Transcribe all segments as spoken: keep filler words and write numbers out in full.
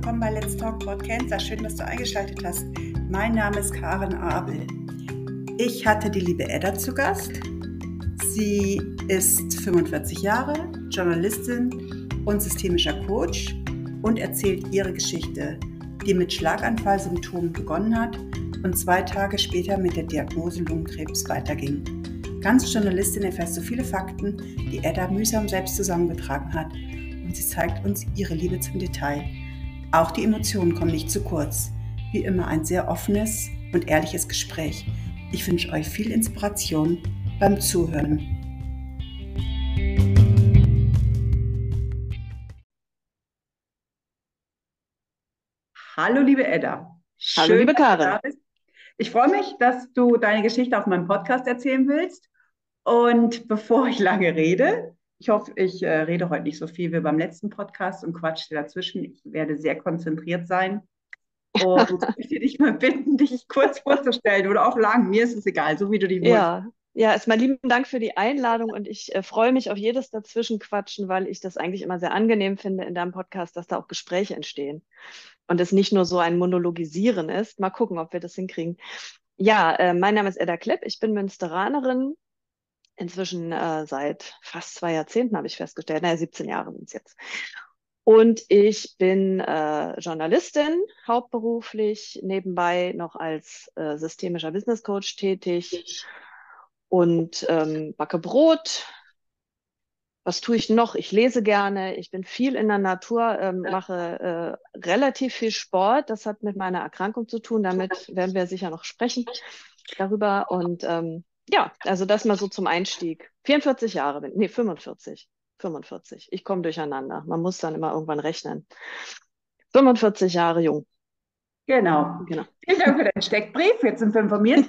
willkommen bei Let's Talk About Cancer. Schön, dass du eingeschaltet hast. Mein Name ist Karen Abel. Ich hatte die liebe Edda zu Gast. Sie ist fünfundvierzig Jahre, Journalistin und systemischer Coach und erzählt ihre Geschichte, die mit Schlaganfallsymptomen begonnen hat und zwei Tage später mit der Diagnose Lungenkrebs weiterging. Ganz Journalistin erfährst du viele Fakten, die Edda mühsam selbst zusammengetragen hat, und sie zeigt uns ihre Liebe zum Detail. Auch die Emotionen kommen nicht zu kurz. Wie immer ein sehr offenes und ehrliches Gespräch. Ich wünsche euch viel Inspiration beim Zuhören. Hallo liebe Edda. Schön, Hallo liebe Karen. Ich freue mich, dass du deine Geschichte auf meinem Podcast erzählen willst. Und bevor ich lange rede, ich hoffe, ich äh, rede heute nicht so viel wie beim letzten Podcast und quatsche dazwischen. Ich werde sehr konzentriert sein. Und ich möchte dich mal bitten, dich kurz vorzustellen oder auch lang. Mir ist es egal, so wie du dich wohlfühlst. Ja, ja, erstmal lieben Dank für die Einladung und ich äh, freue mich auf jedes Dazwischenquatschen, weil ich das eigentlich immer sehr angenehm finde in deinem Podcast, dass da auch Gespräche entstehen und es nicht nur so ein Monologisieren ist. Mal gucken, ob wir das hinkriegen. Ja, äh, mein Name ist Edda Klepp, ich bin Münsteranerin. Inzwischen äh, seit fast zwei Jahrzehnten habe ich festgestellt, naja, siebzehn Jahre sind es jetzt. Und ich bin äh, Journalistin, hauptberuflich, nebenbei noch als äh, systemischer Business Coach tätig und ähm, backe Brot. Was tue ich noch? Ich lese gerne, ich bin viel in der Natur, ähm, mache äh, relativ viel Sport. Das hat mit meiner Erkrankung zu tun, damit werden wir sicher noch sprechen darüber. Und ähm, ja, also das mal so zum Einstieg. vierundvierzig Jahre bin, nee, fünfundvierzig. fünfundvierzig. Ich komme durcheinander. Man muss dann immer irgendwann rechnen. fünfundvierzig Jahre jung. Genau. genau. Vielen Dank für deinen Steckbrief. Jetzt sind wir informiert.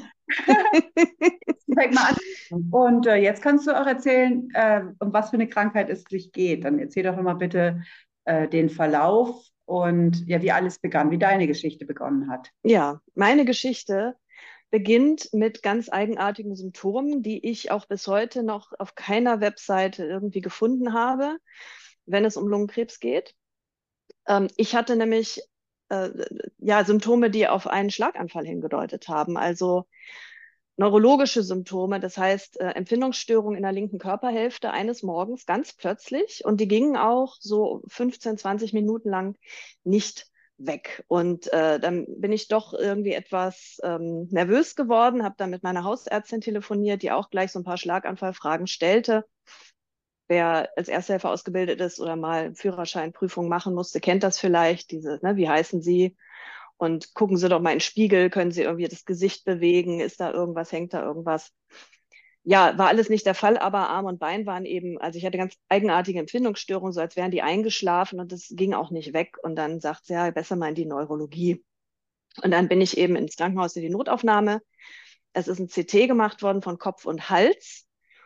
Jetzt fängt mal an. Und äh, jetzt kannst du auch erzählen, äh, um was für eine Krankheit es sich geht. Dann erzähl doch mal bitte äh, den Verlauf und ja, wie alles begann, wie deine Geschichte begonnen hat. Ja, meine Geschichte beginnt mit ganz eigenartigen Symptomen, die ich auch bis heute noch auf keiner Webseite irgendwie gefunden habe, wenn es um Lungenkrebs geht. Ähm, ich hatte nämlich äh, ja Symptome, die auf einen Schlaganfall hingedeutet haben, also neurologische Symptome, das heißt äh, Empfindungsstörungen in der linken Körperhälfte eines Morgens ganz plötzlich, und die gingen auch so fünfzehn, zwanzig Minuten lang nicht weg. Und äh, dann bin ich doch irgendwie etwas ähm, nervös geworden, habe dann mit meiner Hausärztin telefoniert, die auch gleich so ein paar Schlaganfallfragen stellte. Wer als Ersthelfer ausgebildet ist oder mal Führerscheinprüfung machen musste, kennt das vielleicht, diese, ne, wie heißen Sie? Und gucken Sie doch mal in den Spiegel, können Sie irgendwie das Gesicht bewegen? Ist da irgendwas, hängt da irgendwas? Ja, war alles nicht der Fall, aber Arm und Bein waren eben, also ich hatte ganz eigenartige Empfindungsstörungen, so als wären die eingeschlafen, und das ging auch nicht weg. Und dann sagt sie, ja, besser mal in die Neurologie. Und dann bin ich eben ins Krankenhaus in die Notaufnahme. Es ist ein C T gemacht worden von Kopf und Hals.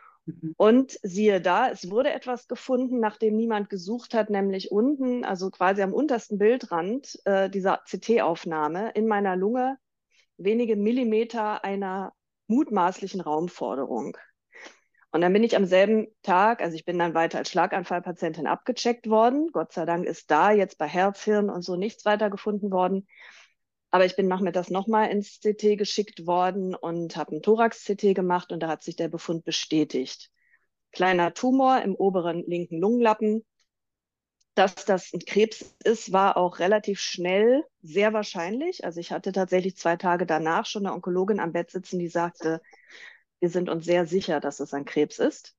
Und siehe da, es wurde etwas gefunden, nachdem niemand gesucht hat, nämlich unten, also quasi am untersten Bildrand äh, dieser C T-Aufnahme in meiner Lunge, wenige Millimeter einer mutmaßlichen Raumforderung. Und dann bin ich am selben Tag, also ich bin dann weiter als Schlaganfallpatientin abgecheckt worden. Gott sei Dank ist da jetzt bei Herz, Hirn und so nichts weiter gefunden worden. Aber ich bin nachmittags nochmal ins C T geschickt worden und habe ein Thorax-C T gemacht, und da hat sich der Befund bestätigt. Kleiner Tumor im oberen linken Lungenlappen. Dass das ein Krebs ist, war auch relativ schnell sehr wahrscheinlich. Also ich hatte tatsächlich zwei Tage danach schon eine Onkologin am Bett sitzen, die sagte, wir sind uns sehr sicher, dass es ein Krebs ist.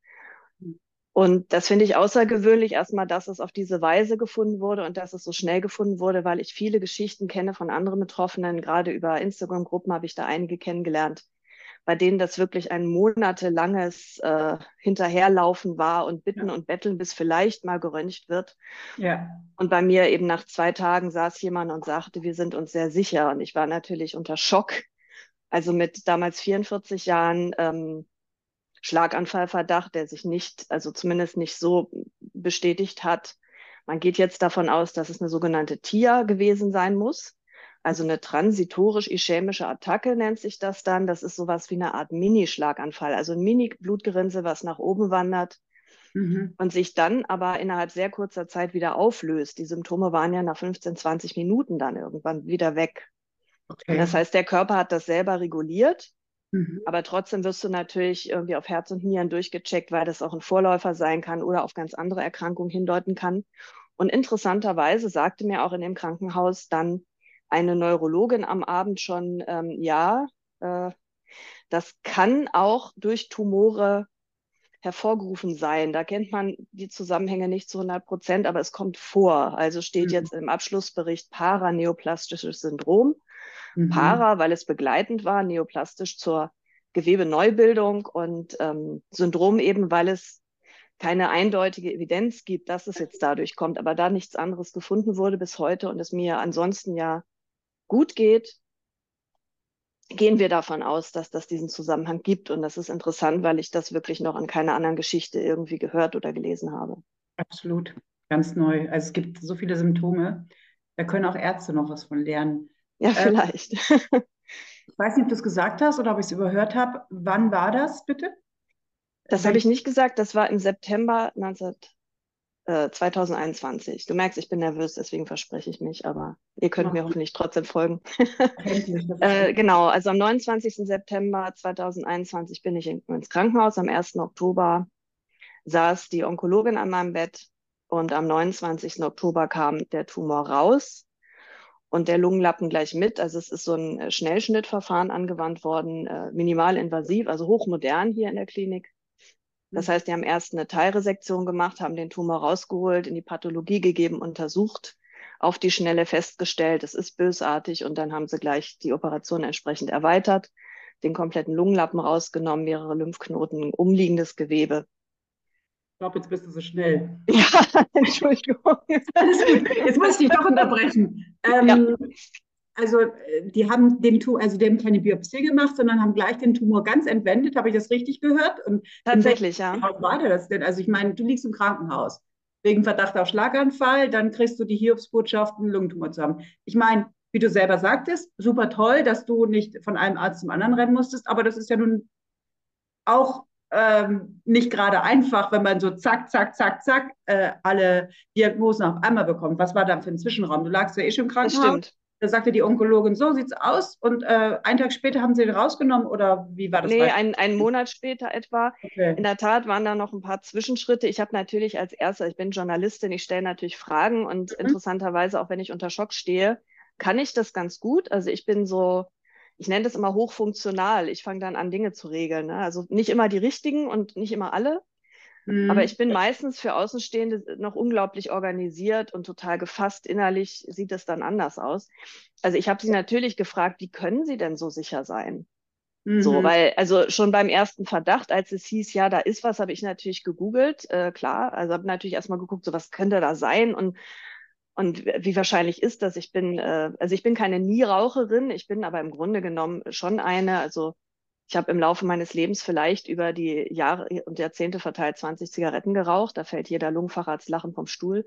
Und das finde ich außergewöhnlich, erstmal, dass es auf diese Weise gefunden wurde und dass es so schnell gefunden wurde, weil ich viele Geschichten kenne von anderen Betroffenen. Gerade über Instagram-Gruppen habe ich da einige kennengelernt, bei denen das wirklich ein monatelanges äh, Hinterherlaufen war und Bitten ja. und Betteln, bis vielleicht mal geröntgt wird. Ja. Und bei mir eben nach zwei Tagen saß jemand und sagte, wir sind uns sehr sicher. Und ich war natürlich unter Schock. Also mit damals vierundvierzig Jahren ähm, Schlaganfallverdacht, der sich nicht, also zumindest nicht so bestätigt hat. Man geht jetzt davon aus, dass es eine sogenannte T I A gewesen sein muss. Also eine transitorisch-ischämische Attacke nennt sich das dann. Das ist sowas wie eine Art Mini-Schlaganfall, also ein Mini-Blutgerinnsel, was nach oben wandert. Mhm. und sich dann aber innerhalb sehr kurzer Zeit wieder auflöst. Die Symptome waren ja nach fünfzehn, zwanzig Minuten dann irgendwann wieder weg. Und das Okay. heißt, der Körper hat das selber reguliert, Mhm. aber trotzdem wirst du natürlich irgendwie auf Herz und Nieren durchgecheckt, weil das auch ein Vorläufer sein kann oder auf ganz andere Erkrankungen hindeuten kann. Und interessanterweise sagte mir auch in dem Krankenhaus dann eine Neurologin am Abend schon, ähm, ja, äh, das kann auch durch Tumore hervorgerufen sein. Da kennt man die Zusammenhänge nicht zu hundert Prozent, aber es kommt vor. Also steht Mhm. jetzt im Abschlussbericht paraneoplastisches Syndrom. Mhm. Para, weil es begleitend war, neoplastisch zur Gewebeneubildung und ähm, Syndrom eben, weil es keine eindeutige Evidenz gibt, dass es jetzt dadurch kommt, aber da nichts anderes gefunden wurde bis heute und es mir ansonsten ja gut geht, gehen wir davon aus, dass das diesen Zusammenhang gibt. Und das ist interessant, weil ich das wirklich noch an keiner anderen Geschichte irgendwie gehört oder gelesen habe. Absolut. Ganz neu. Also es gibt so viele Symptome. Da können auch Ärzte noch was von lernen. Ja, Äh, vielleicht. Ich weiß nicht, ob du es gesagt hast oder ob ich es überhört habe. Wann war das bitte? Das habe Welch ich nicht gesagt. Das war im September neunzehn, äh, zwanzig einundzwanzig. Du merkst, ich bin nervös, deswegen verspreche ich mich, aber ihr könnt mir hoffentlich trotzdem folgen. Kenntlich, das ist gut. Äh, genau, also am neunundzwanzigsten September zweitausendeinundzwanzig bin ich in, ins Krankenhaus. Am ersten Oktober saß die Onkologin an meinem Bett und am neunundzwanzigsten Oktober kam der Tumor raus und der Lungenlappen gleich mit. Also es ist so ein äh, Schnellschnittverfahren angewandt worden, äh, minimalinvasiv, also hochmodern hier in der Klinik. Das heißt, die haben erst eine Teilresektion gemacht, haben den Tumor rausgeholt, in die Pathologie gegeben, untersucht, auf die Schnelle festgestellt, es ist bösartig und dann haben sie gleich die Operation entsprechend erweitert, den kompletten Lungenlappen rausgenommen, mehrere Lymphknoten, umliegendes Gewebe. Ich glaube, jetzt bist du so schnell. Ja, Entschuldigung. Alles gut. Jetzt muss ich dich doch unterbrechen. Ja, Ähm, also, äh, die haben den Tu- also die haben keine Biopsie gemacht, sondern haben gleich den Tumor ganz entwendet. Habe ich das richtig gehört? Und in welchem tatsächlich, ja. Krankenhaus war das denn? Also, ich meine, du liegst im Krankenhaus wegen Verdacht auf Schlaganfall, dann kriegst du die Hiobsbotschaft, einen Lungentumor zu haben. Ich meine, wie du selber sagtest, super toll, dass du nicht von einem Arzt zum anderen rennen musstest, aber das ist ja nun auch ähm, nicht gerade einfach, wenn man so zack, zack, zack, zack äh, alle Diagnosen auf einmal bekommt. Was war da für ein Zwischenraum? Du lagst ja eh schon im Das Krankenhaus. stimmt. Da sagte die Onkologin, so sieht's aus. Und äh, einen Tag später haben sie den rausgenommen oder wie war das Nee, weiter? ein, einen Monat später etwa. In Okay. der Tat waren da noch ein paar Zwischenschritte. Ich habe natürlich als Erster, ich bin Journalistin, ich stelle natürlich Fragen und Mhm. interessanterweise, auch wenn ich unter Schock stehe, kann ich das ganz gut. Also ich bin so, ich nenne das immer hochfunktional. Ich fange dann an, Dinge zu regeln. Ne? Also nicht immer die richtigen und nicht immer alle, aber Mhm. ich bin meistens für Außenstehende noch unglaublich organisiert und total gefasst. Innerlich sieht es dann anders aus. Also ich habe sie natürlich gefragt, wie können Sie denn so sicher sein? So, Mhm. weil, also schon beim ersten Verdacht, als es hieß, ja, da ist was, habe ich natürlich gegoogelt, äh, klar. Also habe natürlich erstmal geguckt, so was könnte da sein und, und wie wahrscheinlich ist das? Ich bin, äh, also ich bin keine Nieraucherin, ich bin aber im Grunde genommen schon eine. Also ich habe im Laufe meines Lebens vielleicht über die Jahre und Jahrzehnte verteilt zwanzig Zigaretten geraucht. Da fällt jeder Lungenfacharzt lachend vom Stuhl.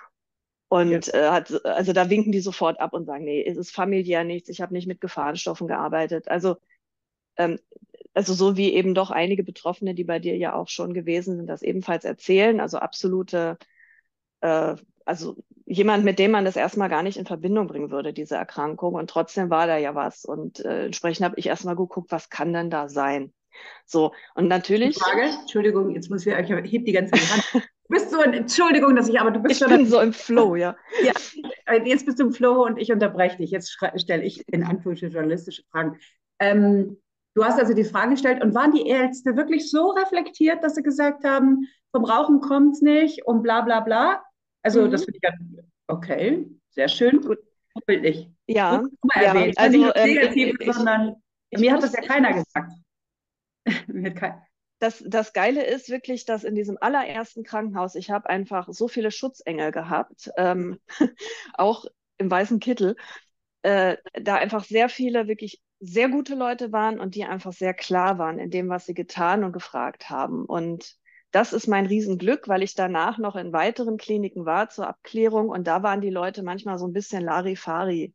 Ja. Und äh, hat, also da winken die sofort ab und sagen, nee, es ist familiär nichts, ich habe nicht mit Gefahrenstoffen gearbeitet. Also ähm, also so wie eben doch einige Betroffene, die bei dir ja auch schon gewesen sind, das ebenfalls erzählen. Also absolute, äh, also jemand, mit dem man das erstmal gar nicht in Verbindung bringen würde, diese Erkrankung. Und trotzdem war da ja was. Und äh, entsprechend habe ich erstmal geguckt, was kann denn da sein? So, und Die natürlich, Frage, Entschuldigung, jetzt muss ich, ich heb die ganze Zeit die Hand. Du bist so, Entschuldigung, dass ich, aber du bist ich schon, bin so im Flow, ja. ja, jetzt bist du im Flow und ich unterbreche dich. Jetzt stelle ich in Anführungsstrichen journalistische Fragen. Ähm, du hast also die Frage gestellt, und waren die Ärzte wirklich so reflektiert, dass sie gesagt haben, vom Rauchen kommt es nicht und bla bla bla? Also, das Mhm. finde ich ja, okay, sehr schön, Gut, vorbildlich. Gut, ja, mal ja, erwähnt. Nicht also nur ähm, ich, Negative, ich, sondern ich mir hat das ja wusste, ich keiner wusste, gesagt. Mir hat kein, das, das Geile ist wirklich, dass in diesem allerersten Krankenhaus, ich habe einfach so viele Schutzengel gehabt, ähm, auch im weißen Kittel, äh, da einfach sehr viele wirklich sehr gute Leute waren und die einfach sehr klar waren in dem, was sie getan und gefragt haben. Und das ist mein Riesenglück, weil ich danach noch in weiteren Kliniken war zur Abklärung und da waren die Leute manchmal so ein bisschen Larifari.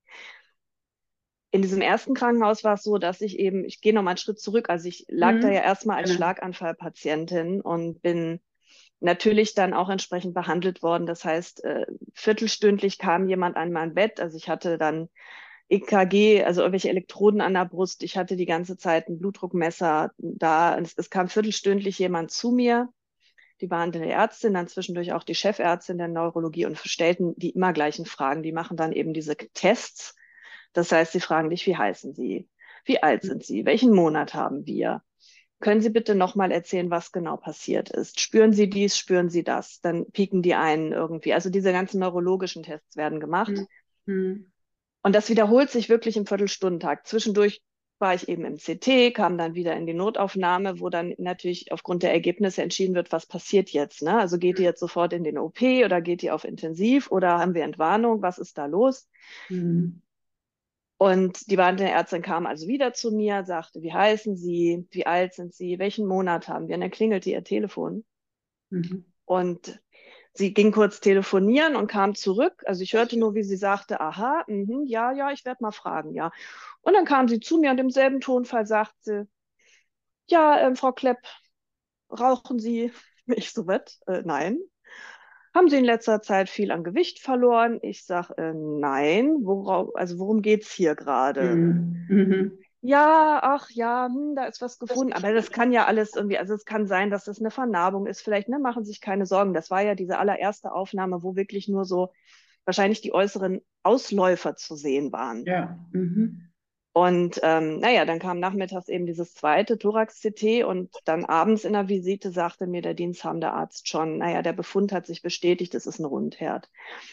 In diesem ersten Krankenhaus war es so, dass ich eben, ich gehe noch mal einen Schritt zurück, also ich lag da ja hm, erstmal als gerne. Schlaganfallpatientin und bin natürlich dann auch entsprechend behandelt worden. Das heißt, äh, viertelstündlich kam jemand an mein Bett. Also ich hatte dann E K G, also irgendwelche Elektroden an der Brust. Ich hatte die ganze Zeit ein Blutdruckmesser da. Es, es kam viertelstündlich jemand zu mir, die behandelnde Ärztin, dann zwischendurch auch die Chefärztin der Neurologie und stellten die immer gleichen Fragen. Die machen dann eben diese Tests. Das heißt, sie fragen dich, wie heißen Sie? Wie alt sind Sie? Welchen Monat haben wir? Können Sie bitte nochmal erzählen, was genau passiert ist? Spüren Sie dies, spüren Sie das? Dann pieken die einen irgendwie. Also diese ganzen neurologischen Tests werden gemacht. Mhm. Und das wiederholt sich wirklich im Viertelstundentakt. Zwischendurch war ich eben im C T, kam dann wieder in die Notaufnahme, wo dann natürlich aufgrund der Ergebnisse entschieden wird, was passiert jetzt. Ne? Also geht die jetzt sofort in den O P oder geht die auf Intensiv oder haben wir Entwarnung? Was ist da los? Mhm. Und die behandelnde Ärztin kam also wieder zu mir, sagte, wie heißen Sie, wie alt sind Sie, welchen Monat haben wir? Und dann klingelte ihr Telefon. Mhm. Und sie ging kurz telefonieren und kam zurück. Also ich hörte nur, wie sie sagte, aha, mhm, ja, ja, ich werde mal fragen, ja. Und dann kam sie zu mir und im selben Tonfall sagte sie, ja, ähm, Frau Klepp, rauchen Sie? Ich so, was? Äh, nein. Haben Sie in letzter Zeit viel an Gewicht verloren? Ich sage, äh, nein. Worauf, also worum geht's hier gerade? Mhm. Mhm. Ja, ach ja, hm, da ist was gefunden. Aber das kann ja alles irgendwie, also es kann sein, dass das eine Vernarbung ist. Vielleicht, ne, machen Sie sich keine Sorgen. Das war ja diese allererste Aufnahme, wo wirklich nur so wahrscheinlich die äußeren Ausläufer zu sehen waren. Ja. Mhm. Und ähm, naja, dann kam nachmittags eben dieses zweite Thorax-C T und dann abends in der Visite sagte mir der diensthabende Arzt schon, naja, der Befund hat sich bestätigt, es ist ein Rundherd.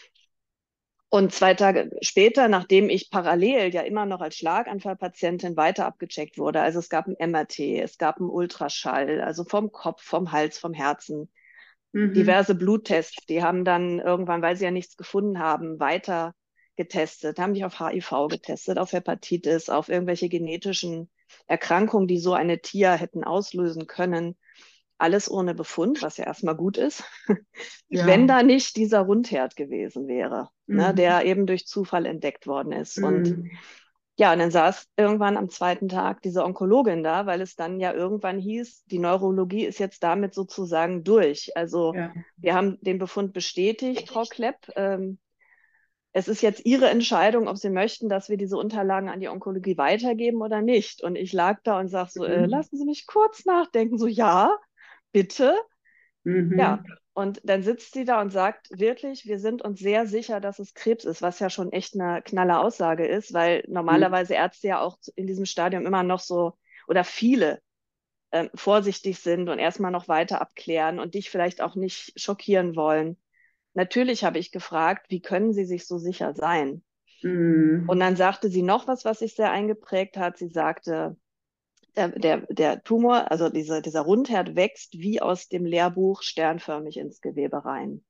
Und zwei Tage später, nachdem ich parallel ja immer noch als Schlaganfallpatientin weiter abgecheckt wurde, also es gab ein M R T, es gab einen Ultraschall, also vom Kopf, vom Hals, vom Herzen, Mhm. diverse Bluttests, die haben dann irgendwann, weil sie ja nichts gefunden haben, weiter getestet, haben mich auf H I V getestet, auf Hepatitis, auf irgendwelche genetischen Erkrankungen, die so eine T I A hätten auslösen können. Alles ohne Befund, was ja erstmal gut ist, wenn Ja. da nicht dieser Rundherd gewesen wäre, ne, Mhm. der eben durch Zufall entdeckt worden ist. Und Mhm. ja, und dann saß irgendwann am zweiten Tag diese Onkologin da, weil es dann ja irgendwann hieß, die Neurologie ist jetzt damit sozusagen durch. Also Ja. wir haben den Befund bestätigt, Frau Klepp. Ähm, es ist jetzt Ihre Entscheidung, ob Sie möchten, dass wir diese Unterlagen an die Onkologie weitergeben oder nicht. Und ich lag da und sag so, äh, Mhm. lassen Sie mich kurz nachdenken. So, ja, bitte. Ja, Mhm. und dann sitzt sie da und sagt wirklich, wir sind uns sehr sicher, dass es Krebs ist, was ja schon echt eine knalle Aussage ist, weil Mhm. normalerweise Ärzte ja auch in diesem Stadium immer noch so oder viele ähm, vorsichtig sind und erstmal noch weiter abklären und dich vielleicht auch nicht schockieren wollen. Natürlich habe ich gefragt, wie können Sie sich so sicher sein? Und Mhm. dann sagte sie noch was, was sich sehr eingeprägt hat. Sie sagte, der, der, der Tumor, also diese, dieser Rundherd wächst wie aus dem Lehrbuch sternförmig ins Gewebe rein.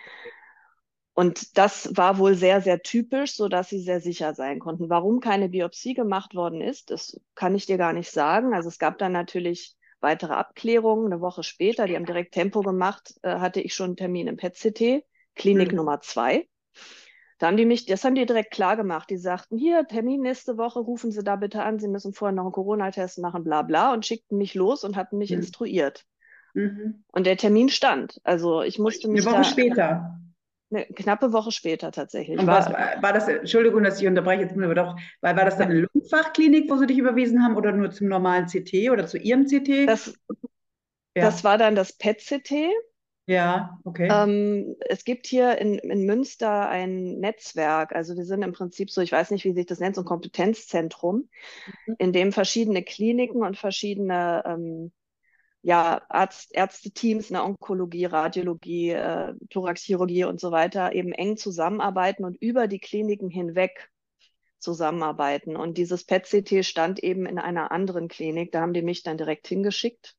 Und das war wohl sehr, sehr typisch, so dass sie sehr sicher sein konnten. Warum keine Biopsie gemacht worden ist, das kann ich dir gar nicht sagen. Also es gab dann natürlich weitere Abklärungen. Eine Woche später, die haben direkt Tempo gemacht, äh, hatte ich schon einen Termin im P E T C T, Klinik Mhm. Nummer zwei. Da haben die mich, das haben die direkt klar gemacht. Die sagten, hier, Termin nächste Woche, rufen Sie da bitte an, Sie müssen vorher noch einen Corona-Test machen, bla bla, und schickten mich los und hatten mich Mhm. instruiert. Mhm. Und der Termin stand. Also ich musste Eine mich Woche da später. eine knappe Woche später tatsächlich. Und was War, war war das? Entschuldigung, dass ich unterbreche jetzt, aber doch, weil war das dann ja, eine Lungenfachklinik, wo sie dich überwiesen haben oder nur zum normalen C T oder zu ihrem C T? das, das Ja, war dann das P E T C T. ja, okay. Ähm, es gibt hier in, in Münster ein Netzwerk, also wir sind im Prinzip so, ich weiß nicht, wie sich das nennt, so ein Kompetenzzentrum, in dem verschiedene Kliniken und verschiedene ähm, ja, Arzt, Ärzteteams, eine Onkologie, Radiologie, äh, Thoraxchirurgie und so weiter eben eng zusammenarbeiten und über die Kliniken hinweg zusammenarbeiten. Und dieses P E T C T stand eben in einer anderen Klinik, da haben die mich dann direkt hingeschickt.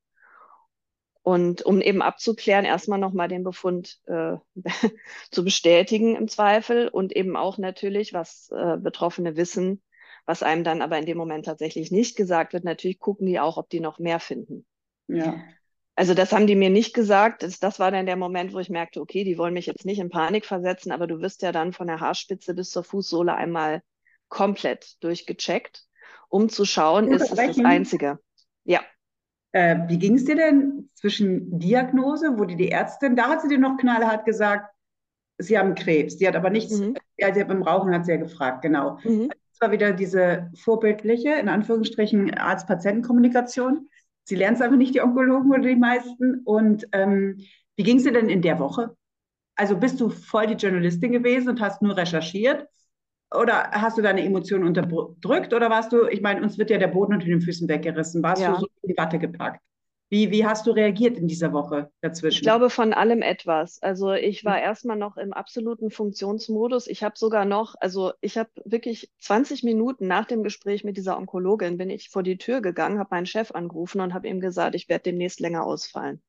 Und um eben abzuklären, erstmal nochmal den Befund äh, zu bestätigen im Zweifel und eben auch natürlich, was äh, Betroffene wissen, was einem dann aber in dem Moment tatsächlich nicht gesagt wird. Natürlich gucken die auch, ob die noch mehr finden. Ja, Also das haben die mir nicht gesagt. Das, das war dann der Moment, wo ich merkte, okay, die wollen mich jetzt nicht in Panik versetzen, aber du wirst ja dann von der Haarspitze bis zur Fußsohle einmal komplett durchgeckt, um zu schauen, ist es das unterbrechen. Einzige. Ja, Äh, wie ging es dir denn zwischen Diagnose, wo die, die Ärztin, da hat sie dir noch knallhart gesagt, sie haben Krebs. Sie hat aber nichts, Mhm. ja, sie hat beim Rauchen hat sie ja gefragt, genau. Mhm. Es war wieder diese vorbildliche, in Anführungsstrichen, Arzt-Patienten-Kommunikation. Sie lernen es einfach nicht, die Onkologen oder die meisten. Und ähm, wie ging es dir denn in der Woche? Also bist du voll die Journalistin gewesen und hast nur recherchiert? Oder hast du deine Emotionen unterdrückt? Oder warst du, ich meine, uns wird ja der Boden unter den Füßen weggerissen, warst du Ja. so in die Watte gepackt? Wie, wie hast du reagiert in dieser Woche Ich dazwischen? glaube von allem etwas. Also ich war erstmal noch im absoluten Funktionsmodus. Ich habe sogar noch, also ich habe wirklich zwanzig Minuten nach dem Gespräch mit dieser Onkologin bin ich vor die Tür gegangen, habe meinen Chef angerufen und habe ihm gesagt, ich werde demnächst länger ausfallen.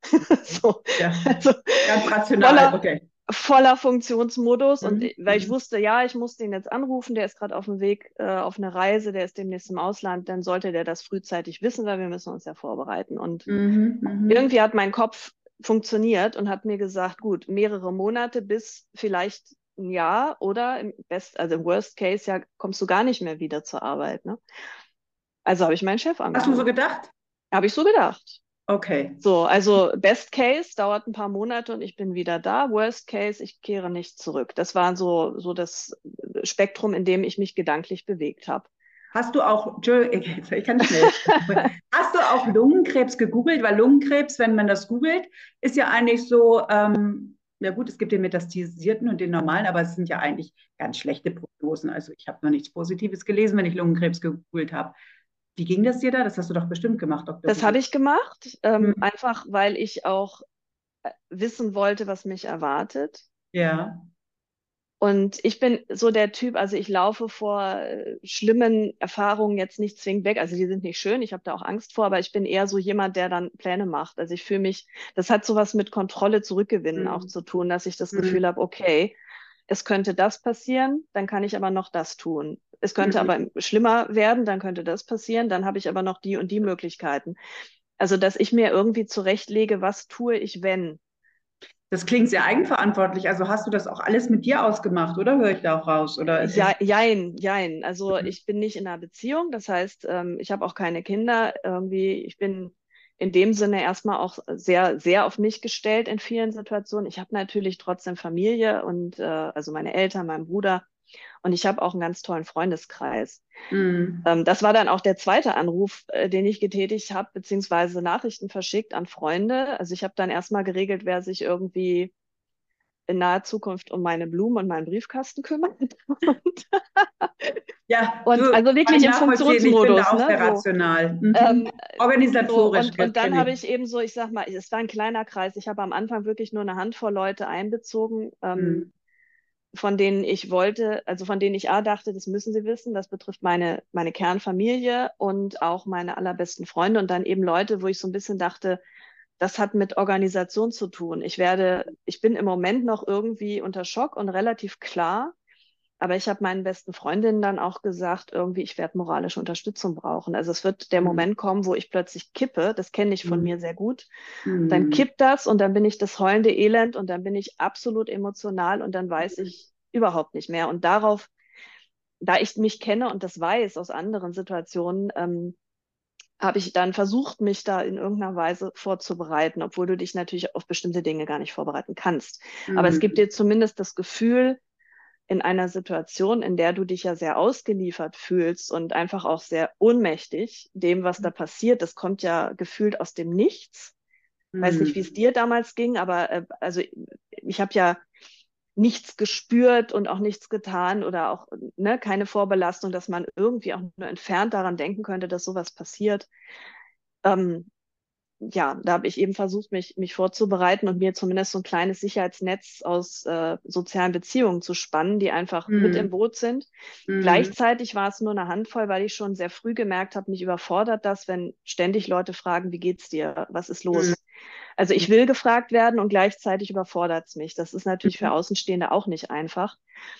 So, Ja, also ganz rational, voller, okay. voller Funktionsmodus. Und Mhm. ich- weil ich Mhm. wusste, ja, ich muss den jetzt anrufen, der ist gerade auf dem Weg äh, auf eine Reise, der ist demnächst im Ausland, dann sollte der das frühzeitig wissen, weil wir müssen uns ja vorbereiten. Und Mhm. Mhm. irgendwie hat mein Kopf funktioniert und hat mir gesagt, gut, mehrere Monate bis vielleicht ein Jahr oder im Best, also im Worst Case, ja, kommst du gar nicht mehr wieder zur Arbeit, ne? Also habe ich meinen Chef Hast du so angerufen. gedacht? Habe ich so gedacht. Okay. So, also Best Case dauert ein paar Monate und ich bin wieder da. Worst Case, ich kehre nicht zurück. Das war so, so das Spektrum, in dem ich mich gedanklich bewegt habe. Hast du auch, Entschuldigung, ich kann schnell. Hast du auch Lungenkrebs gegoogelt? Weil Lungenkrebs, wenn man das googelt, ist ja eigentlich so, ähm, ja gut, es gibt den metastasierten und den normalen, aber es sind ja eigentlich ganz schlechte Prognosen. Also ich habe noch nichts Positives gelesen, wenn ich Lungenkrebs gegoogelt habe. Wie ging das dir da? Das hast du doch bestimmt gemacht, Doktor Das Google. habe ich gemacht, ähm, Hm. einfach weil ich auch äh, wissen wollte, was mich erwartet. Ja. Und ich bin so der Typ, also ich laufe vor äh, schlimmen Erfahrungen jetzt nicht zwingend weg. Also die sind nicht schön, ich habe da auch Angst vor, aber ich bin eher so jemand, der dann Pläne macht. Also ich fühle mich, das hat sowas mit Kontrolle zurückgewinnen auch Hm. zu tun, dass ich das Hm. Gefühl habe, okay, es könnte das passieren, dann kann ich aber noch das tun. Es könnte Hm. aber schlimmer werden, dann könnte das passieren, dann habe ich aber noch die und die Möglichkeiten. Also dass ich mir irgendwie zurechtlege, was tue ich, wenn. Das klingt sehr eigenverantwortlich. Also hast du das auch alles mit dir ausgemacht, oder höre ich da auch raus? Oder Ja, ist, jein, jein. Also ich bin nicht in einer Beziehung, das heißt, ähm, ich habe auch keine Kinder. Irgendwie, ich bin in dem Sinne erstmal auch sehr, sehr auf mich gestellt in vielen Situationen. Ich habe natürlich trotzdem Familie und äh, also meine Eltern, meinen Bruder und ich habe auch einen ganz tollen Freundeskreis. hm. Ähm, das war dann auch der zweite Anruf, äh, den ich getätigt habe, beziehungsweise Nachrichten verschickt an Freunde. Also ich habe dann erstmal geregelt, wer sich irgendwie in naher Zukunft um meine Blumen und meinen Briefkasten kümmert. Ja, Und du, also kann ich wirklich im nachvollziehen. Ich bin da Funktionsmodus, auch ne? sehr So. rational. Mhm. Ähm, so, Organisatorisch und, und dann kenne habe ich. ich eben so, ich sag mal, es war ein kleiner Kreis. Ich habe am Anfang wirklich nur eine Handvoll Leute einbezogen, Mhm. ähm, von denen ich wollte, also von denen ich A dachte, das müssen sie wissen. Das betrifft meine, meine Kernfamilie und auch meine allerbesten Freunde und dann eben Leute, wo ich so ein bisschen dachte, das hat mit Organisation zu tun. Ich werde, ich bin im Moment noch irgendwie unter Schock und relativ klar. Aber ich habe meinen besten Freundinnen dann auch gesagt, irgendwie, ich werde moralische Unterstützung brauchen. Also es wird der Mhm. Moment kommen, wo ich plötzlich kippe. Das kenne ich von Mhm. mir sehr gut. Dann Mhm. kippt das und dann bin ich das heulende Elend und dann bin ich absolut emotional und dann weiß ich überhaupt nicht mehr. Und darauf, da ich mich kenne und das weiß aus anderen Situationen, ähm, habe ich dann versucht, mich da in irgendeiner Weise vorzubereiten, obwohl du dich natürlich auf bestimmte Dinge gar nicht vorbereiten kannst. Aber es gibt Mhm. dir zumindest das Gefühl, in einer Situation, in der du dich ja sehr ausgeliefert fühlst und einfach auch sehr ohnmächtig dem, was da passiert, das kommt ja gefühlt aus dem Nichts. Weiß nicht, wie es Mhm. dir damals ging, aber äh, also ich habe ja nichts gespürt und auch nichts getan oder auch ne, keine Vorbelastung, dass man irgendwie auch nur entfernt daran denken könnte, dass sowas passiert. Ähm, ja, da habe ich eben versucht, mich, mich vorzubereiten und mir zumindest so ein kleines Sicherheitsnetz aus äh, sozialen Beziehungen zu spannen, die einfach mit im Mhm. Boot sind. Mhm. Gleichzeitig war es nur eine Handvoll, weil ich schon sehr früh gemerkt habe, mich überfordert das, wenn ständig Leute fragen, wie geht's dir? Was ist Mhm. los? Also ich will gefragt werden und gleichzeitig überfordert es mich. Das ist natürlich für Mhm. Außenstehende auch nicht einfach.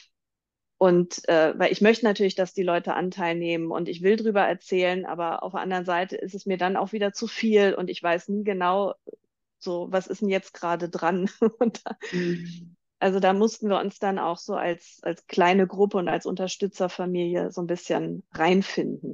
Und äh, weil ich möchte natürlich, dass die Leute Anteil nehmen und ich will drüber erzählen, aber auf der anderen Seite ist es mir dann auch wieder zu viel und ich weiß nie genau, so, was ist denn jetzt gerade dran? Und da, Mhm. also da mussten wir uns dann auch so als, als kleine Gruppe und als Unterstützerfamilie so ein bisschen reinfinden.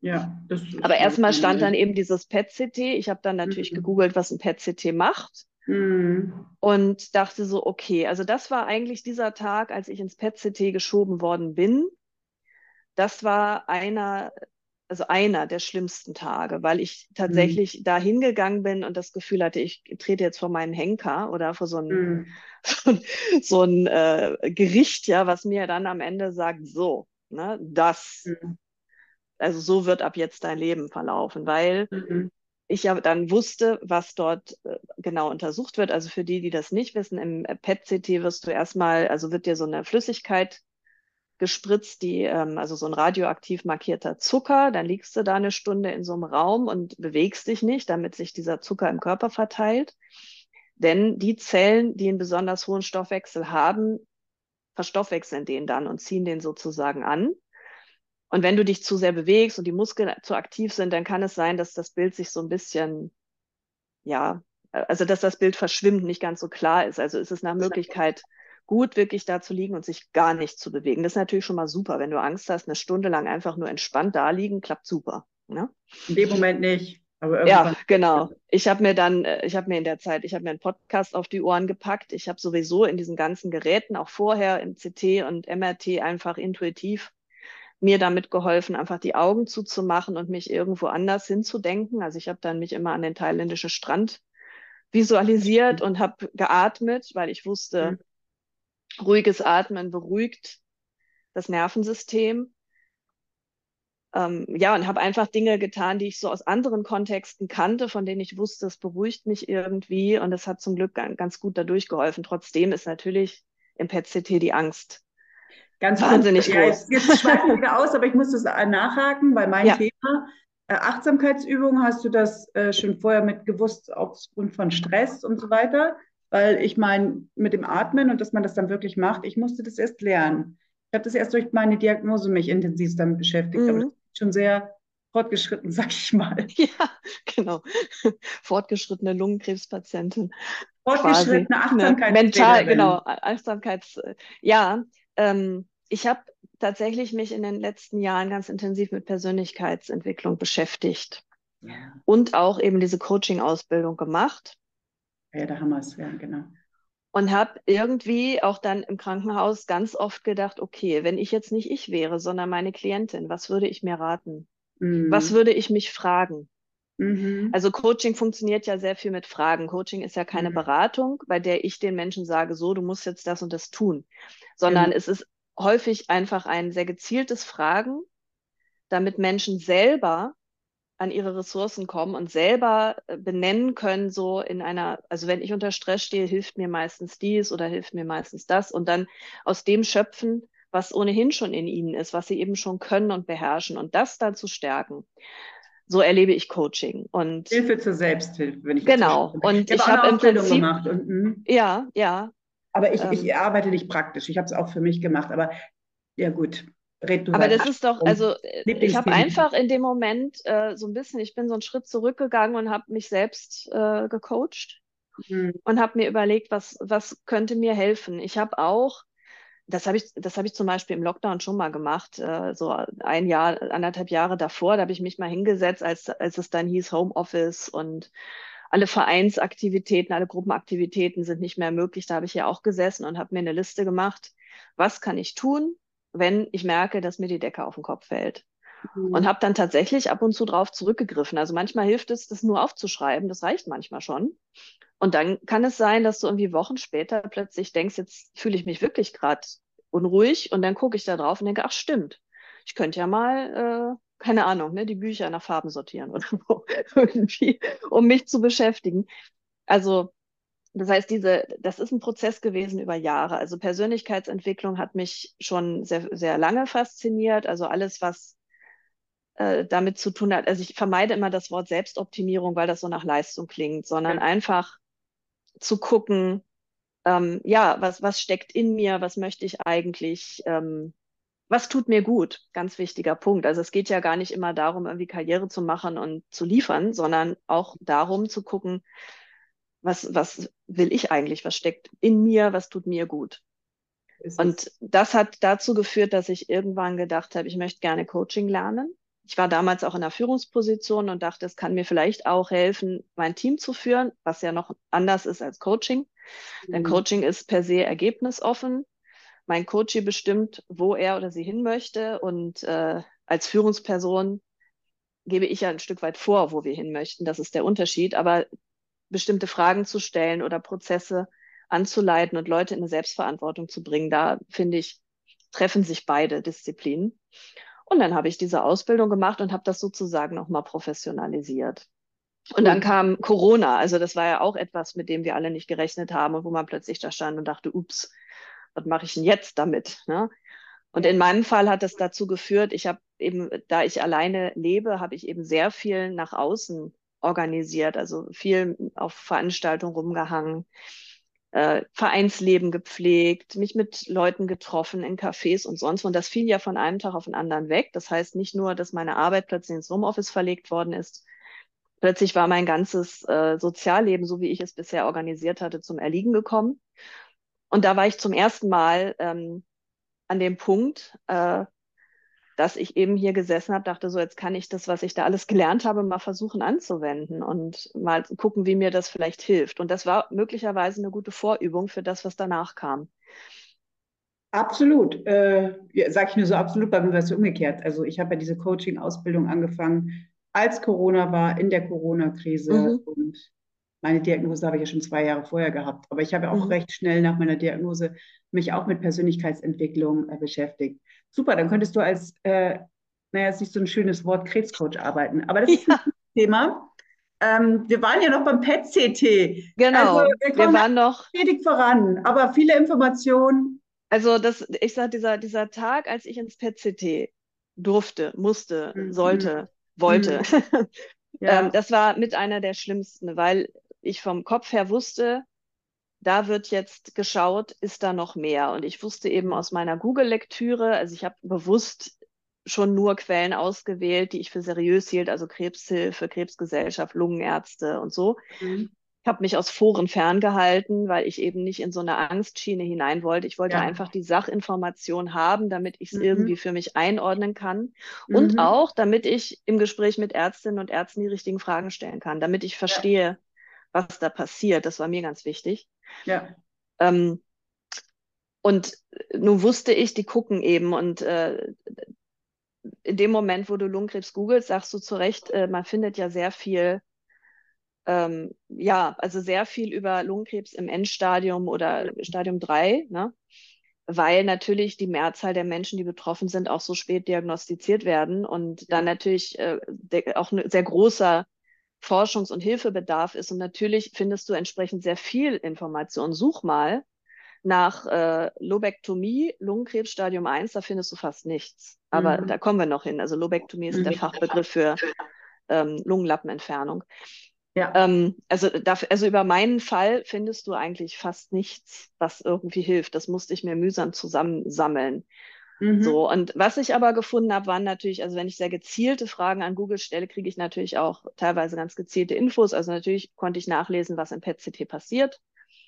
Ja, das ist, Aber glaube ich, erstmal stand dann normal. eben dieses P E T-C T. Ich habe dann natürlich Mhm. gegoogelt, was ein P E T-C T macht Mhm. und dachte so, okay, also das war eigentlich dieser Tag, als ich ins P E T-C T geschoben worden bin. Das war einer, also einer der schlimmsten Tage, weil ich Mhm. tatsächlich da hingegangen bin und das Gefühl hatte, ich trete jetzt vor meinen Henker oder vor so ein, Mhm. so ein, so ein äh, Gericht, ja, was mir dann am Ende sagt, so, ne, das, Mhm. also so wird ab jetzt dein Leben verlaufen, weil Mhm. ich ja dann wusste, was dort äh, genau untersucht wird. Also für die, die das nicht wissen, im P E T-C T wirst du erstmal, also wird dir so eine Flüssigkeit gespritzt, die, ähm, also so ein radioaktiv markierter Zucker. Dann liegst du da eine Stunde in so einem Raum und bewegst dich nicht, damit sich dieser Zucker im Körper verteilt. Denn die Zellen, die einen besonders hohen Stoffwechsel haben, verstoffwechseln den dann und ziehen den sozusagen an. Und wenn du dich zu sehr bewegst und die Muskeln zu aktiv sind, dann kann es sein, dass das Bild sich so ein bisschen, ja, also dass das Bild verschwimmt, nicht ganz so klar ist. Also ist es nach Möglichkeit gut, wirklich da zu liegen und sich gar nicht zu bewegen. Das ist natürlich schon mal super. Wenn du Angst hast, eine Stunde lang einfach nur entspannt da liegen, klappt super. Ne? In dem Moment nicht, aber Ja, irgendwann. genau. Ich habe mir dann, äh, ich habe mir in der Zeit, ich habe mir einen Podcast auf die Ohren gepackt. Ich habe sowieso in diesen ganzen Geräten, auch vorher im C T und M R T, einfach intuitiv mir damit geholfen, einfach die Augen zuzumachen und mich irgendwo anders hinzudenken. Also ich habe dann mich immer an den thailändischen Strand visualisiert und habe geatmet, weil ich Mhm. wusste, ruhiges Atmen beruhigt das Nervensystem. Ähm, ja, und habe einfach Dinge getan, die ich so aus anderen Kontexten kannte, von denen ich wusste, es beruhigt mich irgendwie. Und es hat zum Glück ganz gut dadurch geholfen. Trotzdem ist natürlich im P E T-C T die Angst Ganz kurz, wahnsinnig ja, jetzt, groß. jetzt schweifen wir wieder aus, aber ich muss das äh, nachhaken, weil mein Ja, Thema äh, Achtsamkeitsübungen, hast du das äh, schon vorher mit gewusst, aufgrund von Stress und so weiter? Weil ich meine, mit dem Atmen und dass man das dann wirklich macht, ich musste das erst lernen. Ich habe das erst durch meine Diagnose mich intensiv damit beschäftigt, aber das mhm. ist schon sehr fortgeschritten, sag ich mal. Ja, genau. Fortgeschrittene Lungenkrebspatientin quasi. Fortgeschrittene Ne? Mental, genau, Achtsamkeitstrainerin. Achtsamkeits, ja. Ähm, ich habe tatsächlich mich in den letzten Jahren ganz intensiv mit Persönlichkeitsentwicklung beschäftigt Ja, und auch eben diese Coaching-Ausbildung gemacht ja, der Hammer ist, ja, genau. und habe irgendwie auch dann im Krankenhaus ganz oft gedacht, okay, wenn ich jetzt nicht ich wäre, sondern meine Klientin, was würde ich mir raten? Was Mhm. würde ich mich fragen? Mhm. Also Coaching funktioniert ja sehr viel mit Fragen. Coaching ist ja keine Mhm. Beratung, bei der ich den Menschen sage, so, du musst jetzt das und das tun, Genau. sondern es ist häufig einfach ein sehr gezieltes Fragen, damit Menschen selber an ihre Ressourcen kommen und selber äh, benennen können, so in einer, also wenn ich unter Stress stehe, hilft mir meistens dies oder hilft mir meistens das und dann aus dem schöpfen, was ohnehin schon in ihnen ist, was sie eben schon können und beherrschen und das dann zu stärken. So erlebe ich Coaching. Und Hilfe zur Selbsthilfe, wenn ich das genau. verstehe. Und Ich habe ich auch habe eine im Ausbildung Prinzip, gemacht. Und, mhm. ja, ja, Aber ich, ich ähm, arbeite nicht praktisch. Ich habe es auch für mich gemacht. Aber ja gut, red du aber weiter. das ist doch, Um also äh, ich habe Lieblingsthema. einfach in dem Moment äh, so ein bisschen, ich bin so einen Schritt zurückgegangen und habe mich selbst äh, gecoacht Mhm. und habe mir überlegt, was, was könnte mir helfen. Ich habe auch, das habe ich, das habe ich zum Beispiel im Lockdown schon mal gemacht, äh, so ein Jahr, anderthalb Jahre davor, da habe ich mich mal hingesetzt, als, als es dann hieß Homeoffice und alle Vereinsaktivitäten, alle Gruppenaktivitäten sind nicht mehr möglich. Da habe ich ja auch gesessen und habe mir eine Liste gemacht, was kann ich tun, wenn ich merke, dass mir die Decke auf den Kopf fällt. Und Mhm. habe dann tatsächlich ab und zu drauf zurückgegriffen. Also manchmal hilft es, das nur aufzuschreiben, das reicht manchmal schon. Und dann kann es sein, dass du irgendwie Wochen später plötzlich denkst, jetzt fühle ich mich wirklich gerade unruhig und dann gucke ich da drauf und denke, ach stimmt, ich könnte ja mal, äh, keine Ahnung, ne, die Bücher nach Farben sortieren oder so, irgendwie, um mich zu beschäftigen. Also das heißt, diese, das ist ein Prozess gewesen über Jahre. Also Persönlichkeitsentwicklung hat mich schon sehr, sehr lange fasziniert. Also alles, was äh, damit zu tun hat. Also ich vermeide immer das Wort Selbstoptimierung, weil das so nach Leistung klingt, sondern Ja, einfach zu gucken, ähm, ja, was, was steckt in mir, was möchte ich eigentlich, ähm, was tut mir gut? Ganz wichtiger Punkt. Also es geht ja gar nicht immer darum, irgendwie Karriere zu machen und zu liefern, sondern auch darum zu gucken, was, was will ich eigentlich, was steckt in mir, was tut mir gut. ist es. Und das hat dazu geführt, dass ich irgendwann gedacht habe, ich möchte gerne Coaching lernen. ich war damals auch in einer Führungsposition und dachte, es kann mir vielleicht auch helfen, mein Team zu führen, was ja noch anders ist als Coaching. Denn Mhm. Coaching ist per se ergebnisoffen. Mein Coach bestimmt, wo er oder sie hin möchte. Und äh, als Führungsperson gebe ich ja ein Stück weit vor, wo wir hin möchten. Das ist der Unterschied. Aber bestimmte Fragen zu stellen oder Prozesse anzuleiten und Leute in eine Selbstverantwortung zu bringen, da finde ich, treffen sich beide Disziplinen. Und dann habe ich diese Ausbildung gemacht und habe das sozusagen nochmal professionalisiert. Und dann Cool. kam Corona. Also das war ja auch etwas, mit dem wir alle nicht gerechnet haben und wo man plötzlich da stand und dachte, ups, was mache ich denn jetzt damit? Ne? Und Ja. in meinem Fall hat es dazu geführt, ich habe eben, da ich alleine lebe, habe ich eben sehr viel nach außen organisiert, also viel auf Veranstaltungen rumgehangen, äh, Vereinsleben gepflegt, mich mit Leuten getroffen in Cafés und sonst. Und das fiel ja von einem Tag auf den anderen weg. Das heißt nicht nur, dass meine Arbeit plötzlich ins Homeoffice verlegt worden ist. Plötzlich war mein ganzes äh, Sozialleben, so wie ich es bisher organisiert hatte, zum Erliegen gekommen. Und da war ich zum ersten Mal ähm, an dem Punkt, äh, dass ich eben hier gesessen habe, dachte so, jetzt kann ich das, was ich da alles gelernt habe, mal versuchen anzuwenden und mal gucken, wie mir das vielleicht hilft. Und das war möglicherweise eine gute Vorübung für das, was danach kam. Absolut. Äh, ja, sag ich nur so absolut, bei mir war es so umgekehrt. Also ich habe ja diese Coaching-Ausbildung angefangen, als Corona war, in der Corona-Krise. Mhm, Und meine Diagnose habe ich ja schon zwei Jahre vorher gehabt. Aber ich habe ja auch mhm. recht schnell nach meiner Diagnose mich auch mit Persönlichkeitsentwicklung äh, beschäftigt. Super, dann könntest du als, äh, naja, es ist nicht so ein schönes Wort, Krebscoach arbeiten. Aber das ist ein Ja, Thema. Ähm, wir waren ja noch beim P E T-C T. Also genau. wir Wir kommen waren noch, stetig voran, aber viele Informationen. also das, ich sag, dieser, dieser Tag, als ich ins P E T C T durfte, musste, Mhm. sollte, wollte, Mhm. ähm, Ja. das war mit einer der schlimmsten, weil ich vom Kopf her wusste, da wird jetzt geschaut, ist da noch mehr? Und ich wusste eben aus meiner Google-Lektüre, also ich habe bewusst schon nur Quellen ausgewählt, die ich für seriös hielt, also Krebshilfe, Krebsgesellschaft, Lungenärzte und so. Mhm. Ich habe mich aus Foren ferngehalten, weil ich eben nicht in so eine Angstschiene hinein wollte. Ich wollte Ja. einfach die Sachinformation haben, damit ich es Mhm. irgendwie für mich einordnen kann und Mhm. auch, damit ich im Gespräch mit Ärztinnen und Ärzten die richtigen Fragen stellen kann, damit ich Ja. verstehe, was da passiert. Das war mir ganz wichtig. Ja. Ähm, und nun wusste ich, die gucken eben. Und äh, in dem Moment, wo du Lungenkrebs googelst, sagst du zu Recht, äh, man findet ja sehr viel, ähm, ja, also sehr viel über Lungenkrebs im Endstadium oder Stadium drei, ne? Weil natürlich die Mehrzahl der Menschen, die betroffen sind, auch so spät diagnostiziert werden und dann Ja. natürlich äh, der, auch ein sehr großer Forschungs- und Hilfebedarf ist. Und natürlich findest du entsprechend sehr viel Information. Such mal nach äh, Lobektomie, Lungenkrebs Stadium eins, da findest du fast nichts. Aber Mhm. da kommen wir noch hin. Also Lobektomie ist der Mhm. Fachbegriff für ähm, Lungenlappenentfernung. Ja. Ähm, also, dafür, also über meinen Fall findest du eigentlich fast nichts, was irgendwie hilft. Das musste ich mir mühsam zusammensammeln. Mhm. So, und was ich aber gefunden habe, waren natürlich, also wenn ich sehr gezielte Fragen an Google stelle, kriege ich natürlich auch teilweise ganz gezielte Infos. Also natürlich konnte ich nachlesen, was im P E T C T passiert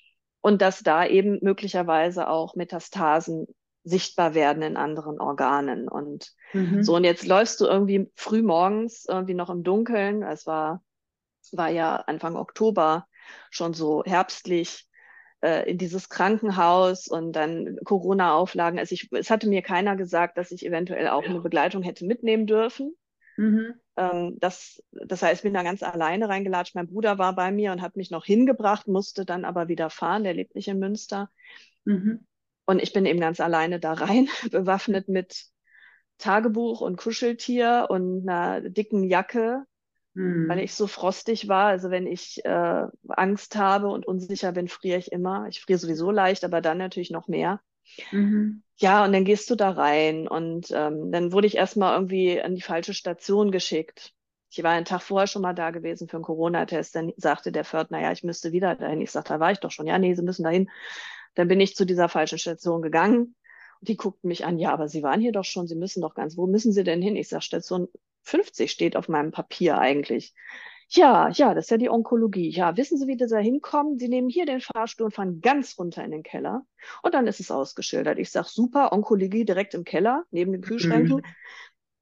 und dass da eben möglicherweise auch Metastasen sichtbar werden in anderen Organen. Und so, Mhm. und jetzt läufst du irgendwie früh morgens, irgendwie noch im Dunkeln. Es war, war ja Anfang Oktober schon so herbstlich äh, in dieses Krankenhaus und dann Corona-Auflagen. Also ich, es hatte mir keiner gesagt, dass ich eventuell auch eine Begleitung hätte mitnehmen dürfen. Mhm. Ähm, das, das heißt, ich bin da ganz alleine reingelatscht. Mein Bruder war bei mir und hat mich noch hingebracht, musste dann aber wieder fahren. Der lebt nicht in Münster. Mhm. Und ich bin eben ganz alleine da rein, bewaffnet mit Tagebuch und Kuscheltier und einer dicken Jacke, weil Mhm. ich so frostig war. Also wenn ich äh, Angst habe und unsicher bin, friere ich immer. Ich friere sowieso leicht, aber dann natürlich noch mehr. Mhm. Ja, und dann gehst du da rein und ähm, dann wurde ich erstmal irgendwie an die falsche Station geschickt. Ich war einen Tag vorher schon mal da gewesen für einen Corona-Test. Dann sagte der Pförtner, ja, ich müsste wieder dahin. Ich sagte, da war ich doch schon. Ja, nee, Sie müssen dahin. Dann bin ich zu dieser falschen Station gegangen und die guckten mich an, ja, aber Sie waren hier doch schon, Sie müssen doch ganz, wo müssen Sie denn hin? Ich sage, Station fünfzig steht auf meinem Papier eigentlich. Ja, ja, das ist ja die Onkologie. Ja, wissen Sie, wie Sie da hinkommen? Sie nehmen hier den Fahrstuhl und fahren ganz runter in den Keller. Und dann ist es ausgeschildert. Ich sage, super, Onkologie direkt im Keller, neben den Mhm. Kühlschränken.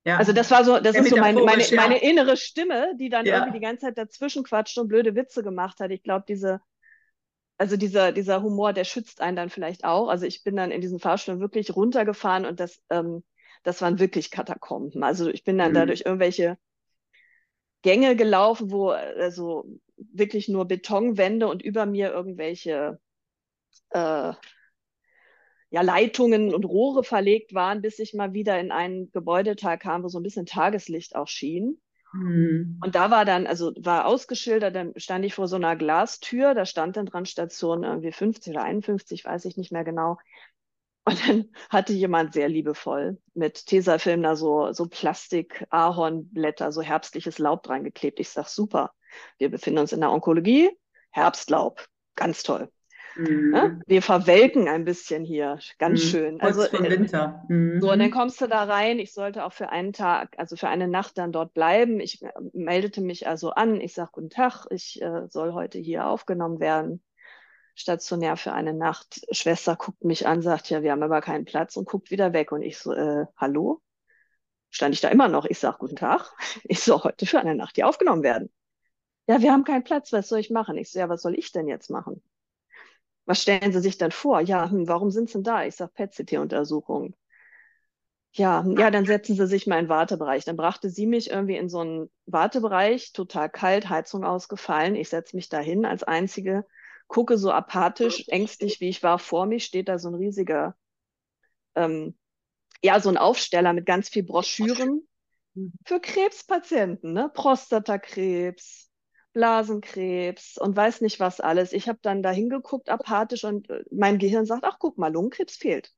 Also Ja, das war so, das sehr ist so mein, meine, metaphorisch, meine ja. innere Stimme, die dann irgendwie die Ja. ganze Zeit dazwischen quatscht und blöde Witze gemacht hat. Ich glaube, diese, also dieser, dieser Humor, der schützt einen dann vielleicht auch. Also ich bin dann in diesen Fahrstuhl wirklich runtergefahren und das, ähm, das waren wirklich Katakomben. Also ich bin dann da Mhm. durch irgendwelche Gänge gelaufen, wo also wirklich nur Betonwände und über mir irgendwelche äh, ja, Leitungen und Rohre verlegt waren, bis ich mal wieder in ein Gebäudeteil kam, wo so ein bisschen Tageslicht auch schien. Mhm. Und da war dann, also war ausgeschildert, dann stand ich vor so einer Glastür, da stand dann dran Station irgendwie fünfzig oder einundfünfzig, weiß ich nicht mehr genau. Und dann hatte jemand sehr liebevoll mit Tesafilm da so, so Plastik-Ahornblätter, so herbstliches Laub dran geklebt. Ich sag, super, wir befinden uns in der Onkologie, Herbstlaub, ganz toll. Ne? Mhm. Wir verwelken ein bisschen hier, ganz Mhm. schön. Also Kurz vor äh, Winter. so, und dann Mhm. kommst du da rein. Ich sollte auch für einen Tag, also für eine Nacht dann dort bleiben. Ich äh, meldete mich also an. Ich sage, guten Tag, ich äh, soll heute hier aufgenommen werden, stationär für eine Nacht. Schwester guckt mich an, sagt, ja, wir haben aber keinen Platz und guckt wieder weg. Und ich so, äh, hallo? Stand ich da immer noch? Ich sage, guten Tag, ich soll heute für eine Nacht hier aufgenommen werden. Ja, wir haben keinen Platz, was soll ich machen? Ich so, ja, was soll ich denn jetzt machen? Was stellen Sie sich dann vor? Ja, hm, warum sind Sie denn da? Ich sage, P E T C T-Untersuchung. Ja, ja, dann setzen Sie sich mal in den Wartebereich. Dann brachte sie mich irgendwie in so einen Wartebereich, total kalt, Heizung ausgefallen. Ich setze mich da hin als Einzige, gucke so apathisch, ängstlich wie ich war, vor mir steht da so ein riesiger, ähm, ja, so ein Aufsteller mit ganz viel Broschüren für Krebspatienten, ne? Prostatakrebs, Blasenkrebs und weiß nicht was alles. Ich habe dann da hingeguckt, apathisch und äh, mein Gehirn sagt, ach guck mal, Lungenkrebs fehlt.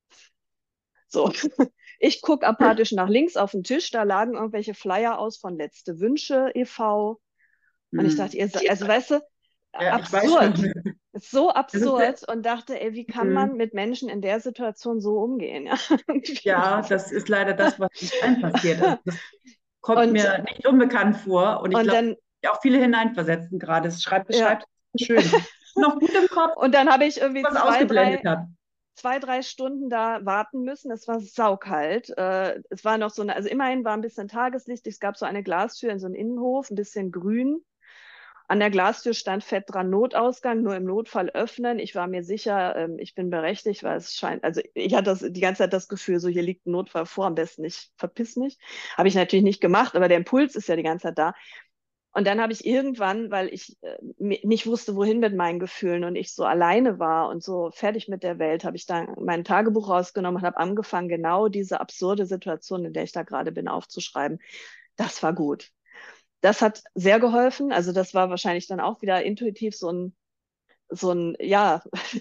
So, ich gucke apathisch nach links auf den Tisch, da lagen irgendwelche Flyer aus von Letzte Wünsche e V. Und ich dachte, Mhm. ihr, se- also weißt du, Ja, ich weiß absurd, schon. so Das ist, sehr- absurd und dachte, ey, wie kann man mhm. mit Menschen in der Situation so umgehen? Ja, irgendwie. Ja, das ist leider das, was uns allen passiert. Also das kommt Und, mir nicht unbekannt vor und ich und glaube, dann, auch viele hineinversetzen gerade. Es schreibt, ja, beschreibt es schön. Noch gut im Kopf, und dann habe ich irgendwie was zwei, ausgeblendet drei, hat. zwei, drei Stunden da warten müssen. Es war saukalt. Äh, es war noch so eine, also immerhin war ein bisschen Tageslicht. Es gab so eine Glastür in so einen Innenhof, ein bisschen grün. An der Glastür stand fett dran Notausgang, nur im Notfall öffnen. Ich war mir sicher, ähm, ich bin berechtigt, weil es scheint, also ich hatte das, die ganze Zeit das Gefühl, so hier liegt ein Notfall vor, am besten nicht, verpiss mich. Habe ich natürlich nicht gemacht, aber der Impuls ist ja die ganze Zeit da. Und dann habe ich irgendwann, weil ich äh, mi- nicht wusste, wohin mit meinen Gefühlen und ich so alleine war und so fertig mit der Welt, habe ich dann mein Tagebuch rausgenommen und habe angefangen, genau diese absurde Situation, in der ich da gerade bin, aufzuschreiben. Das war gut. Das hat sehr geholfen. Also das war wahrscheinlich dann auch wieder intuitiv so ein, so ein, ja,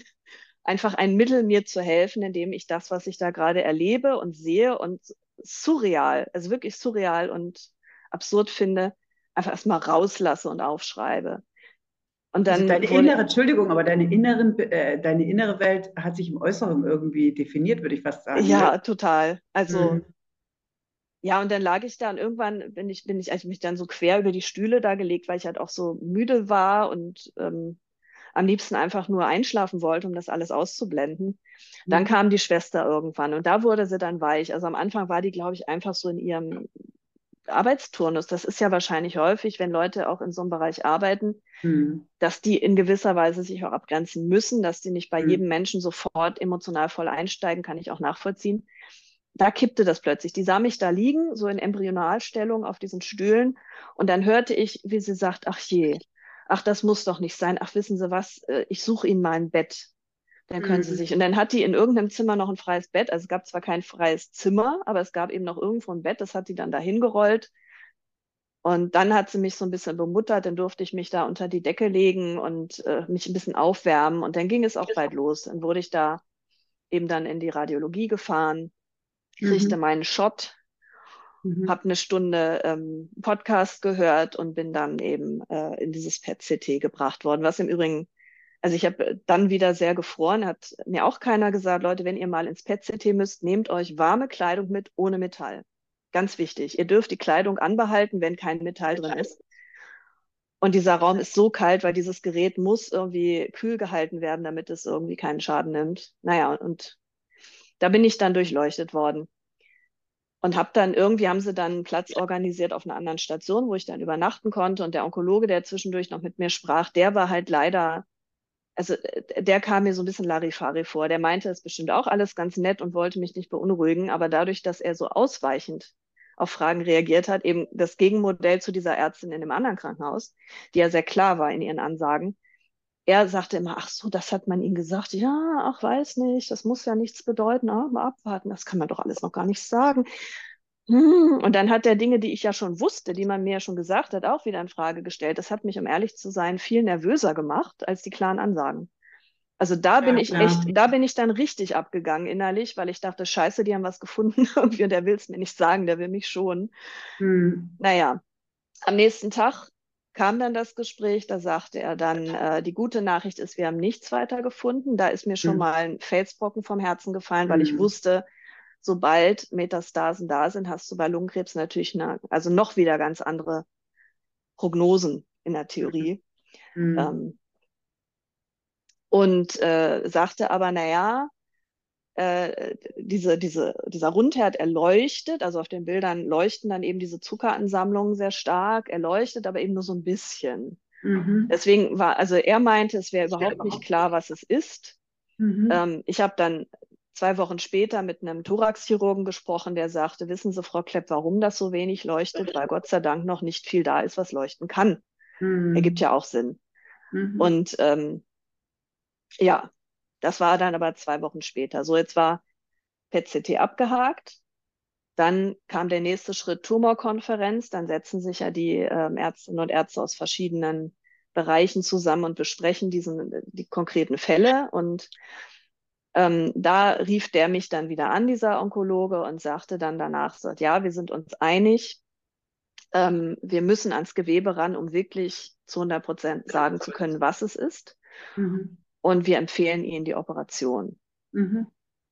einfach ein Mittel, mir zu helfen, indem ich das, was ich da gerade erlebe und sehe und surreal, also wirklich surreal und absurd finde, einfach erstmal rauslasse und aufschreibe. Und Also dann deine wurde, innere, Entschuldigung, aber deine inneren, äh, deine innere Welt hat sich im Äußeren irgendwie definiert, würde ich fast sagen, ne? ja, total. Also, Mhm. ja, und dann lag ich da und irgendwann bin ich, bin ich, als ich mich dann so quer über die Stühle da gelegt, weil ich halt auch so müde war und ähm, am liebsten einfach nur einschlafen wollte, um das alles auszublenden. Dann Mhm. kam die Schwester irgendwann und da wurde sie dann weich. Also am Anfang war die, glaube ich, einfach so in ihrem Arbeitsturnus. Das ist ja wahrscheinlich häufig, wenn Leute auch in so einem Bereich arbeiten, Mhm. dass die in gewisser Weise sich auch abgrenzen müssen, dass die nicht bei jedem Mhm. Menschen sofort emotional voll einsteigen, kann ich auch nachvollziehen. Da kippte das plötzlich. Die sah mich da liegen, so in Embryonalstellung auf diesen Stühlen. Und dann hörte ich, wie sie sagt, ach je, ach, das muss doch nicht sein. Ach, wissen Sie was, äh, ich suche Ihnen mal ein Bett. Dann können Sie Mhm. sich. Und dann hat die in irgendeinem Zimmer noch ein freies Bett. Also es gab zwar kein freies Zimmer, aber es gab eben noch irgendwo ein Bett. Das hat die dann da hingerollt. Und dann hat sie mich so ein bisschen bemuttert. Dann durfte ich mich da unter die Decke legen und äh, mich ein bisschen aufwärmen. Und dann ging es auch bald los. Dann wurde ich da eben dann in die Radiologie gefahren, kriegte Mhm. meinen Shot, Mhm. habe eine Stunde ähm, Podcast gehört und bin dann eben äh, in dieses P E T-C T gebracht worden, was im Übrigen, also ich habe dann wieder sehr gefroren, hat mir auch keiner gesagt, Leute, wenn ihr mal ins P E T-C T müsst, nehmt euch warme Kleidung mit ohne Metall. Ganz wichtig. Ihr dürft die Kleidung anbehalten, wenn kein Metall drin ist. Und dieser Raum ist so kalt, weil dieses Gerät muss irgendwie kühl gehalten werden, damit es irgendwie keinen Schaden nimmt. Naja, und da bin ich dann durchleuchtet worden. Und habe dann irgendwie, haben sie dann einen Platz organisiert auf einer anderen Station, wo ich dann übernachten konnte. Und der Onkologe, der zwischendurch noch mit mir sprach, der war halt leider, also äh, der kam mir so ein bisschen Larifari vor. Der meinte, es ist bestimmt auch alles ganz nett und wollte mich nicht beunruhigen. Aber dadurch, dass er so ausweichend auf Fragen reagiert hat, eben das Gegenmodell zu dieser Ärztin in dem anderen Krankenhaus, die ja sehr klar war in ihren Ansagen, er sagte immer, ach so, das hat man ihm gesagt. Ja, ach, weiß nicht, das muss ja nichts bedeuten. Ah, mal abwarten, das kann man doch alles noch gar nicht sagen. Hm. Und dann hat er Dinge, die ich ja schon wusste, die man mir ja schon gesagt hat, auch wieder in Frage gestellt. Das hat mich, um ehrlich zu sein, viel nervöser gemacht als die klaren Ansagen. Also da bin Ja, ich echt, klar. da bin ich dann richtig abgegangen innerlich, weil ich dachte, Scheiße, die haben was gefunden irgendwie und der will es mir nicht sagen, der will mich schonen. Hm. Naja, am nächsten Tag kam dann das Gespräch, da sagte er dann, äh, die gute Nachricht ist, wir haben nichts weiter gefunden. Da ist mir schon Hm. mal ein Felsbrocken vom Herzen gefallen, weil ich Hm. wusste, sobald Metastasen da sind, hast du bei Lungenkrebs natürlich eine, also noch wieder ganz andere Prognosen in der Theorie. Hm. Ähm, und äh, sagte aber, naja, äh, diese, diese, dieser Rundherd erleuchtet, also auf den Bildern leuchten dann eben diese Zuckeransammlungen sehr stark, erleuchtet, aber eben nur so ein bisschen. Mhm. Deswegen war, also er meinte, es wäre überhaupt nicht klar, was es ist. Mhm. Ähm, ich habe dann zwei Wochen später mit einem Thoraxchirurgen gesprochen, der sagte, wissen Sie, Frau Klepp, warum das so wenig leuchtet? Weil Gott sei Dank noch nicht viel da ist, was leuchten kann. Ergibt Mhm. ja auch Sinn. Mhm. Und ähm, ja, das war dann aber zwei Wochen später. So, jetzt war P E T C T abgehakt. Dann kam der nächste Schritt Tumorkonferenz. Dann setzen sich ja die ähm, Ärztinnen und Ärzte aus verschiedenen Bereichen zusammen und besprechen diesen, die konkreten Fälle. Und ähm, da rief der mich dann wieder an, dieser Onkologe, und sagte dann danach, sagt, ja, wir sind uns einig, ähm, wir müssen ans Gewebe ran, um wirklich zu hundert Prozent sagen zu können, was es ist. Mhm. Und wir empfehlen Ihnen die Operation. Mhm.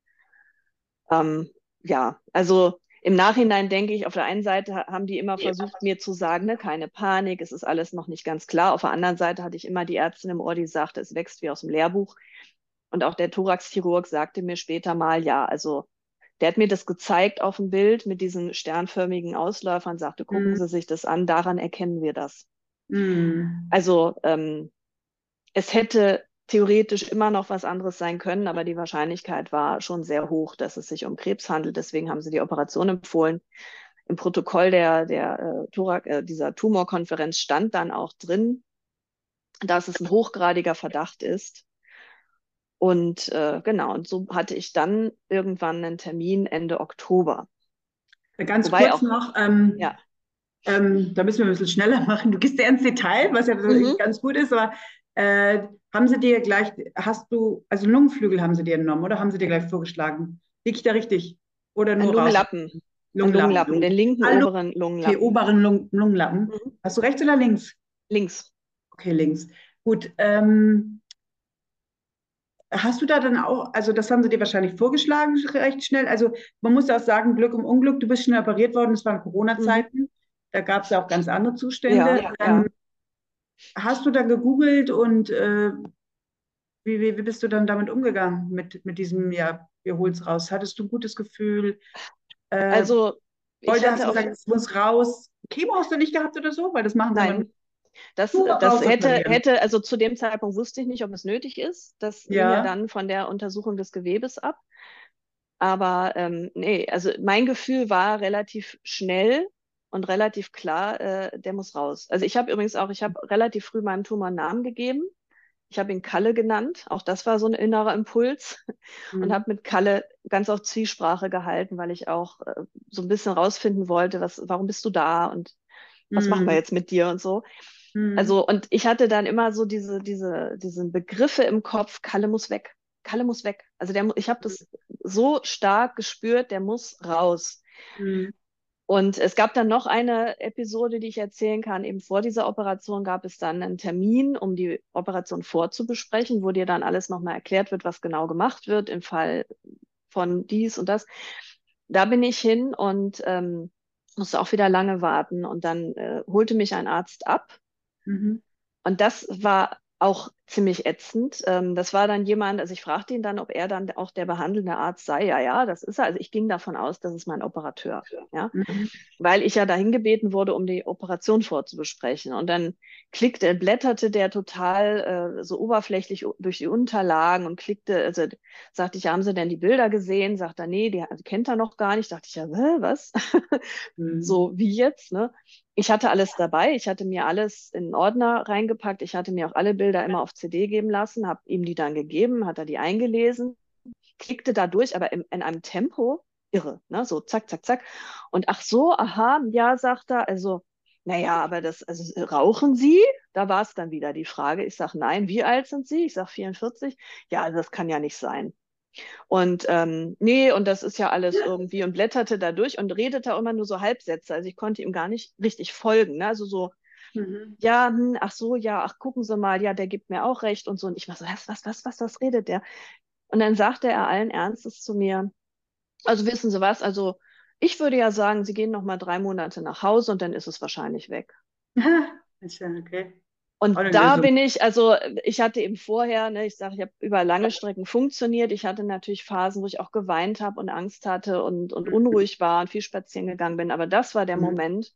Ähm, ja, also im Nachhinein denke ich, auf der einen Seite ha- haben die immer versucht, mir zu sagen, ne, keine Panik, es ist alles noch nicht ganz klar. Auf der anderen Seite hatte ich immer die Ärztin im Ohr, die sagte, es wächst wie aus dem Lehrbuch. Und auch der Thoraxchirurg sagte mir später mal, ja, also der hat mir das gezeigt auf dem Bild mit diesen sternförmigen Ausläufern, sagte, gucken Mhm. Sie sich das an, daran erkennen wir das. Mhm. Also ähm, es hätte theoretisch immer noch was anderes sein können, aber die Wahrscheinlichkeit war schon sehr hoch, dass es sich um Krebs handelt. Deswegen haben sie die Operation empfohlen. Im Protokoll der, der äh, Thorax, äh, dieser Tumorkonferenz stand dann auch drin, dass es ein hochgradiger Verdacht ist. Und äh, genau, und so hatte ich dann irgendwann einen Termin Ende Oktober. Ganz Wobei kurz auch, noch, ähm, ja. ähm, da müssen wir ein bisschen schneller machen. Du gehst sehr ins Detail, was ja Mhm. ganz gut ist, aber äh, haben sie dir gleich, hast du, also Lungenflügel haben sie dir entnommen oder haben sie dir gleich vorgeschlagen? Liege ich da richtig? Oder Ein nur raus? Lungenlappen, ein Lungenlappen, Lungenlappen, den gut. linken Hallo, oberen okay, Lungenlappen. oberen Lung Lungenlappen. Mhm. Hast du rechts oder links? Links. Okay, links. Gut, ähm, hast du da dann auch, also das haben sie dir wahrscheinlich vorgeschlagen, recht schnell. Also man muss ja auch sagen, Glück im Unglück, du bist schnell operiert worden, das waren Mhm. Corona-Zeiten. Da gab es ja auch ganz andere Zustände. Ja, Ähm, ja. hast du da gegoogelt und äh, wie, wie, wie bist du dann damit umgegangen, mit, mit diesem, ja, wir holen es raus? Hattest du ein gutes Gefühl? Äh, Also ich wollte, hast hatte du auf, gesagt, es muss raus? Chemo hast du nicht gehabt oder so? Weil das machen sie immer nein, das, nur das raus hätte, operieren. hätte, also zu dem Zeitpunkt wusste ich nicht, ob es nötig ist. Das hing ja Ja. dann von der Untersuchung des Gewebes ab. Aber ähm, nee, also mein Gefühl war relativ schnell und relativ klar, äh, der muss raus. Also ich habe übrigens auch, ich habe relativ früh meinem Tumor einen Namen gegeben. Ich habe ihn Kalle genannt. Auch das war so ein innerer Impuls und Hm. habe mit Kalle ganz auf Zwiesprache gehalten, weil ich auch äh, so ein bisschen rausfinden wollte, was, warum bist du da und was machen wir Hm. jetzt mit dir und so. Hm. Also, und ich hatte dann immer so diese, diese, diese Begriffe im Kopf, Kalle muss weg. Kalle muss weg. Also der, mu- ich habe das so stark gespürt, der muss raus. Hm. Und es gab dann noch eine Episode, die ich erzählen kann. Eben vor dieser Operation gab es dann einen Termin, um die Operation vorzubesprechen, wo dir dann alles nochmal erklärt wird, was genau gemacht wird im Fall von dies und das. Da bin ich hin und ähm, musste auch wieder lange warten. Und dann äh, holte mich ein Arzt ab Mhm. und das war auch ziemlich ätzend. Ähm, das war dann jemand, also ich fragte ihn dann, ob er dann auch der behandelnde Arzt sei. Ja, ja, das ist er. Also ich ging davon aus, das ist mein Operateur. Ja, Mhm. weil ich ja dahin gebeten wurde, um die Operation vorzubesprechen. Und dann klickte, blätterte der total äh, so oberflächlich durch die Unterlagen und klickte, also sagte ich, haben Sie denn die Bilder gesehen? Sagt er, nee, die also kennt er noch gar nicht. Dachte ich, ja, hä, was? Mhm. So wie jetzt, ne? Ich hatte alles dabei, ich hatte mir alles in einen Ordner reingepackt, ich hatte mir auch alle Bilder immer auf C D geben lassen, habe ihm die dann gegeben, hat er die eingelesen, klickte da durch, aber im, in einem Tempo irre, ne? So zack, zack, zack. Und ach so, aha, ja, sagt er, also, naja, aber das, also rauchen Sie? Da war es dann wieder die Frage. Ich sage, nein, wie alt sind Sie? Ich sage vierundvierzig. Ja, also das kann ja nicht sein. Und ähm, nee, und das ist ja alles irgendwie und blätterte da durch und redete auch immer nur so Halbsätze. Also ich konnte ihm gar nicht richtig folgen. Ne? Also so, Mhm. ja, hm, ach so, ja, ach, gucken Sie mal, ja, der gibt mir auch recht und so. Und ich war so, was, was, was, was, was redet der? Und dann sagte er allen Ernstes zu mir, also wissen Sie was, also ich würde ja sagen, Sie gehen noch mal drei Monate nach Hause und dann ist es wahrscheinlich weg. Aha. Ist ja okay. Und Tolle da Lösung. bin ich, also ich hatte eben vorher, ne, ich sage, ich habe über lange Strecken funktioniert. Ich hatte natürlich Phasen, wo ich auch geweint habe und Angst hatte und, und unruhig war und viel spazieren gegangen bin. Aber das war der Mhm. Moment,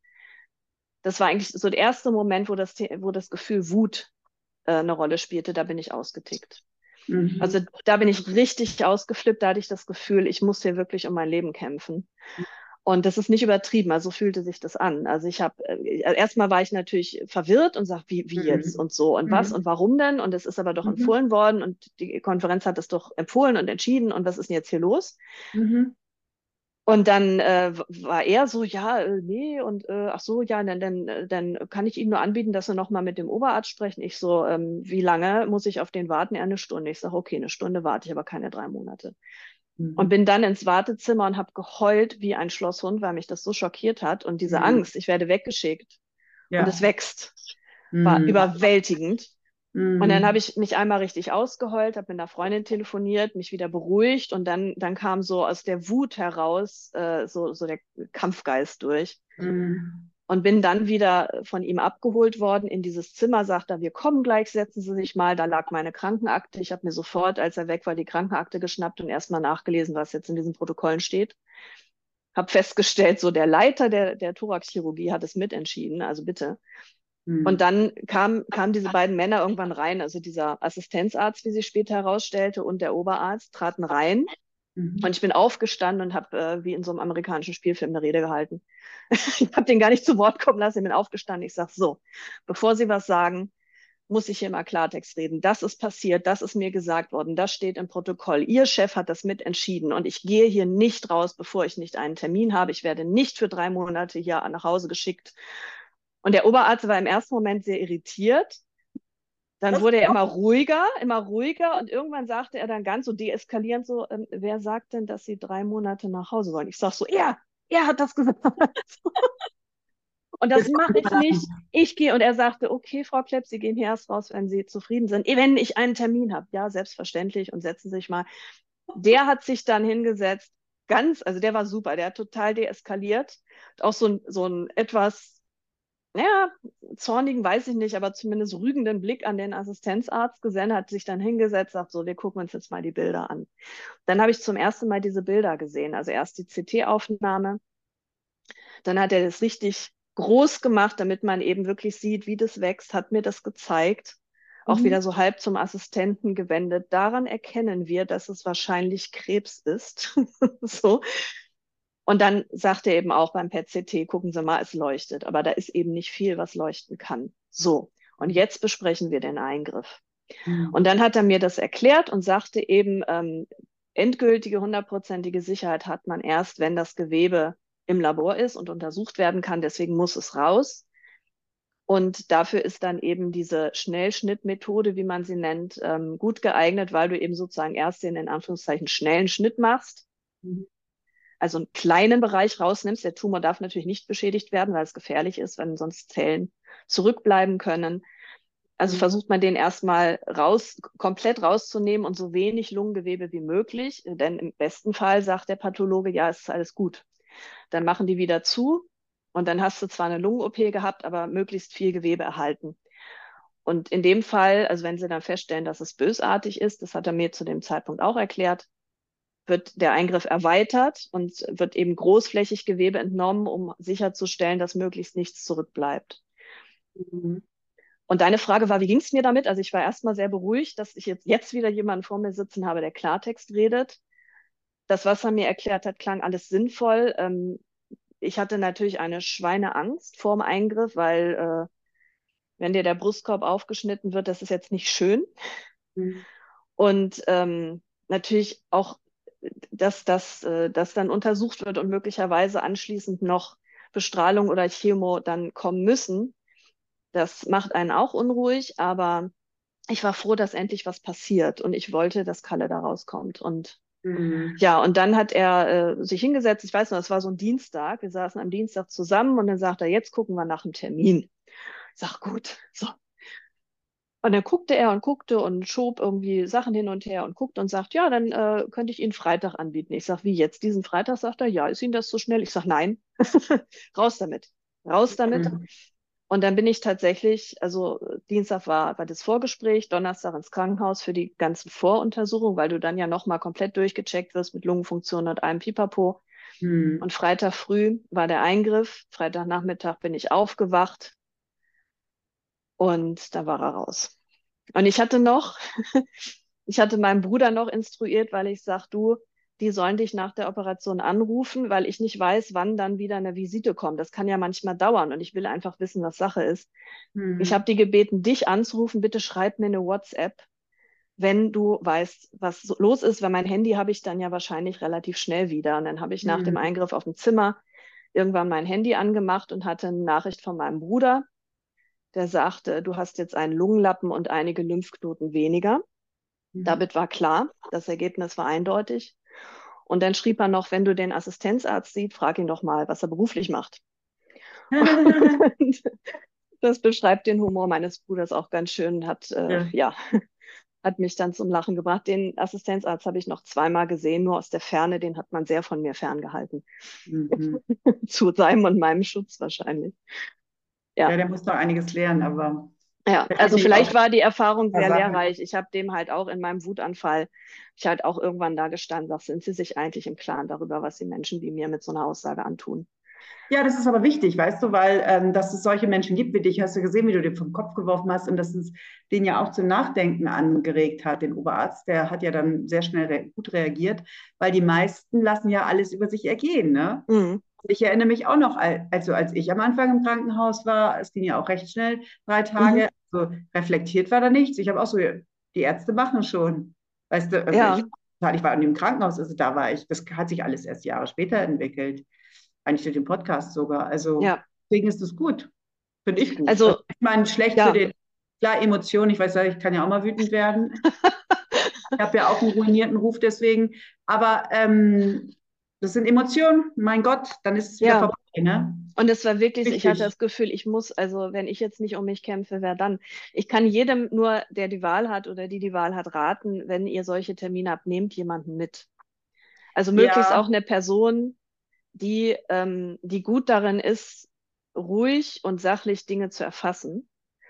das war eigentlich so der erste Moment, wo das, The- wo das Gefühl Wut äh, eine Rolle spielte. Da bin ich ausgetickt. Also Mhm. da bin ich richtig ausgeflippt. Da hatte ich das Gefühl, ich muss hier wirklich um mein Leben kämpfen. Und das ist nicht übertrieben, also fühlte sich das an. Also ich habe, äh, erstmal war ich natürlich verwirrt und sag, wie, wie jetzt Mhm. und so und was Mhm. und warum denn? Und es ist aber doch Mhm. empfohlen worden und die Konferenz hat es doch empfohlen und entschieden und was ist denn jetzt hier los? Mhm. Und dann äh, war er so, ja, äh, nee, und äh, ach so, ja, dann, dann, äh, dann kann ich Ihnen nur anbieten, dass Sie noch mal mit dem Oberarzt sprechen. Ich so, ähm, wie lange muss ich auf den warten? Er, eine Stunde. Ich sage, okay, eine Stunde warte ich, aber keine drei Monate. Und Mhm. bin dann ins Wartezimmer und habe geheult wie ein Schlosshund, weil mich das so schockiert hat. Und diese Mhm. Angst, ich werde weggeschickt und es Ja. wächst, war Mhm. überwältigend. Und dann habe Mhm. ich mich einmal richtig ausgeheult, habe mit einer Freundin telefoniert, mich wieder beruhigt und dann, dann kam so aus der Wut heraus äh, so, so der Kampfgeist durch. Mhm. Und bin dann wieder von ihm abgeholt worden in dieses Zimmer, sagt er, wir kommen gleich, setzen Sie sich mal. Da lag meine Krankenakte. Ich habe mir sofort, als er weg war, die Krankenakte geschnappt und erstmal nachgelesen, was jetzt in diesen Protokollen steht. Habe festgestellt, so der Leiter der, der Thoraxchirurgie hat es mitentschieden, also bitte. Und Mhm. dann kam, kamen diese beiden Männer irgendwann rein, also dieser Assistenzarzt, wie sich später herausstellte, und der Oberarzt traten rein. Und Mhm. ich bin aufgestanden und habe äh, wie in so einem amerikanischen Spielfilm eine Rede gehalten. Ich habe den gar nicht zu Wort kommen lassen, ich bin aufgestanden. Ich sage so, bevor Sie was sagen, muss ich hier mal Klartext reden. Das ist passiert, das ist mir gesagt worden, das steht im Protokoll. Ihr Chef hat das mitentschieden und ich gehe hier nicht raus, bevor ich nicht einen Termin habe. Ich werde nicht für drei Monate hier nach Hause geschickt. Und der Oberarzt war im ersten Moment sehr irritiert. Dann Das wurde er immer ruhiger, immer ruhiger und irgendwann sagte er dann ganz so deeskalierend so, ähm, wer sagt denn, dass Sie drei Monate nach Hause wollen? Ich sag so, er, er hat das gesagt. Und das jetzt kommt mache ich jemand nicht. an. Ich gehe und er sagte, okay, Frau Klepp, Sie gehen hier erst raus, wenn Sie zufrieden sind. Wenn ich einen Termin habe, ja, selbstverständlich und setzen Sie sich mal. Der hat sich dann hingesetzt, ganz, also der war super, der hat total deeskaliert. Auch so ein, so ein etwas, naja, zornigen, weiß ich nicht, aber zumindest rügenden Blick an den Assistenzarzt gesendet, hat sich dann hingesetzt, sagt so, wir gucken uns jetzt mal die Bilder an. Dann habe ich zum ersten Mal diese Bilder gesehen, also erst die C T-Aufnahme, dann hat er das richtig groß gemacht, damit man eben wirklich sieht, wie das wächst, hat mir das gezeigt. Auch Mhm. wieder so halb zum Assistenten gewendet. Daran erkennen wir, dass es wahrscheinlich Krebs ist. So. Und dann sagt er eben auch beim P E T C T, gucken Sie mal, es leuchtet. Aber da ist eben nicht viel, was leuchten kann. So. Und jetzt besprechen wir den Eingriff. Und Mhm. dann hat er mir das erklärt und sagte eben, ähm, endgültige, hundertprozentige Sicherheit hat man erst, wenn das Gewebe im Labor ist und untersucht werden kann. Deswegen muss es raus. Und dafür ist dann eben diese Schnellschnittmethode, wie man sie nennt, ähm, gut geeignet, weil du eben sozusagen erst den in Anführungszeichen schnellen Schnitt machst, Mhm. also einen kleinen Bereich rausnimmst. Der Tumor darf natürlich nicht beschädigt werden, weil es gefährlich ist, wenn sonst Zellen zurückbleiben können. Also Mhm. versucht man den erstmal raus, komplett rauszunehmen und so wenig Lungengewebe wie möglich. Denn im besten Fall sagt der Pathologe, ja, es ist alles gut. Dann machen die wieder zu und dann hast du zwar eine Lungen-O P gehabt, aber möglichst viel Gewebe erhalten. und in dem Fall, also wenn sie dann feststellen, dass es bösartig ist, das hat er mir zu dem Zeitpunkt auch erklärt, wird der Eingriff erweitert und wird eben großflächig Gewebe entnommen, um sicherzustellen, dass möglichst nichts zurückbleibt. Mhm. Und deine Frage war, wie ging es mir damit? Also ich war erstmal sehr beruhigt, dass ich jetzt, jetzt wieder jemanden vor mir sitzen habe, der Klartext redet. Das, was er mir erklärt hat, klang alles sinnvoll. Ähm, ich hatte natürlich eine Schweineangst vor dem Eingriff, weil äh, wenn dir der Brustkorb aufgeschnitten wird, das ist jetzt nicht schön. Mhm. Und ähm, natürlich auch, dass das äh, dass dann untersucht wird und möglicherweise anschließend noch Bestrahlung oder Chemo dann kommen müssen. Das macht einen auch unruhig, aber ich war froh, dass endlich was passiert und ich wollte, dass Kalle da rauskommt. Und Mhm. ja, und dann hat er äh, sich hingesetzt. Ich weiß noch, es war so ein Dienstag. Wir saßen am Dienstag zusammen und dann sagt er, jetzt gucken wir nach dem Termin. Ich sag, gut, so. Und dann guckte er und guckte und schob irgendwie Sachen hin und her und guckt und sagt, ja, dann äh, könnte ich Ihnen Freitag anbieten. Ich sag, wie jetzt? Diesen Freitag? Sagt er, ja, ist Ihnen das so schnell? Ich sag, nein, raus damit, raus damit. Mhm. Und dann bin ich tatsächlich, also Dienstag war, war das Vorgespräch, Donnerstag ins Krankenhaus für die ganzen Voruntersuchungen, weil du dann ja nochmal komplett durchgecheckt wirst mit Lungenfunktion und allem Pipapo. Mhm. Und Freitag früh war der Eingriff. Freitagnachmittag bin ich aufgewacht und da war er raus. Und ich hatte noch, ich hatte meinen Bruder noch instruiert, weil ich sag, du, die sollen dich nach der Operation anrufen, weil ich nicht weiß, wann dann wieder eine Visite kommt. Das kann ja manchmal dauern und ich will einfach wissen, was Sache ist. Ich habe Mhm. die gebeten, dich anzurufen. Bitte schreib mir eine WhatsApp, wenn du weißt, was so los ist, weil mein Handy habe ich dann ja wahrscheinlich relativ schnell wieder. Und dann habe ich nach dem Mhm. Eingriff auf dem Zimmer irgendwann mein Handy angemacht und hatte eine Nachricht von meinem Bruder, der sagte, du hast jetzt einen Lungenlappen und einige Lymphknoten weniger. Mhm. Damit war klar, das Ergebnis war eindeutig. Und dann schrieb er noch, wenn du den Assistenzarzt siehst, frag ihn doch mal, was er beruflich macht. Und das beschreibt den Humor meines Bruders auch ganz schön, hat, äh, Ja. ja, hat mich dann zum Lachen gebracht. Den Assistenzarzt habe ich noch zweimal gesehen, nur aus der Ferne, den hat man sehr von mir ferngehalten. Mhm. Zu seinem und meinem Schutz wahrscheinlich. Ja, Ja. der muss doch einiges lernen, aber Ja, also wahrscheinlich auch vielleicht war die Erfahrung ein paar sehr Sachen. lehrreich. Ich habe dem halt auch in meinem Wutanfall, ich halt auch irgendwann da gestanden, sag, sind Sie sich eigentlich im Klaren darüber, was die Menschen wie mir mit so einer Aussage antun? Ja, das ist aber wichtig, weißt du, weil ähm, dass es solche Menschen gibt wie dich, hast du gesehen, wie du dir vom Kopf geworfen hast und dass es den ja auch zum Nachdenken angeregt hat, den Oberarzt, der hat ja dann sehr schnell re gut reagiert, weil die meisten lassen ja alles über sich ergehen, ne? Mhm. Ich erinnere mich auch noch, also als ich am Anfang im Krankenhaus war, es ging ja auch recht schnell, drei Mhm. Tage, so reflektiert war da nichts. Ich habe auch so, die Ärzte machen schon. Weißt du, also ich, Ja, ich war in dem Krankenhaus, also da war ich, das hat sich alles erst Jahre später entwickelt. Eigentlich durch den Podcast sogar. Also ja. deswegen ist es gut. Finde ich gut. Also Also, ich meine, schlecht für ja. den, klar, Emotionen, ich weiß ja, ich kann ja auch mal wütend werden. Ich habe ja auch einen ruinierten Ruf deswegen. Aber ähm, das sind Emotionen, mein Gott, dann ist es wieder Ja. vorbei, ne? Und es war wirklich, ich hatte Wichtig. das Gefühl, ich muss, also wenn ich jetzt nicht um mich kämpfe, wer dann? Ich kann jedem nur, der die Wahl hat oder die die Wahl hat, raten, wenn ihr solche Termine habt, nehmt jemanden mit. Also möglichst auch Ja, eine Person, die, ähm, die gut darin ist, ruhig und sachlich Dinge zu erfassen.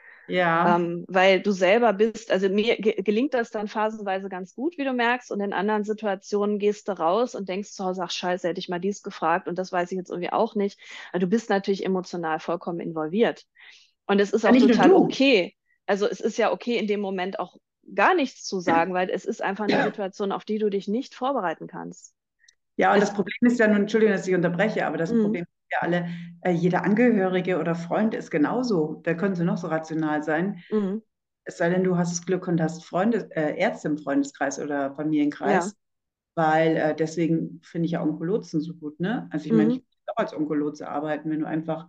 ja. Ähm, weil du selber bist, also mir ge gelingt das dann phasenweise ganz gut, wie du merkst, und in anderen Situationen gehst du raus und denkst zu Hause, ach Scheiße, hätte ich mal dies gefragt und das weiß ich jetzt irgendwie auch nicht. Also du bist natürlich emotional vollkommen involviert. Und es ist Ja, auch nicht nur total du. okay. Also es ist ja okay, in dem Moment auch gar nichts zu sagen, weil es ist einfach eine Situation, auf die du dich nicht vorbereiten kannst. Ja, und das Es, Problem ist ja nun, Entschuldigung, dass ich unterbreche, aber das mm, Problem ist ja alle, äh, jeder Angehörige oder Freund ist genauso. Da können sie noch so rational sein. mm, Es sei denn, du hast das Glück und hast Freunde, äh, Ärzte im Freundeskreis oder ja, Familienkreis, weil äh, deswegen finde ich ja Onkolotsen so gut, ne? Also ich meine, ich mm, würde auch als Onkolotse arbeiten, wenn du einfach,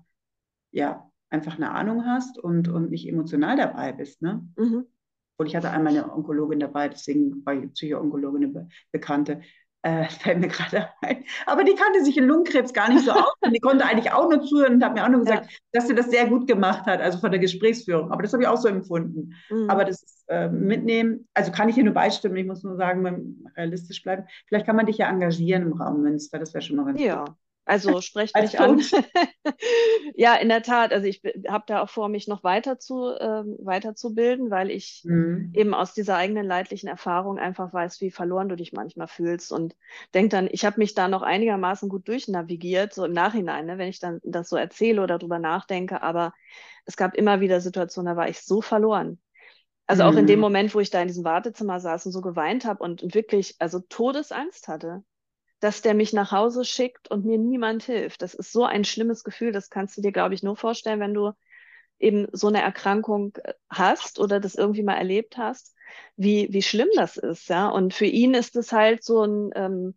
ja, einfach eine Ahnung hast und, und nicht emotional dabei bist, ne? mm. Und ich hatte einmal eine Onkologin dabei, deswegen war ich Psycho-Onkologin eine Be Bekannte. Äh, fällt mir gerade ein. Aber die kannte sich in Lungenkrebs gar nicht so aus. Und die konnte eigentlich auch nur zuhören und hat mir auch nur gesagt, Ja, dass sie das sehr gut gemacht hat, also von der Gesprächsführung. Aber das habe ich auch so empfunden. mm, Aber das ist, äh, mitnehmen, also kann ich hier nur beistimmen. Ich muss nur sagen, realistisch bleiben. Vielleicht kann man dich ja engagieren im Raum Münster. Das wäre schon mal ganz gut. ja. Also sprecht als mich an. Coach. Ja, in der Tat. Also ich habe da auch vor, mich noch weiter zu, ähm, weiterzubilden, weil ich Mhm. eben aus dieser eigenen leidlichen Erfahrung einfach weiß, wie verloren du dich manchmal fühlst und denk dann, ich habe mich da noch einigermaßen gut durchnavigiert, so im Nachhinein, ne, wenn ich dann das so erzähle oder drüber nachdenke, aber es gab immer wieder Situationen, da war ich so verloren. Also auch in dem Mhm. Moment, wo ich da in diesem Wartezimmer saß und so geweint habe und, und wirklich, also Todesangst hatte, dass der mich nach Hause schickt und mir niemand hilft. Das ist so ein schlimmes Gefühl, das kannst du dir, glaube ich, nur vorstellen, wenn du eben so eine Erkrankung äh, hast oder das irgendwie mal erlebt hast, wie, wie schlimm das ist, ja. Und für ihn ist es halt so ein, ähm,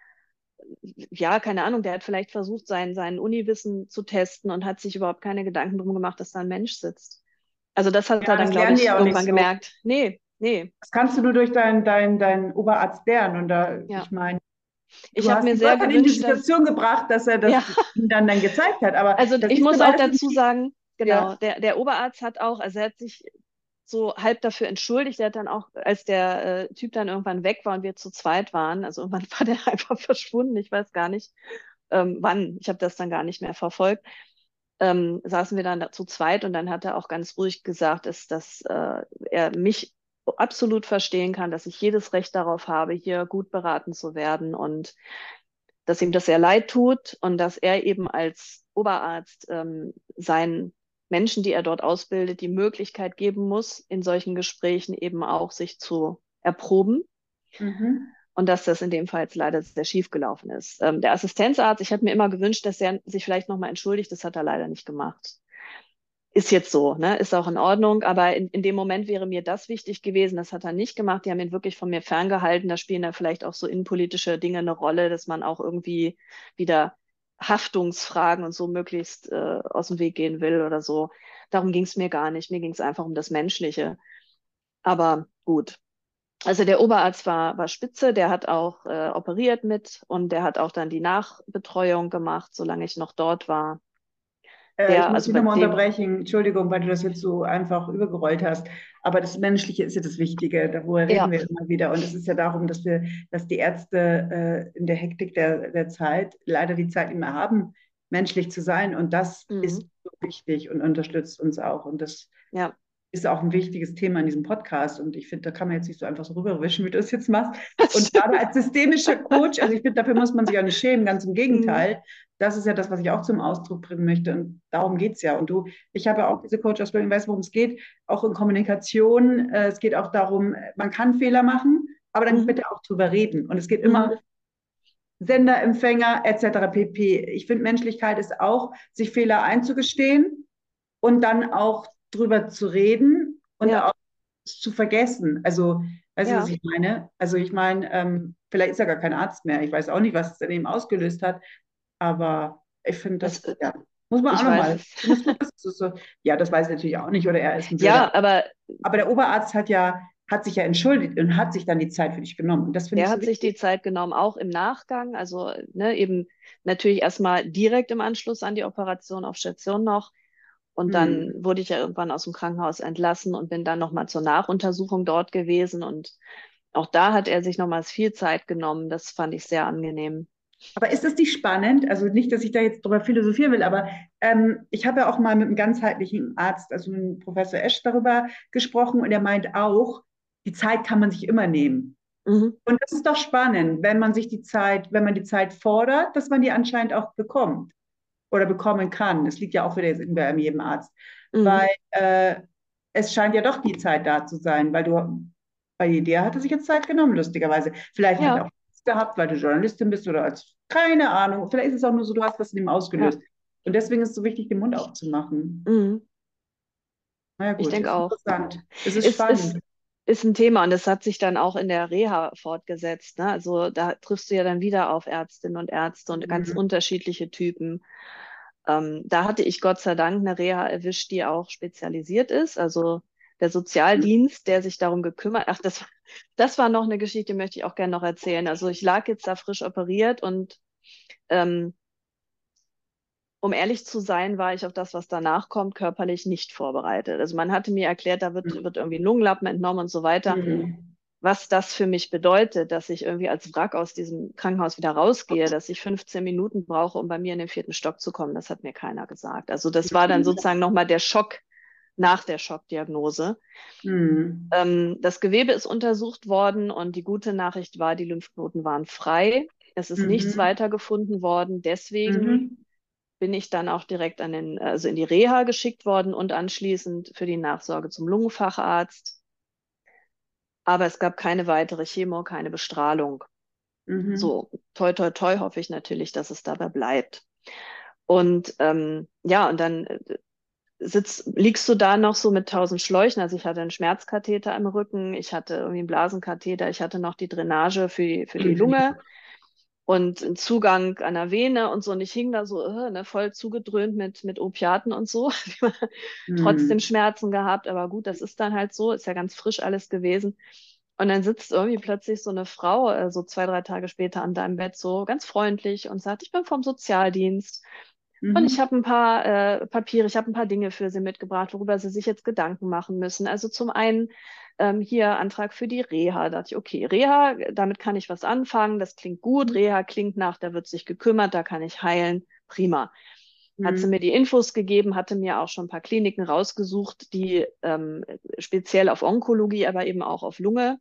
ja, keine Ahnung, der hat vielleicht versucht, sein, sein Uniwissen zu testen und hat sich überhaupt keine Gedanken drum gemacht, dass da ein Mensch sitzt. Also das hat er Ja, dann, das glaube lernen die ich, ja auch nicht irgendwann so. gemerkt. Nee, nee, Das kannst du nur durch deinen dein, dein Oberarzt lernen. Und da, ja. ich meine, Ich du habe hast mir ihn sehr Gott hat in die gewünscht, dass, Situation gebracht, dass er ja, das ihm dann, dann gezeigt hat. Aber also das ich siehst du, muss weil auch das sind dazu die, sagen, genau, ja, der, der Oberarzt hat auch, also er hat sich so halb dafür entschuldigt. Der hat dann auch, als der äh, Typ dann irgendwann weg war und wir zu zweit waren, also irgendwann war der einfach verschwunden, ich weiß gar nicht, ähm, wann, ich habe das dann gar nicht mehr verfolgt, ähm, saßen wir dann da zu zweit und dann hat er auch ganz ruhig gesagt, dass, dass äh, er mich absolut verstehen kann, dass ich jedes Recht darauf habe, hier gut beraten zu werden und dass ihm das sehr leid tut und dass er eben als Oberarzt ähm, seinen Menschen, die er dort ausbildet, die Möglichkeit geben muss, in solchen Gesprächen eben auch sich zu erproben. mhm. Und dass das in dem Fall jetzt leider sehr schief gelaufen ist. Ähm, der Assistenzarzt, ich hätte mir immer gewünscht, dass er sich vielleicht nochmal entschuldigt, das hat er leider nicht gemacht. Ist jetzt so, ne? Ist auch in Ordnung, aber in, in dem Moment wäre mir das wichtig gewesen, das hat er nicht gemacht. Die haben ihn wirklich von mir ferngehalten. Da spielen da vielleicht auch so innenpolitische Dinge eine Rolle, dass man auch irgendwie wieder Haftungsfragen und so möglichst äh, aus dem Weg gehen will oder so. Darum ging es mir gar nicht. Mir ging es einfach um das Menschliche. Aber gut. Also der Oberarzt war, war spitze, der hat auch äh, operiert mit und der hat auch dann die Nachbetreuung gemacht, solange ich noch dort war. Äh, ich Der, muss also dich bei nochmal dem, unterbrechen. Entschuldigung, weil du das jetzt so einfach übergerollt hast. Aber das Menschliche ist ja das Wichtige. Darüber reden ja, wir immer wieder. Und es ist ja darum, dass wir, dass die Ärzte äh, in der Hektik der, der Zeit leider die Zeit nicht mehr haben, menschlich zu sein. Und das mhm, ist so wichtig und unterstützt uns auch. Und das ja. ist auch ein wichtiges Thema in diesem Podcast. Und ich finde, da kann man jetzt nicht so einfach so rüberwischen, wie du das jetzt machst. Und gerade als systemischer Coach, also ich finde, dafür muss man sich auch nicht schämen, ganz im Mhm. Gegenteil. Das ist ja das, was ich auch zum Ausdruck bringen möchte. Und darum geht es ja. Und du, ich habe ja auch diese Coach-Ausbildung, ich weiß, worum es geht, auch in Kommunikation. Äh, Es geht auch darum, man kann Fehler machen, aber dann Mhm. bitte auch drüber reden. Und es geht Mhm. immer Sender, Empfänger et cetera pp. Ich finde, Menschlichkeit ist auch, sich Fehler einzugestehen und dann auch drüber zu reden und Ja, auch zu vergessen. Also, weißt du, was ja. ich meine? Also, ich meine, ähm, vielleicht ist er gar kein Arzt mehr. Ich weiß auch nicht, was es in ihm ausgelöst hat, aber ich finde, Das, das äh, ja, muss man ich auch weiß nochmal. es. Ich finde es gut, dass du so, ja, das weiß ich natürlich auch nicht, oder er ist ein blöder. Ja, aber Aber der Oberarzt hat ja, hat sich ja entschuldigt und hat sich dann die Zeit für dich genommen. Und das finde der ich so hat sich wichtig. die Zeit genommen, auch im Nachgang. Also ne, eben natürlich erstmal direkt im Anschluss an die Operation auf Station noch. Und dann Hm. wurde ich ja irgendwann aus dem Krankenhaus entlassen und bin dann nochmal zur Nachuntersuchung dort gewesen. Und auch da hat er sich nochmals viel Zeit genommen. Das fand ich sehr angenehm. Aber ist das nicht spannend? Also nicht, dass ich da jetzt drüber philosophieren will, aber ähm, ich habe ja auch mal mit einem ganzheitlichen Arzt, also mit Professor Esch, darüber gesprochen und er meint auch, die Zeit kann man sich immer nehmen. Mhm. Und das ist doch spannend, wenn man sich die Zeit, wenn man die Zeit fordert, dass man die anscheinend auch bekommt oder bekommen kann. Das liegt ja auch wieder jetzt bei jedem Arzt, Mhm. weil äh, es scheint ja doch die Zeit da zu sein, weil du, bei dir hat er sich jetzt Zeit genommen, lustigerweise. Vielleicht hat er Ja, auch Lust gehabt, weil du Journalistin bist oder als, keine Ahnung, vielleicht ist es auch nur so, du hast das in ihm ja. ausgelöst. Und deswegen ist es so wichtig, den Mund aufzumachen. Mhm. Na ja, Ich gut, denke ist auch. interessant. Es ist Es ist, spannend. ist ein Thema und es hat sich dann auch in der Reha fortgesetzt. Ne? Also da triffst du ja dann wieder auf Ärztinnen und Ärzte und ganz Mhm. unterschiedliche Typen. Ähm, da hatte ich Gott sei Dank eine Reha erwischt, die auch spezialisiert ist. Also der Sozialdienst, der sich darum gekümmert, ach, das, das war noch eine Geschichte, die möchte ich auch gerne noch erzählen. Also ich lag jetzt da frisch operiert und ähm, um ehrlich zu sein, war ich auf das, was danach kommt, körperlich nicht vorbereitet. Also man hatte mir erklärt, da wird, wird irgendwie ein Lungenlappen entnommen und so weiter. Mhm. was das für mich bedeutet, dass ich irgendwie als Wrack aus diesem Krankenhaus wieder rausgehe, dass ich fünfzehn Minuten brauche, um bei mir in den vierten Stock zu kommen, das hat mir keiner gesagt. Also das war dann sozusagen nochmal der Schock nach der Schockdiagnose. Mhm. Ähm, das Gewebe ist untersucht worden und die gute Nachricht war, die Lymphknoten waren frei. Es ist nichts Mhm. weiter gefunden worden. Deswegen Mhm. bin ich dann auch direkt an den, also in die Reha geschickt worden und anschließend für die Nachsorge zum Lungenfacharzt. Aber es gab keine weitere Chemo, keine Bestrahlung. Mhm. So, toi, toi, toi, hoffe ich natürlich, dass es dabei bleibt. Und ähm, ja, und dann äh, sitzt, liegst du da noch so mit tausend Schläuchen. Also ich hatte einen Schmerzkatheter im Rücken, ich hatte irgendwie einen Blasenkatheter, ich hatte noch die Drainage für die, für die Mhm. Lunge und einen Zugang an der Vene und so. Und ich hing da so äh, ne, voll zugedröhnt mit, mit Opiaten und so. Trotzdem Mhm. Schmerzen gehabt, aber gut, das ist dann halt so, ist ja ganz frisch alles gewesen. Und dann sitzt irgendwie plötzlich so eine Frau, äh, so zwei, drei Tage später an deinem Bett, so ganz freundlich und sagt, ich bin vom Sozialdienst. Und ich Mhm. habe ein paar äh, Papiere, ich habe ein paar Dinge für Sie mitgebracht, worüber Sie sich jetzt Gedanken machen müssen. Also zum einen ähm, hier Antrag für die Reha. Da dachte ich, okay, Reha, damit kann ich was anfangen, das klingt gut. Reha klingt nach, da wird sich gekümmert, da kann ich heilen. Prima. Hat sie Mhm. mir die Infos gegeben, hatte mir auch schon ein paar Kliniken rausgesucht, die ähm, speziell auf Onkologie, aber eben auch auf Lunge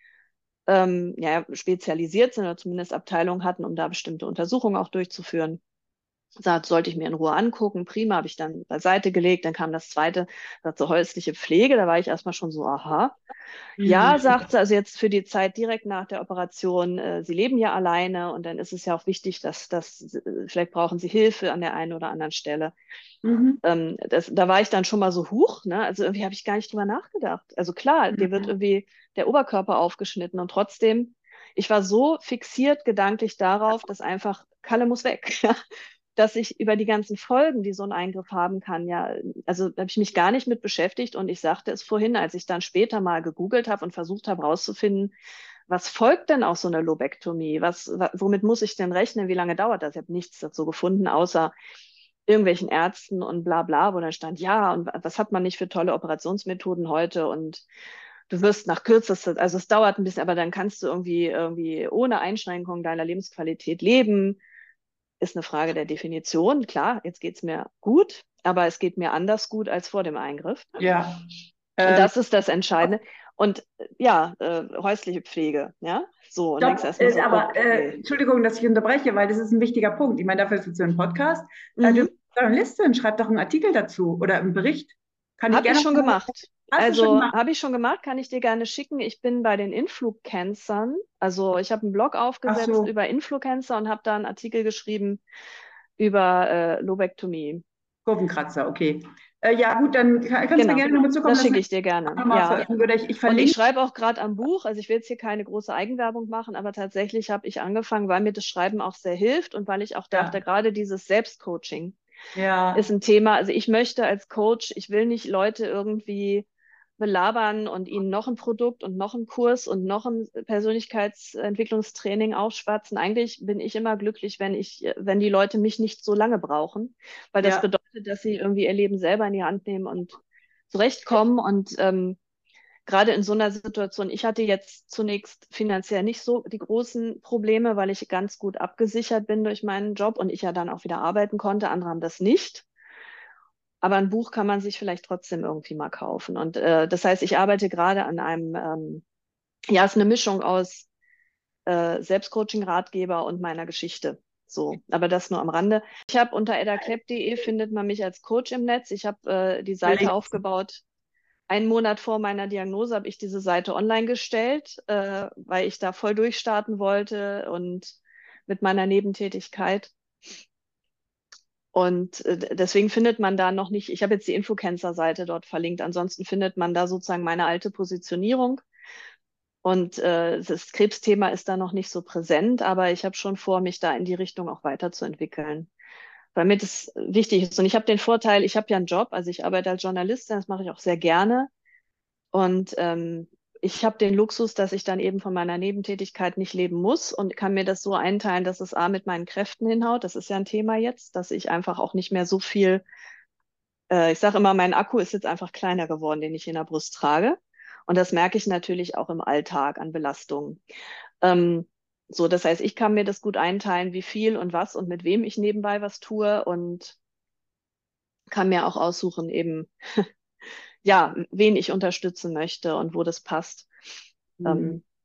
ähm, ja, spezialisiert sind oder zumindest Abteilungen hatten, um da bestimmte Untersuchungen auch durchzuführen. Sagt, sollte ich mir in Ruhe angucken. Prima, habe ich dann beiseite gelegt. Dann kam das zweite, sagt so häusliche Pflege. Da war ich erstmal schon so, aha. Ja, Mhm. sagt sie, also jetzt für die Zeit direkt nach der Operation, äh, Sie leben ja alleine und dann ist es ja auch wichtig, dass, dass äh, vielleicht brauchen Sie Hilfe an der einen oder anderen Stelle. Mhm. Ähm, das, da war ich dann schon mal so huch, ne? Also irgendwie habe ich gar nicht drüber nachgedacht. Also klar, dir wird Mhm. irgendwie der Oberkörper aufgeschnitten und trotzdem, ich war so fixiert gedanklich darauf, dass einfach Kalle muss weg, ja? Dass ich über die ganzen Folgen, die so ein Eingriff haben kann, ja, also da habe ich mich gar nicht mit beschäftigt und ich sagte es vorhin, als ich dann später mal gegoogelt habe und versucht habe rauszufinden, was folgt denn aus so einer Lobektomie? Was, wa- womit muss ich denn rechnen? Wie lange dauert das? Ich habe nichts dazu gefunden, außer irgendwelchen Ärzten und bla bla, wo dann stand, ja, und was hat man nicht für tolle Operationsmethoden heute und du wirst nach kürzester, also es dauert ein bisschen, aber dann kannst du irgendwie, irgendwie ohne Einschränkung deiner Lebensqualität leben. Ist eine Frage der Definition. Klar, jetzt geht's mir gut, aber es geht mir anders gut als vor dem Eingriff. Ja. Und Ähm, das ist das Entscheidende. Und äh, ja, äh, häusliche Pflege, ja, so. Und denkst Stopp, erstmal äh, so, aber äh, okay. Entschuldigung, dass ich unterbreche, weil das ist ein wichtiger Punkt. Ich meine, dafür ist es so ein Podcast. Äh, du Mhm. bist Journalistin, schreib doch einen Artikel dazu oder einen Bericht. Kann ich Habe ich gerne schon mal. gemacht. Hast du schon Also gemacht? habe ich schon gemacht, kann ich dir gerne schicken. Ich bin bei den Influencern. Also ich habe einen Blog Ach aufgesetzt so, über Influencer und habe da einen Artikel geschrieben über äh, Lobektomie. Kurvenkratzer, okay. Äh, ja, gut, dann kann, kannst du mir Genau, gerne nochmal zukommen das lassen, schicke wenn ich dir ich gerne. das nochmal Ja. veröffentlichen würde. Ich, ich Und ich verlinke. schreibe auch gerade am Buch. Also ich will jetzt hier keine große Eigenwerbung machen, aber tatsächlich habe ich angefangen, weil mir das Schreiben auch sehr hilft und weil ich auch dachte, Ja, gerade dieses Selbstcoaching ist ja, ein Thema. Also ich möchte als Coach, ich will nicht Leute irgendwie belabern und ihnen noch ein Produkt und noch einen Kurs und noch ein Persönlichkeitsentwicklungstraining aufschwatzen. Eigentlich bin ich immer glücklich, wenn ich, wenn die Leute mich nicht so lange brauchen, weil das ja, bedeutet, dass sie irgendwie ihr Leben selber in die Hand nehmen und zurechtkommen. Und ähm, gerade in so einer Situation, ich hatte jetzt zunächst finanziell nicht so die großen Probleme, weil ich ganz gut abgesichert bin durch meinen Job und ich ja dann auch wieder arbeiten konnte. Andere haben das nicht. Aber ein Buch kann man sich vielleicht trotzdem irgendwie mal kaufen. Und äh, das heißt, ich arbeite gerade an einem, ähm, ja, es ist eine Mischung aus äh, Selbstcoaching-Ratgeber und meiner Geschichte. So, aber das nur am Rande. Ich habe unter edaklepp punkt de findet man mich als Coach im Netz. Ich habe äh, die Seite verlinkt. aufgebaut. Einen Monat vor meiner Diagnose habe ich diese Seite online gestellt, äh, weil ich da voll durchstarten wollte und mit meiner Nebentätigkeit. Und äh, deswegen findet man da noch nicht, ich habe jetzt die Infocancer-Seite dort verlinkt, ansonsten findet man da sozusagen meine alte Positionierung. Und äh, das Krebsthema ist da noch nicht so präsent, aber ich habe schon vor, mich da in die Richtung auch weiterzuentwickeln, weil mir das wichtig ist. Und ich habe den Vorteil, ich habe ja einen Job, also ich arbeite als Journalistin, das mache ich auch sehr gerne. Und ähm, ich habe den Luxus, dass ich dann eben von meiner Nebentätigkeit nicht leben muss und kann mir das so einteilen, dass es A mit meinen Kräften hinhaut. Das ist ja ein Thema jetzt, dass ich einfach auch nicht mehr so viel, äh, ich sage immer, mein Akku ist jetzt einfach kleiner geworden, den ich in der Brust trage. Und das merke ich natürlich auch im Alltag an Belastungen. Ähm, so, das heißt, ich kann mir das gut einteilen, wie viel und was und mit wem ich nebenbei was tue und kann mir auch aussuchen, eben, ja, wen ich unterstützen möchte und wo das passt. Mhm. Ähm,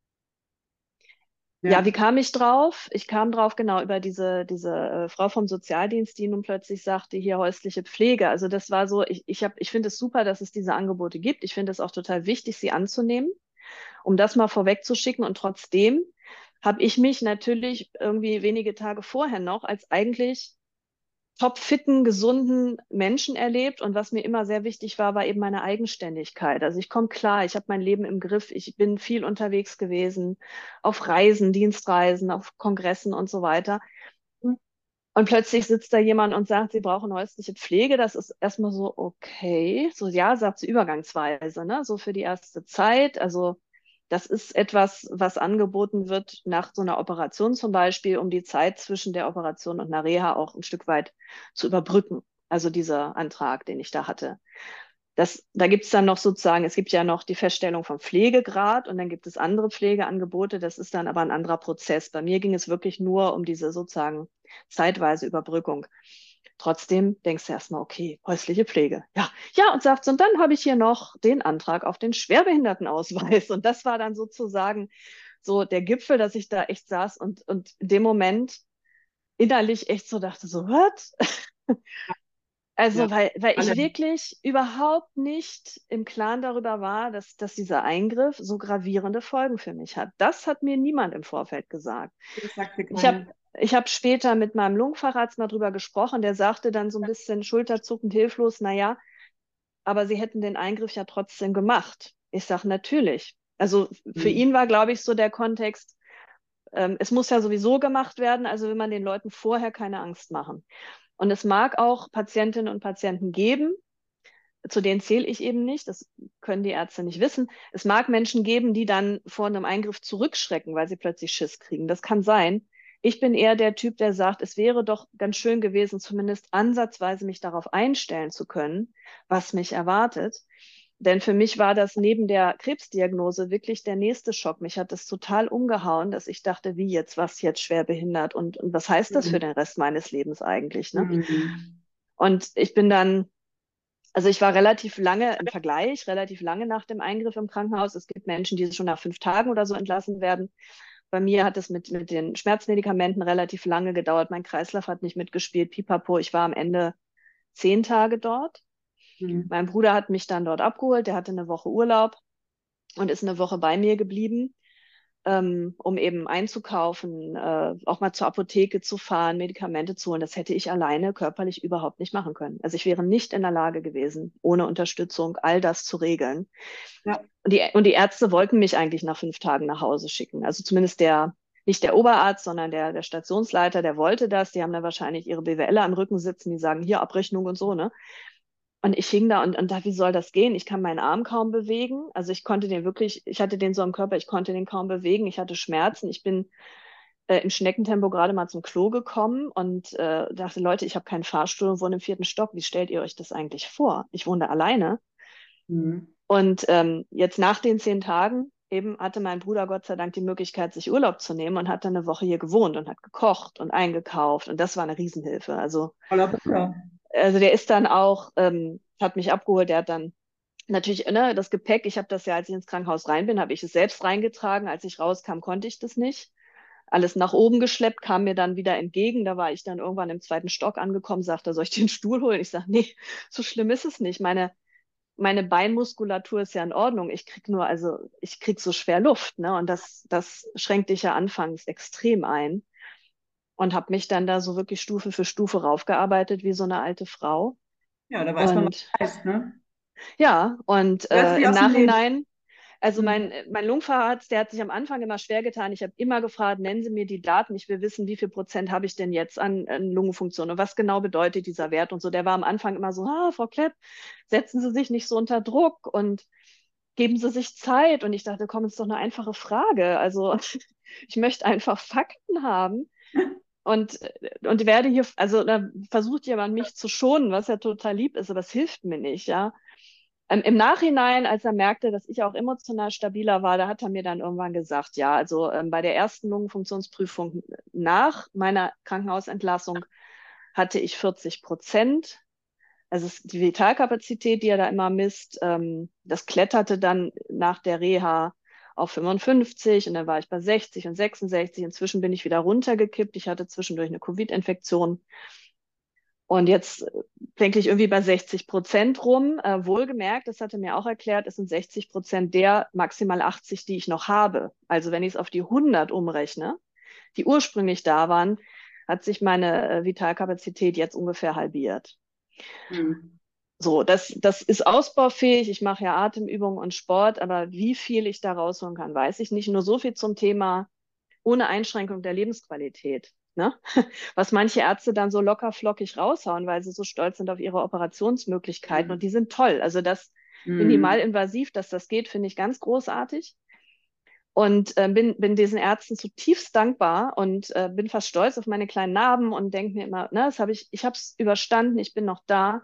Ja, wie Ja. kam ich drauf? Ich kam drauf genau über diese, diese äh, Frau vom Sozialdienst, die nun plötzlich sagte, hier häusliche Pflege. Also das war so, ich, ich hab, ich finde es super, dass es diese Angebote gibt. Ich finde es auch total wichtig, sie anzunehmen, um das mal vorwegzuschicken. Und trotzdem habe ich mich natürlich irgendwie wenige Tage vorher noch als eigentlich topfitten, gesunden Menschen erlebt. Und was mir immer sehr wichtig war, war eben meine Eigenständigkeit. Also ich komme klar, ich habe mein Leben im Griff, ich bin viel unterwegs gewesen, auf Reisen, Dienstreisen, auf Kongressen und so weiter. Und plötzlich sitzt da jemand und sagt, sie brauchen häusliche Pflege. Das ist erstmal so, okay. So, ja, sagt sie übergangsweise, ne? So für die erste Zeit. Also das ist etwas, was angeboten wird nach so einer Operation zum Beispiel, um die Zeit zwischen der Operation und einer Reha auch ein Stück weit zu überbrücken. Also dieser Antrag, den ich da hatte. Das, da gibt es dann noch sozusagen, es gibt ja noch die Feststellung vom Pflegegrad und dann gibt es andere Pflegeangebote. Das ist dann aber ein anderer Prozess. Bei mir ging es wirklich nur um diese sozusagen zeitweise Überbrückung. Trotzdem denkst du erstmal, okay, häusliche Pflege. Ja, ja, und sagt, und dann habe ich hier noch den Antrag auf den Schwerbehindertenausweis. Und das war dann sozusagen so der Gipfel, dass ich da echt saß und, und in dem Moment innerlich echt so dachte, so, what? Ja. Also, weil, weil Alle. ich wirklich überhaupt nicht im Klaren darüber war, dass, dass dieser Eingriff so gravierende Folgen für mich hat. Das hat mir niemand im Vorfeld gesagt. Das sagte Ich habe keiner. ich hab später mit meinem Lungenfacharzt mal drüber gesprochen, der sagte dann so ein bisschen schulterzuckend hilflos, na ja, aber Sie hätten den Eingriff ja trotzdem gemacht. Ich sage, natürlich. Also für Mhm. ihn war, glaube ich, so der Kontext, ähm, es muss ja sowieso gemacht werden, also will man den Leuten vorher keine Angst machen. Und es mag auch Patientinnen und Patienten geben, zu denen zähle ich eben nicht, das können die Ärzte nicht wissen. Es mag Menschen geben, die dann vor einem Eingriff zurückschrecken, weil sie plötzlich Schiss kriegen. Das kann sein. Ich bin eher der Typ, der sagt, es wäre doch ganz schön gewesen, zumindest ansatzweise mich darauf einstellen zu können, was mich erwartet. Denn für mich war das neben der Krebsdiagnose wirklich der nächste Schock. Mich hat das total umgehauen, dass ich dachte, wie jetzt, was jetzt schwer behindert und, und was heißt das für Mhm. den Rest meines Lebens eigentlich, ne? Mhm. Und ich bin dann also ich war relativ lange im Vergleich, relativ lange nach dem Eingriff im Krankenhaus. Es gibt Menschen, die schon nach fünf Tagen oder so entlassen werden. Bei mir hat es mit, mit den Schmerzmedikamenten relativ lange gedauert. Mein Kreislauf hat nicht mitgespielt. Pipapo, ich war am Ende zehn Tage dort. Mhm. Mein Bruder hat mich dann dort abgeholt. Der hatte eine Woche Urlaub und ist eine Woche bei mir geblieben, ähm, um eben einzukaufen, äh, auch mal zur Apotheke zu fahren, Medikamente zu holen. Das hätte ich alleine körperlich überhaupt nicht machen können. Also ich wäre nicht in der Lage gewesen, ohne Unterstützung all das zu regeln. Ja. Und die, und die Ärzte wollten mich eigentlich nach fünf Tagen nach Hause schicken. Also zumindest der, nicht der Oberarzt, sondern der, der Stationsleiter, der wollte das. Die haben da wahrscheinlich ihre BWLer am Rücken sitzen, die sagen, hier Abrechnung und so, ne? Und ich hing da und, und da, wie soll das gehen? Ich kann meinen Arm kaum bewegen. Also ich konnte den wirklich, ich hatte den so am Körper, ich konnte den kaum bewegen. Ich hatte Schmerzen. Ich bin äh, im Schneckentempo gerade mal zum Klo gekommen und äh, dachte, Leute, ich habe keinen Fahrstuhl und wohne im vierten Stock. Wie stellt ihr euch das eigentlich vor? Ich wohne da alleine. Mhm. Und ähm, jetzt nach den zehn Tagen eben hatte mein Bruder Gott sei Dank die Möglichkeit, sich Urlaub zu nehmen und hat dann eine Woche hier gewohnt und hat gekocht und eingekauft. Und das war eine Riesenhilfe. Also, Voller Butter. also der ist dann auch, ähm, hat mich abgeholt, der hat dann natürlich, ne, das Gepäck, ich habe das ja, als ich ins Krankenhaus rein bin, habe ich es selbst reingetragen. Als ich rauskam, konnte ich das nicht. Alles nach oben geschleppt, kam mir dann wieder entgegen. Da war ich dann irgendwann im zweiten Stock angekommen, sagte, soll ich den Stuhl holen? Ich sage, nee, so schlimm ist es nicht. Meine, meine Beinmuskulatur ist ja in Ordnung. Ich krieg nur, also ich krieg so schwer Luft, ne? Und das, das schränkt dich ja anfangs extrem ein. Und habe mich dann da so wirklich Stufe für Stufe raufgearbeitet, wie so eine alte Frau. Ja, da weiß man, was Und das heißt, ne? ja, und Hörst du äh, die im aus dem Leben? Nachhinein, also Mhm. mein, mein Lungenfacharzt, der hat sich am Anfang immer schwer getan. Ich habe immer gefragt, nennen Sie mir die Daten. Ich will wissen, wie viel Prozent habe ich denn jetzt an, an Lungenfunktion und was genau bedeutet dieser Wert und so. Der war am Anfang immer so, ah, Frau Klepp, setzen Sie sich nicht so unter Druck und geben Sie sich Zeit. Und ich dachte, komm, ist doch eine einfache Frage. Also ich möchte einfach Fakten haben. Und, und werde hier, also da versucht jemand mich zu schonen, was ja total lieb ist, aber es hilft mir nicht, ja. Ähm, im Nachhinein, als er merkte, dass ich auch emotional stabiler war, da hat er mir dann irgendwann gesagt, ja, also ähm, bei der ersten Lungenfunktionsprüfung nach meiner Krankenhausentlassung hatte ich vierzig Prozent. Also es, die Vitalkapazität, die er da immer misst, ähm, das kletterte dann nach der Reha auf fünfundfünfzig und dann war ich bei sechzig und sechsundsechzig. Inzwischen bin ich wieder runtergekippt. Ich hatte zwischendurch eine Covid-Infektion. Und jetzt äh, denke ich irgendwie bei sechzig Prozent rum. Äh, wohlgemerkt, das hatte mir auch erklärt, es sind sechzig Prozent der maximal achtzig, die ich noch habe. Also wenn ich es auf die hundert umrechne, die ursprünglich da waren, hat sich meine äh, Vitalkapazität jetzt ungefähr halbiert. Hm. So, das, das ist ausbaufähig. Ich mache ja Atemübungen und Sport, aber wie viel ich da rausholen kann, weiß ich nicht. Nur so viel zum Thema ohne Einschränkung der Lebensqualität. Ne? Was manche Ärzte dann so locker flockig raushauen, weil sie so stolz sind auf ihre Operationsmöglichkeiten und Hm. die sind toll. Also das Hm. minimalinvasiv, dass das geht, finde ich ganz großartig. Und äh, bin, bin diesen Ärzten zutiefst dankbar und äh, bin fast stolz auf meine kleinen Narben und denke mir immer, ne, das habe ich, ich habe es überstanden, ich bin noch da.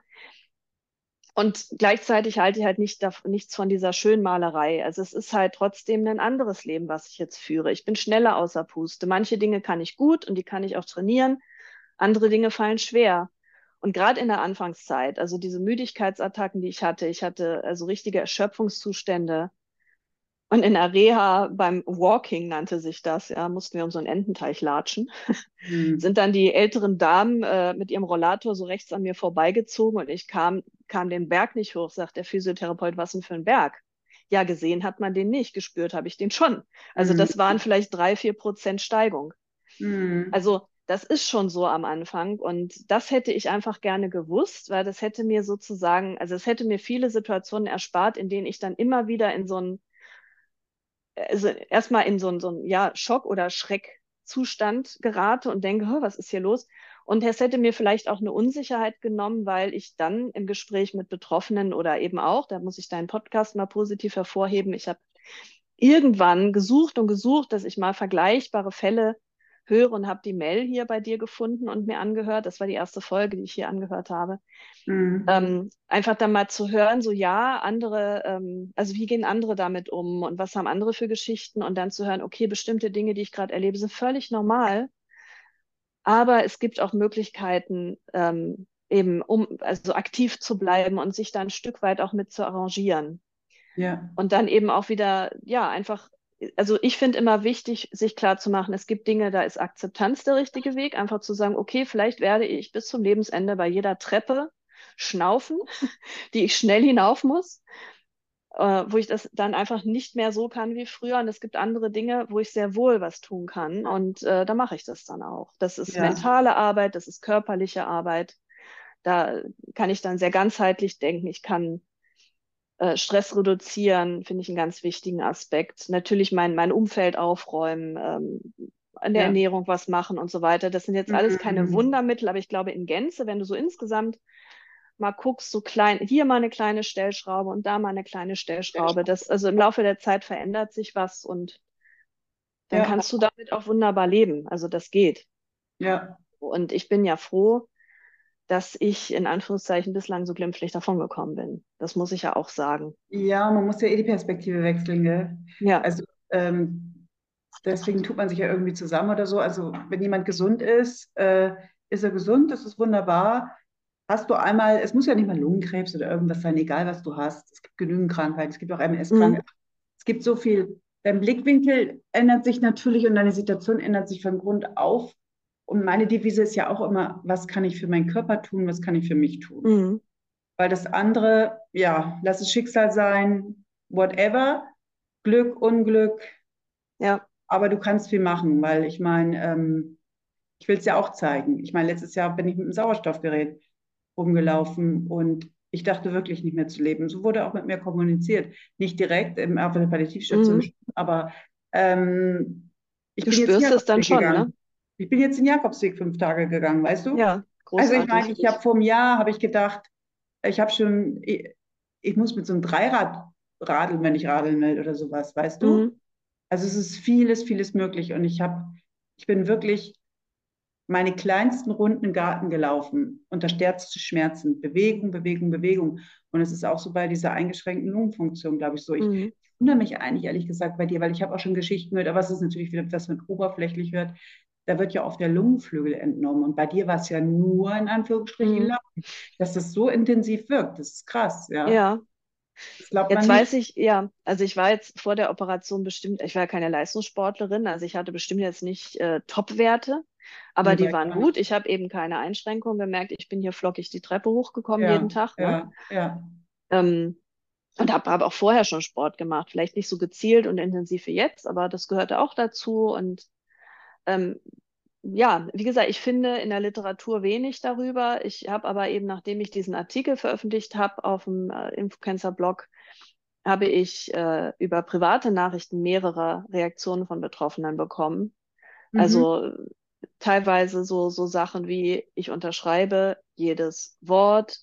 Und gleichzeitig halte ich halt nicht dav- nichts von dieser Schönmalerei. Also es ist halt trotzdem ein anderes Leben, was ich jetzt führe. Ich bin schneller außer Puste. Manche Dinge kann ich gut und die kann ich auch trainieren. Andere Dinge fallen schwer. Und gerade in der Anfangszeit, also diese Müdigkeitsattacken, die ich hatte, ich hatte also richtige Erschöpfungszustände. Und in der Reha beim Walking nannte sich das, ja, mussten wir um so einen Ententeich latschen, Hm. sind dann die älteren Damen äh, mit ihrem Rollator so rechts an mir vorbeigezogen und ich kam, kam den Berg nicht hoch, sagt der Physiotherapeut, was denn für ein Berg? Ja, gesehen hat man den nicht, gespürt habe ich den schon. Also Hm. das waren vielleicht drei, vier Prozent Steigung. Hm. Also das ist schon so am Anfang und das hätte ich einfach gerne gewusst, weil das hätte mir sozusagen, also es hätte mir viele Situationen erspart, in denen ich dann immer wieder in so ein also erstmal in so einen, so einen ja, Schock- oder Schreckzustand gerate und denke, "Hä, was ist hier los?" Und es hätte mir vielleicht auch eine Unsicherheit genommen, weil ich dann im Gespräch mit Betroffenen oder eben auch, da muss ich deinen Podcast mal positiv hervorheben, ich habe irgendwann gesucht und gesucht, dass ich mal vergleichbare Fälle höre und habe die Mel hier bei dir gefunden und mir angehört. Das war die erste Folge, die ich hier angehört habe. Hm. Ähm, einfach dann mal zu hören, so ja, andere, ähm, also wie gehen andere damit um und was haben andere für Geschichten und dann zu hören, okay, bestimmte Dinge, die ich gerade erlebe, sind völlig normal, aber es gibt auch Möglichkeiten, ähm, eben um also aktiv zu bleiben und sich da ein Stück weit auch mit zu arrangieren. Ja. Und dann eben auch wieder, ja, einfach, also ich finde immer wichtig, sich klar zu machen, es gibt Dinge, da ist Akzeptanz der richtige Weg, einfach zu sagen, okay, vielleicht werde ich bis zum Lebensende bei jeder Treppe schnaufen, die ich schnell hinauf muss, äh, wo ich das dann einfach nicht mehr so kann wie früher. Und es gibt andere Dinge, wo ich sehr wohl was tun kann. Und äh, da mache ich das dann auch. Das ist Ja. mentale Arbeit, das ist körperliche Arbeit. Da kann ich dann sehr ganzheitlich denken. Ich kann äh, Stress reduzieren, finde ich einen ganz wichtigen Aspekt. Natürlich mein, mein Umfeld aufräumen, ähm, an der Ja. Ernährung was machen und so weiter. Das sind jetzt alles keine Hm. Wundermittel, aber ich glaube in Gänze, wenn du so insgesamt mal guckst, so klein, hier mal eine kleine Stellschraube und da mal eine kleine Stellschraube. Das, also im Laufe der Zeit verändert sich was und dann Ja. kannst du damit auch wunderbar leben. Also das geht. Ja. Und ich bin ja froh, dass ich in Anführungszeichen bislang so glimpflich davongekommen bin. Das muss ich ja auch sagen. Ja, man muss ja eh die Perspektive wechseln, gell? Ja. Also ähm, deswegen tut man sich ja irgendwie zusammen oder so. Also wenn jemand gesund ist, äh, ist er gesund, das ist wunderbar. Hast du einmal, es muss ja nicht mal Lungenkrebs oder irgendwas sein, egal was du hast. Es gibt genügend Krankheiten, es gibt auch M S-Krankheiten. Mhm. Es gibt so viel. Dein Blickwinkel ändert sich natürlich und deine Situation ändert sich von Grund auf. Und meine Devise ist ja auch immer, was kann ich für meinen Körper tun, was kann ich für mich tun? Mhm. Weil das andere, ja, lass es Schicksal sein, whatever, Glück, Unglück, Ja. aber du kannst viel machen, weil ich meine, ähm, ich will es ja auch zeigen. Ich meine, letztes Jahr bin ich mit einem Sauerstoffgerät rumgelaufen und ich dachte wirklich nicht mehr zu leben. So wurde auch mit mir kommuniziert. Nicht direkt im, auf der Palliativstation, Mhm. aber ähm, ich Du bin jetzt den spürst es dann Jakobsweg schon, ne? gegangen. Ich bin jetzt den Jakobsweg fünf Tage gegangen, weißt du? Ja, Also ich großartig. meine, ich habe vor einem Jahr, habe ich gedacht, ich habe schon, ich, ich muss mit so einem Dreirad radeln, wenn ich radeln will oder sowas, weißt du? Mhm. Also es ist vieles, vieles möglich und ich habe, ich bin wirklich meine kleinsten Runden im Garten gelaufen, unter stärksten Schmerzen. Bewegung, Bewegung, Bewegung. Und es ist auch so bei dieser eingeschränkten Lungenfunktion, glaube ich, so. Ich Mhm. wundere mich eigentlich, ehrlich gesagt, bei dir, weil ich habe auch schon Geschichten gehört, aber es ist natürlich wieder, was man oberflächlich hört. Da wird ja oft der Lungenflügel entnommen. Und bei dir war es ja nur in Anführungsstrichen Mhm. Lappen. Dass das so intensiv wirkt, das ist krass, ja. Ja, Das glaubt jetzt man nicht. weiß ich, ja, also ich war jetzt vor der Operation bestimmt, ich war ja keine Leistungssportlerin, also ich hatte bestimmt jetzt nicht äh, Top-Werte, aber Nee, die bei waren gar nicht. gut. Ich habe eben keine Einschränkungen gemerkt. Ich bin hier flockig die Treppe hochgekommen jeden Ja, Tag, ne? ja, ja. Ähm, und habe hab auch vorher schon Sport gemacht. Vielleicht nicht so gezielt und intensiv wie jetzt, aber das gehörte auch dazu. Und ähm, ja, wie gesagt, ich finde in der Literatur wenig darüber. Ich habe aber eben, nachdem ich diesen Artikel veröffentlicht habe auf dem äh, Infocancer-Blog, habe ich äh, über private Nachrichten mehrere Reaktionen von Betroffenen bekommen. Mhm. Also teilweise so, so Sachen wie, ich unterschreibe jedes Wort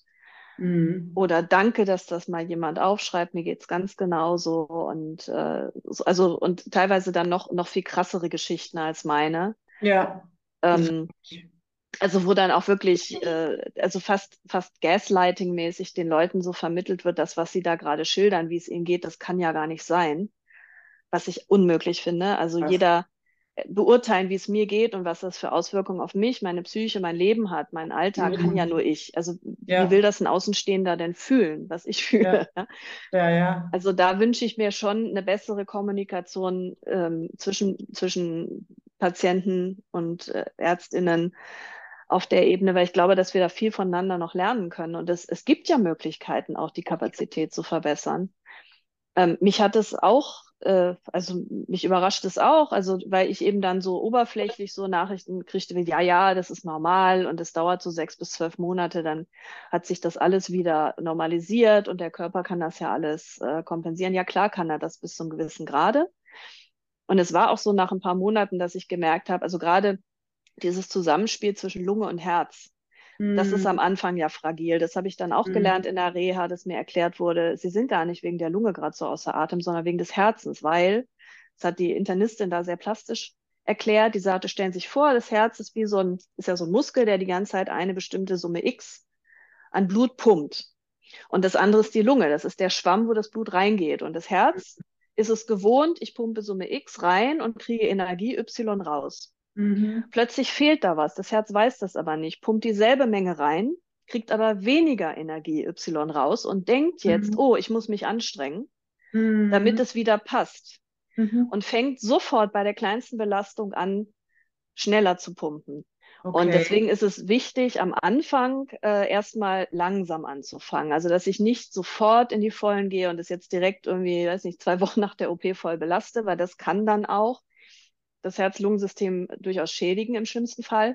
Mhm. oder danke, dass das mal jemand aufschreibt, mir geht's ganz genauso und äh, so, also und teilweise dann noch, noch viel krassere Geschichten als meine. Ja, das Ähm, also wo dann auch wirklich, äh, also fast, fast Gaslighting-mäßig den Leuten so vermittelt wird, das, was sie da gerade schildern, wie es ihnen geht, das kann ja gar nicht sein, was ich unmöglich finde. Also krass. jeder äh, beurteilen, wie es mir geht und was das für Auswirkungen auf mich, meine Psyche, mein Leben hat, mein Alltag, kann ja Mhm. nur ich. Also wie will Ja, das ein Außenstehender denn fühlen, was ich ja, fühle? Ja? ja, ja. Also da wünsche ich mir schon eine bessere Kommunikation ähm, zwischen, zwischen Patienten und äh, ÄrztInnen auf der Ebene, weil ich glaube, dass wir da viel voneinander noch lernen können. Und es, es gibt ja Möglichkeiten, auch die Kapazität zu verbessern. Ähm, mich hat es auch, äh, also mich überrascht es auch, also weil ich eben dann so oberflächlich so Nachrichten kriegte wie, ja, ja, das ist normal und es dauert so sechs bis zwölf Monate, dann hat sich das alles wieder normalisiert und der Körper kann das ja alles äh, kompensieren. Ja, klar kann er das bis zum gewissen Grade. Und es war auch so nach ein paar Monaten, dass ich gemerkt habe, also gerade dieses Zusammenspiel zwischen Lunge und Herz, das ist am Mhm. Anfang ja fragil. Das habe ich dann auch gelernt Mhm. in der Reha, dass mir erklärt wurde, sie sind gar nicht wegen der Lunge gerade so außer Atem, sondern wegen des Herzens, weil, das hat die Internistin da sehr plastisch erklärt, die sagte, stellen Sie sich vor, das Herz ist wie so ein, ist ja so ein Muskel, der die ganze Zeit eine bestimmte Summe X an Blut pumpt. Und das andere ist die Lunge, das ist der Schwamm, wo das Blut reingeht. Und das Herz ist es gewohnt, ich pumpe Summe X rein und kriege Energie Y raus. Mhm. Plötzlich fehlt da was. Das Herz weiß das aber nicht, pumpt dieselbe Menge rein, kriegt aber weniger Energie Y raus und denkt jetzt, Mhm. oh, ich muss mich anstrengen, damit Mhm. es wieder passt. Mhm. Und fängt sofort bei der kleinsten Belastung an, schneller zu pumpen. Und Okay. deswegen ist es wichtig, am Anfang äh, erstmal langsam anzufangen. Also, dass ich nicht sofort in die Vollen gehe und es jetzt direkt irgendwie, weiß nicht, zwei Wochen nach der O P voll belaste, weil das kann dann auch das Herz-Lungen-System durchaus schädigen im schlimmsten Fall.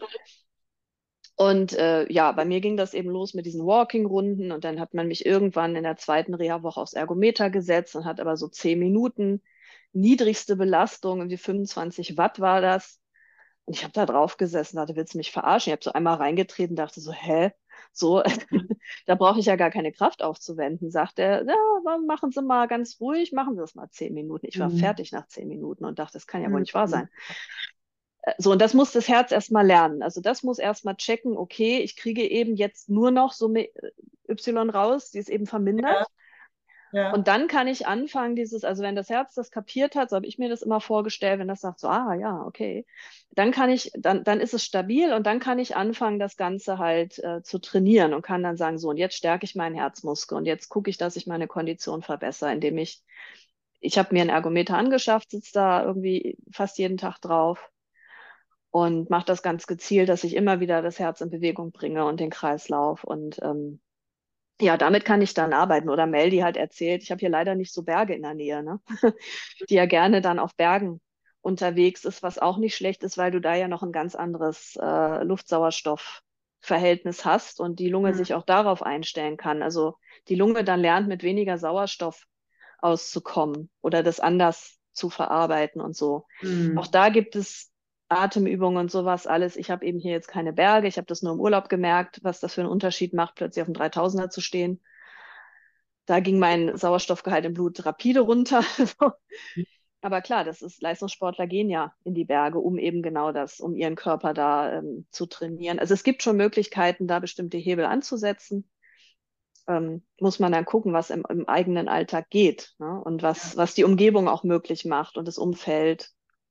Und äh, ja, bei mir ging das eben los mit diesen Walking-Runden und dann hat man mich irgendwann in der zweiten Reha-Woche aufs Ergometer gesetzt und hat aber so zehn Minuten niedrigste Belastung, irgendwie fünfundzwanzig Watt war das. Und ich habe da drauf gesessen, dachte, willst du mich verarschen? Ich habe so einmal reingetreten, dachte so, hä? So, da brauche ich ja gar keine Kraft aufzuwenden. Sagt er, ja, machen Sie mal ganz ruhig, machen Sie das mal zehn Minuten. Ich war Mhm. fertig nach zehn Minuten und dachte, das kann ja wohl nicht wahr Mhm. sein. So, und das muss das Herz erstmal lernen. Also das muss erstmal checken, okay, ich kriege eben jetzt nur noch Summe Y raus, die ist eben Ja, vermindert. Und ja. dann kann ich anfangen, dieses, also wenn das Herz das kapiert hat, so habe ich mir das immer vorgestellt, wenn das sagt, so, ah ja, okay, dann kann ich, dann, dann ist es stabil und dann kann ich anfangen, das Ganze halt äh, zu trainieren und kann dann sagen, so, und jetzt stärke ich meinen Herzmuskel und jetzt gucke ich, dass ich meine Kondition verbessere, indem ich, ich habe mir einen Ergometer angeschafft, sitze da irgendwie fast jeden Tag drauf und mache das ganz gezielt, dass ich immer wieder das Herz in Bewegung bringe und den Kreislauf. Und ähm, ja, damit kann ich dann arbeiten. Oder Mel, die halt erzählt, ich habe hier leider nicht so Berge in der Nähe, ne? Die ja gerne dann auf Bergen unterwegs ist, was auch nicht schlecht ist, weil du da ja noch ein ganz anderes äh, Luftsauerstoffverhältnis hast und die Lunge sich Mhm. auch darauf einstellen kann. Also die Lunge dann lernt, mit weniger Sauerstoff auszukommen oder das anders zu verarbeiten und so. Auch Mhm. da gibt es Atemübungen und sowas alles. Ich habe eben hier jetzt keine Berge. Ich habe das nur im Urlaub gemerkt, was das für einen Unterschied macht, plötzlich auf dem dreitausender zu stehen. Da ging mein Sauerstoffgehalt im Blut rapide runter. Aber klar, das ist, Leistungssportler gehen ja in die Berge, um eben genau das, um ihren Körper da ähm, zu trainieren. Also es gibt schon Möglichkeiten, da bestimmte Hebel anzusetzen. Ähm, muss man dann gucken, was im, im eigenen Alltag geht, ne? Und was, was die Umgebung auch möglich macht und das Umfeld.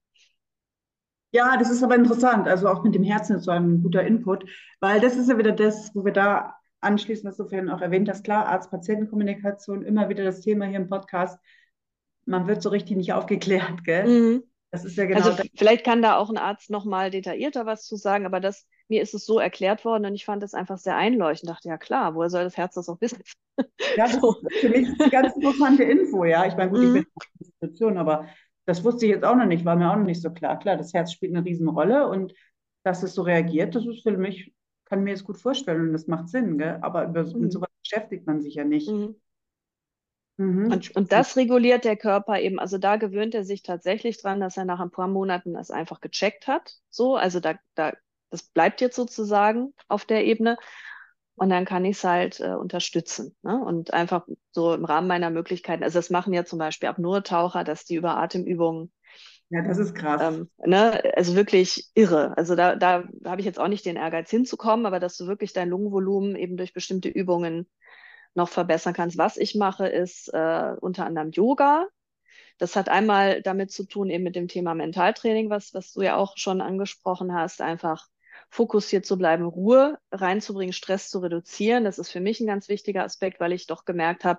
Ja, das ist aber interessant. Also auch mit dem Herzen ist so ein guter Input, weil das ist ja wieder das, wo wir da anschließen, was du vorhin auch erwähnt hast. Klar, Arzt-Patienten-Kommunikation, immer wieder das Thema hier im Podcast. Man wird so richtig nicht aufgeklärt, gell? Mhm. Das ist ja Also genau das. f- vielleicht kann da auch ein Arzt noch mal detaillierter was zu sagen, aber das, mir ist es so erklärt worden und ich fand das einfach sehr einleuchtend. Dachte, ja klar, woher soll das Herz das auch wissen? Ja, das ist So. für mich ist die ganz interessante Info, ja. Ich meine, gut, ich bin Mhm. in der Institution, aber das wusste ich jetzt auch noch nicht, war mir auch noch nicht so klar. Klar, das Herz spielt eine Riesenrolle und dass es so reagiert, das ist für mich, kann mir das gut vorstellen und das macht Sinn, gell? Aber über, mit Mhm. sowas beschäftigt man sich ja nicht. Mhm. Mhm. Und, und das reguliert der Körper eben. Also da gewöhnt er sich tatsächlich dran, dass er nach ein paar Monaten das einfach gecheckt hat. So, also da, da, das bleibt jetzt sozusagen auf der Ebene. Und dann kann ich es halt äh, unterstützen. Ne? Und einfach so im Rahmen meiner Möglichkeiten. Also das machen ja zum Beispiel Apnoe-Taucher, dass die über Atemübungen, Ja, das ist krass. ähm, ne, also wirklich irre. Also da, da habe ich jetzt auch nicht den Ehrgeiz hinzukommen, aber dass du wirklich dein Lungenvolumen eben durch bestimmte Übungen noch verbessern kannst. Was ich mache, ist äh, unter anderem Yoga. Das hat einmal damit zu tun, eben mit dem Thema Mentaltraining, was, was du ja auch schon angesprochen hast, einfach fokussiert zu bleiben, Ruhe reinzubringen, Stress zu reduzieren. Das ist für mich ein ganz wichtiger Aspekt, weil ich doch gemerkt habe,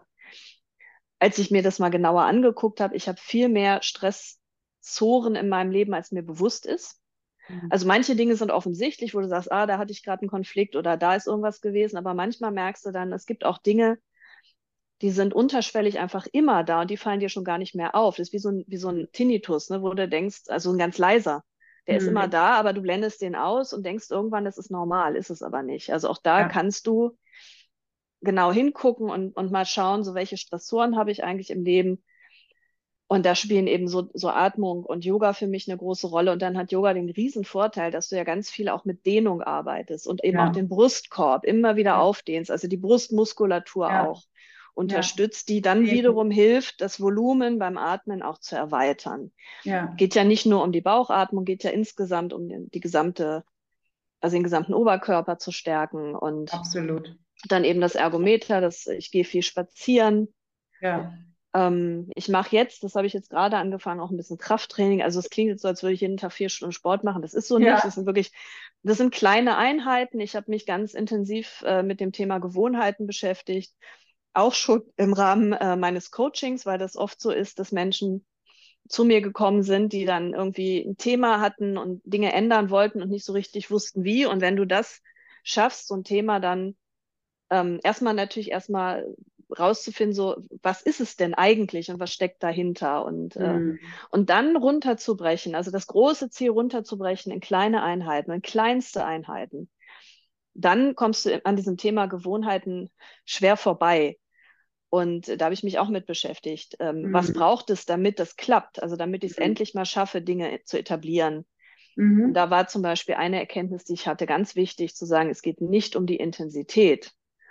als ich mir das mal genauer angeguckt habe, ich habe viel mehr Stressoren in meinem Leben, als mir bewusst ist. Mhm. Also manche Dinge sind offensichtlich, wo du sagst, ah, da hatte ich gerade einen Konflikt oder da ist irgendwas gewesen, aber manchmal merkst du dann, es gibt auch Dinge, die sind unterschwellig einfach immer da und die fallen dir schon gar nicht mehr auf. Das ist wie so ein, wie so ein Tinnitus, ne, wo du denkst, also ein ganz leiser. Der ist immer Mhm. da, aber du blendest den aus und denkst irgendwann, das ist normal, ist es aber nicht. Also auch da Ja, kannst du genau hingucken und, und mal schauen, so welche Stressoren habe ich eigentlich im Leben. Und da spielen eben so, so Atmung und Yoga für mich eine große Rolle. Und dann hat Yoga den riesen Vorteil, dass du ja ganz viel auch mit Dehnung arbeitest und eben auch ja, den Brustkorb immer wieder ja, aufdehnst, also die Brustmuskulatur ja, auch ja. unterstützt, die dann Eben. wiederum hilft, das Volumen beim Atmen auch zu erweitern. Ja, Geht ja nicht nur um die Bauchatmung, geht ja insgesamt um die, die gesamte, also den gesamten Oberkörper zu stärken und absolut. dann eben das Ergometer, das, ich gehe viel spazieren. Ja, Ähm, ich mache jetzt, das habe ich jetzt gerade angefangen, auch ein bisschen Krafttraining. Also es klingt jetzt so, als würde ich jeden Tag vier Stunden Sport machen. Das ist so nicht. Das ja, sind wirklich, das sind kleine Einheiten. Ich habe mich ganz intensiv äh, mit dem Thema Gewohnheiten beschäftigt, auch schon im Rahmen äh, meines Coachings, weil das oft so ist, dass Menschen zu mir gekommen sind, die dann irgendwie ein Thema hatten und Dinge ändern wollten und nicht so richtig wussten, wie. Und wenn du das schaffst, so ein Thema dann ähm, erstmal natürlich erstmal rauszufinden, so, was ist es denn eigentlich und was steckt dahinter und, äh, mhm. und dann runterzubrechen, also das große Ziel runterzubrechen in kleine Einheiten, in kleinste Einheiten. Dann kommst du an diesem Thema Gewohnheiten schwer vorbei. Und da habe ich mich auch mit beschäftigt. Ähm, was Mhm. braucht es, damit das klappt? Also damit ich es Mhm. endlich mal schaffe, Dinge zu etablieren. Und Mhm. da war zum Beispiel eine Erkenntnis, die ich hatte, ganz wichtig zu sagen, es geht nicht um die Intensität.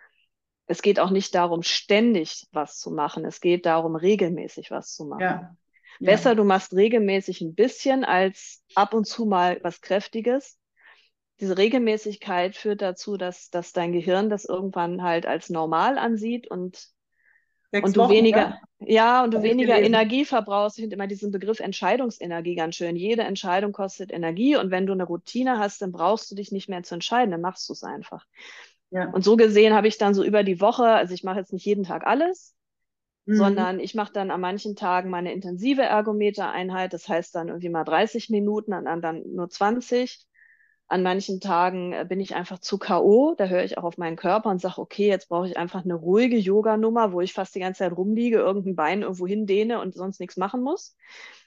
Es geht auch nicht darum, ständig was zu machen. Es geht darum, regelmäßig was zu machen. Ja, ja, Besser, du machst regelmäßig ein bisschen als ab und zu mal was Kräftiges. Diese Regelmäßigkeit führt dazu, dass, dass dein Gehirn das irgendwann halt als normal ansieht und, sechs und du Wochen, weniger, ja, ja, und du habe ich weniger gelesen. Energie verbrauchst. Ich finde immer diesen Begriff Entscheidungsenergie ganz schön. Jede Entscheidung kostet Energie und wenn du eine Routine hast, dann brauchst du dich nicht mehr zu entscheiden, dann machst du es einfach. Ja, Und so gesehen habe ich dann so über die Woche, also ich mache jetzt nicht jeden Tag alles, mhm. sondern ich mache dann an manchen Tagen meine intensive Ergometer-Einheit, das heißt dann irgendwie mal dreißig Minuten, an anderen nur zwanzig. An manchen Tagen äh, bin ich einfach zu K O, da höre ich auch auf meinen Körper und sage, okay, jetzt brauche ich einfach eine ruhige Yoga-Nummer, wo ich fast die ganze Zeit rumliege, irgendein Bein irgendwo hindehne und sonst nichts machen muss.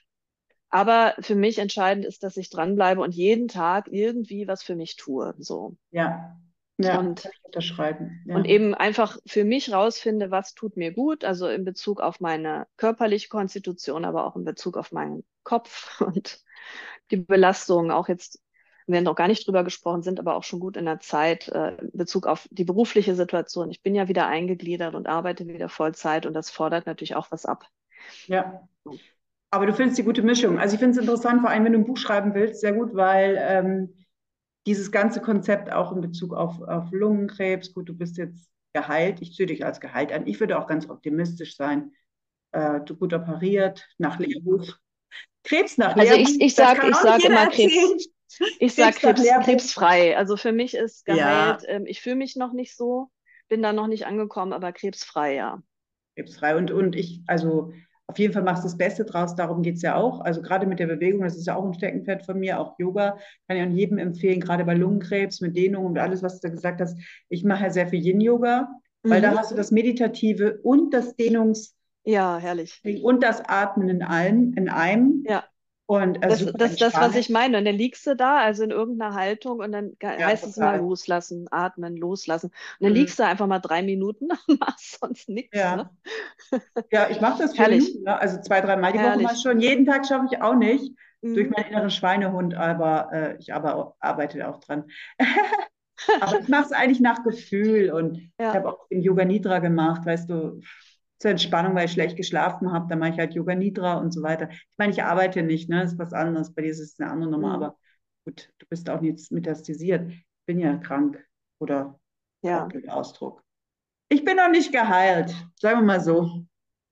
Aber für mich entscheidend ist, dass ich dranbleibe und jeden Tag irgendwie was für mich tue. So. Ja, ja, Und kann ich unterschreiben. und Ja, eben einfach für mich rausfinde, was tut mir gut, also in Bezug auf meine körperliche Konstitution, aber auch in Bezug auf meinen Kopf und die Belastung, auch jetzt, wir haben noch gar nicht drüber gesprochen, sind aber auch schon gut in der Zeit, äh, in Bezug auf die berufliche Situation. Ich bin ja wieder eingegliedert und arbeite wieder Vollzeit und das fordert natürlich auch was ab. ja. Aber du findest die gute Mischung. Also ich finde es interessant, vor allem wenn du ein Buch schreiben willst, sehr gut, weil ähm, dieses ganze Konzept auch in Bezug auf, auf Lungenkrebs, gut, du bist jetzt geheilt, ich ziehe dich als geheilt an. Ich würde auch ganz optimistisch sein. Äh, du gut operiert, nach Lehrbuch. Krebs nach Also ich, Lehrbuch, ich das sag, kann ich auch nicht sag jeder immer erzählen. Krebs, ich sag Krebs nach Krebs, Lehrbuch. krebsfrei. Also für mich ist geheilt, Ja, ähm, ich fühle mich noch nicht so, bin da noch nicht angekommen, aber krebsfrei, ja. krebsfrei. Und, und ich, also auf jeden Fall machst du das Beste draus, darum geht es ja auch. Also gerade mit der Bewegung, das ist ja auch ein Steckenpferd von mir, auch Yoga, kann ich auch jedem empfehlen, gerade bei Lungenkrebs, mit Dehnung und alles, was du da gesagt hast. Ich mache ja sehr viel Yin-Yoga, weil da Mhm. hast du das Meditative und das Dehnungs- Ja, herrlich. und das Atmen in allem, in einem. Ja. Und also Das, super das, das, was entspannend. ich meine. Und dann liegst du da, also in irgendeiner Haltung, und dann ge- Ja, heißt es immer total. loslassen, atmen, loslassen. Und dann Mhm. liegst du einfach mal drei Minuten und machst sonst nichts, ne? Ja. Ja, ich mache das vier Herrlich, Minuten, ne? Also zwei, dreimal die Woche mal herrlich. schon. Jeden Tag schaffe ich auch nicht durch Mhm. meinen inneren Schweinehund, aber äh, ich aber, arbeite auch dran. Aber ich mache es eigentlich nach Gefühl und ich Ja, habe auch den Yoga Nidra gemacht, weißt du, zur Entspannung, weil ich schlecht geschlafen habe, dann mache ich halt Yoga Nidra und so weiter. Ich meine, ich arbeite nicht, ne? Das ist was anderes. Bei dir ist es eine andere Nummer, mhm. aber gut, du bist auch nicht metastasiert. Ich bin ja krank oder auch Ja. blöder Ausdruck. Ich bin noch nicht geheilt, sagen wir mal so.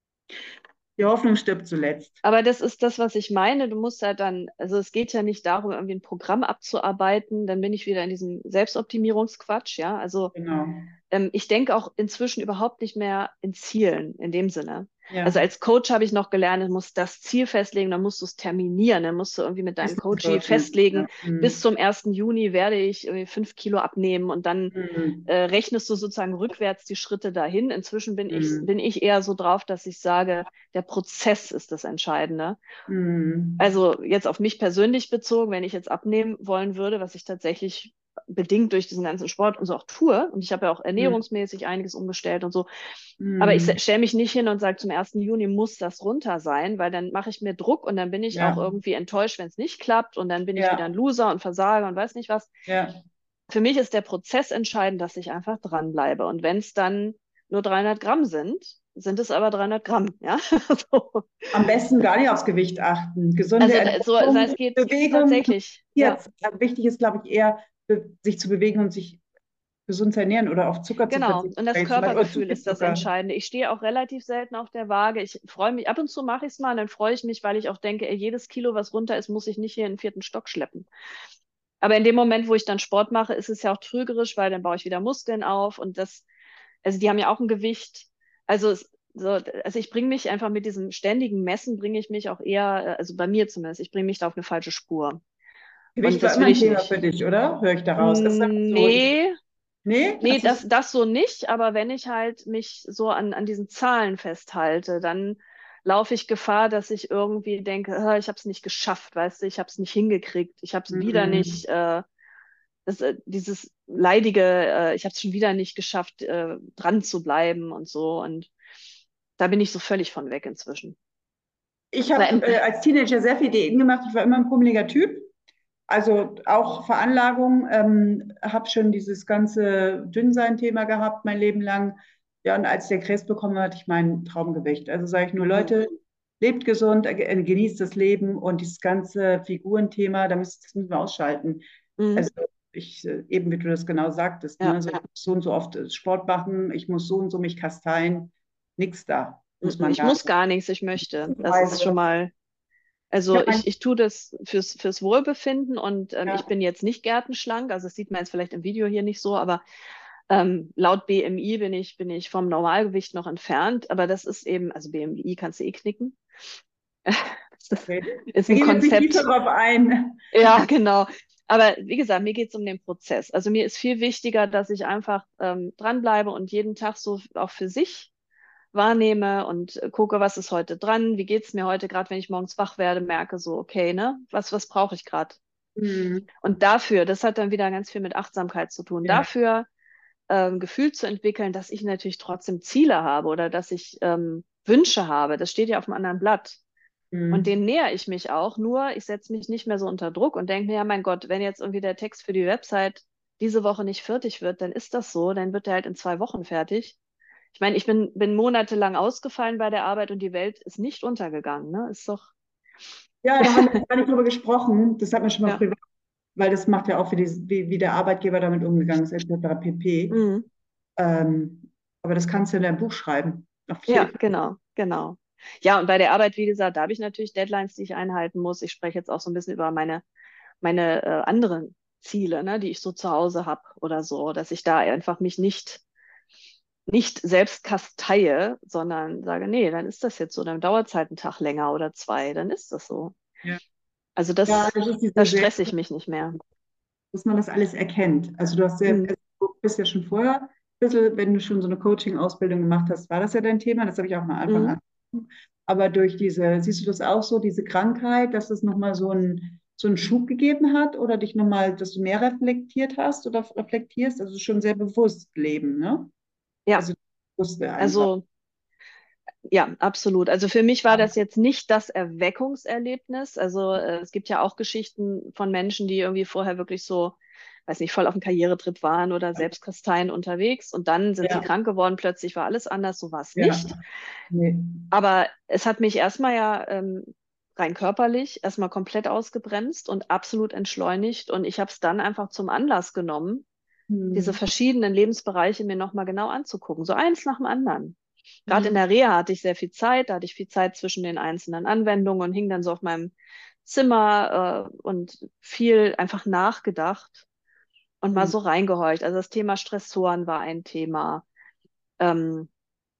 Die Hoffnung stirbt zuletzt. Aber das ist das, was ich meine. Du musst halt dann, also es geht ja nicht darum, irgendwie ein Programm abzuarbeiten. Dann bin ich wieder in diesem Selbstoptimierungsquatsch, ja. Also Genau. ähm, ich denke auch inzwischen überhaupt nicht mehr in Zielen in dem Sinne. Also Ja, als Coach habe ich noch gelernt, du musst das Ziel festlegen, dann musst du es terminieren, dann musst du irgendwie mit deinem Business Coachie Coaching. festlegen, Ja. bis Mhm. zum ersten Juni werde ich irgendwie fünf Kilo abnehmen, und dann Mhm. äh, rechnest du sozusagen rückwärts die Schritte dahin. Inzwischen bin ich, Mhm. bin ich eher so drauf, dass ich sage, der Prozess ist das Entscheidende. Mhm. Also jetzt auf mich persönlich bezogen, wenn ich jetzt abnehmen wollen würde, was ich tatsächlich bedingt durch diesen ganzen Sport und so auch tue, und ich habe ja auch Mhm. ernährungsmäßig einiges umgestellt und so, aber ich Mhm. stelle mich nicht hin und sage, zum ersten Juni muss das runter sein, weil dann mache ich mir Druck und dann bin ich auch Ja, irgendwie enttäuscht, wenn es nicht klappt, und dann bin ich wieder ein ja, Loser und Versager und weiß nicht was. ja. Für mich ist der Prozess entscheidend, dass ich einfach dranbleibe. Und wenn es dann nur dreihundert Gramm sind, sind es aber dreihundert Gramm, ja. So. Am besten gar nicht aufs Gewicht achten. Gesunde Also da- so, also Ernährung, es geht Bewegung. tatsächlich, ja. Jetzt wichtig ist, glaube ich, eher be- sich zu bewegen und sich gesund zu ernähren oder auf Zucker zu Genau, verzichten, und das weil zum Beispiel oder zu Körpergefühl viel ist das Zucker. Entscheidende. Ich stehe auch relativ selten auf der Waage. Ich freue mich, ab und zu mache ich es mal, und dann freue ich mich, weil ich auch denke, ey, jedes Kilo, was runter ist, muss ich nicht hier in den vierten Stock schleppen. Aber in dem Moment, wo ich dann Sport mache, ist es ja auch trügerisch, weil dann baue ich wieder Muskeln auf, und das, also die haben ja auch ein Gewicht. Also, es, so, also ich bringe mich einfach mit diesem ständigen Messen, bringe ich mich auch eher, äh, also bei mir zumindest, ich bringe mich da auf eine falsche Spur. Und Gewicht war das immer will ein ich Thema für nicht. dich, oder? Höre ich daraus. Das ist einfach so, ich, Nee, nee, Nee, hat sich, das, das so nicht, aber wenn ich halt mich so an, an diesen Zahlen festhalte, dann laufe ich Gefahr, dass ich irgendwie denke, "Ah, ich habe es nicht geschafft, weißt du, ich habe es nicht hingekriegt, ich habe es wieder mhm. nicht, äh, das, äh, dieses leidige, äh, ich habe es schon wieder nicht geschafft, äh, dran zu bleiben und so, und da bin ich so völlig von weg inzwischen. Ich Weil, habe ähm, äh, als Teenager sehr viel Diäten gemacht. Ich war immer ein pummeliger Typ. Also auch Veranlagung, ähm, habe schon dieses ganze Dünnsein-Thema gehabt mein Leben lang. Ja, und als ich den Krebs bekommen hatte, ich mein Traumgewicht. Also sage ich nur, hm, Leute, lebt gesund, äh, genießt das Leben und dieses ganze Figurenthema, da müssen, das müssen wir ausschalten. hm, Also ich, äh, eben wie du das genau sagtest, ja, ne, so, so und so oft äh, Sport machen, ich muss so und so mich kasteien, nichts da, muss mm, man ich gar muss nicht. gar nichts, ich möchte. Das ist schon Weise. mal. Ja, Also mein, ich, ich tue das fürs, fürs Wohlbefinden, und ähm, ich ja. bin jetzt nicht gärtenschlank, also das sieht man jetzt vielleicht im Video hier nicht so, aber ähm, laut B M I bin ich, bin ich vom Normalgewicht noch entfernt, aber das ist eben, also B M I kannst du eh knicken. Das ist, Okay. ist Wir ein gehen jetzt nicht tiefer Konzept. drauf ein. Ja, genau. Aber wie gesagt, mir geht es um den Prozess. Also mir ist viel wichtiger, dass ich einfach ähm, dranbleibe und jeden Tag so auch für sich wahrnehme und äh, gucke, was ist heute dran, wie geht's mir heute, gerade wenn ich morgens wach werde, merke so, okay, ne, was, was brauche ich gerade? Hm, Und dafür, das hat dann wieder ganz viel mit Achtsamkeit zu tun, ja. dafür ähm, Gefühl zu entwickeln, dass ich natürlich trotzdem Ziele habe oder dass ich ähm, Wünsche habe, das steht ja auf einem anderen Blatt. Und Hm, denen näher ich mich auch, nur ich setze mich nicht mehr so unter Druck und denke mir, ja, mein Gott, wenn jetzt irgendwie der Text für die Website diese Woche nicht fertig wird, dann ist das so, dann wird der halt in zwei Wochen fertig. Ich meine, ich bin, bin monatelang ausgefallen bei der Arbeit, und die Welt ist nicht untergegangen, ne? Ist doch, Ja, da haben wir gar nicht drüber gesprochen. Das hat man schon mal Ja. privat, weil das macht ja auch, wie, die, wie, wie der Arbeitgeber damit umgegangen ist, et cetera pp. Mhm. Ähm, aber das kannst du in deinem Buch schreiben. Auf Ja, jeden Fall. genau, genau. Ja, und bei der Arbeit, wie gesagt, da habe ich natürlich Deadlines, die ich einhalten muss. Ich spreche jetzt auch so ein bisschen über meine, meine äh, anderen Ziele, ne, die ich so zu Hause habe oder so, dass ich da einfach mich nicht, nicht selbst kasteie, sondern sage, nee, dann ist das jetzt so, dann dauert es halt einen Tag länger oder zwei, dann ist das so. Ja. Also Ja, das, das ist da diese sehr, stresse ich mich nicht mehr. dass man das alles erkennt. Also du hast ja, Mhm. also du bist ja schon vorher ein bisschen, wenn du schon so eine Coaching-Ausbildung gemacht hast, war das ja dein Thema. Das habe ich auch mal Anfang Mhm. an. Aber durch diese, siehst du das auch so, diese Krankheit, dass es nochmal so einen so einen Schub gegeben hat oder dich nochmal, dass du mehr reflektiert hast oder reflektierst, also schon sehr bewusst leben, ne? Ja, Also wusste einfach. also ja, absolut. Also für mich war das jetzt nicht das Erweckungserlebnis. Also äh, es gibt ja auch Geschichten von Menschen, die irgendwie vorher wirklich so, weiß nicht, voll auf dem Karrieretrip waren oder selbstkasteien unterwegs und dann sind sie Ja, krank geworden, plötzlich war alles anders, so war es ja, nicht. nee. Aber es hat mich erstmal ja ähm, rein körperlich erstmal komplett ausgebremst und absolut entschleunigt und ich habe es dann einfach zum Anlass genommen, diese Hm. verschiedenen Lebensbereiche mir nochmal genau anzugucken, so eins nach dem anderen. Gerade in Hm. der Reha hatte ich sehr viel Zeit, da hatte ich viel Zeit zwischen den einzelnen Anwendungen und hing dann so auf meinem Zimmer äh, und viel einfach nachgedacht und mal Hm. so reingehorcht. Also das Thema Stressoren war ein Thema. Ähm,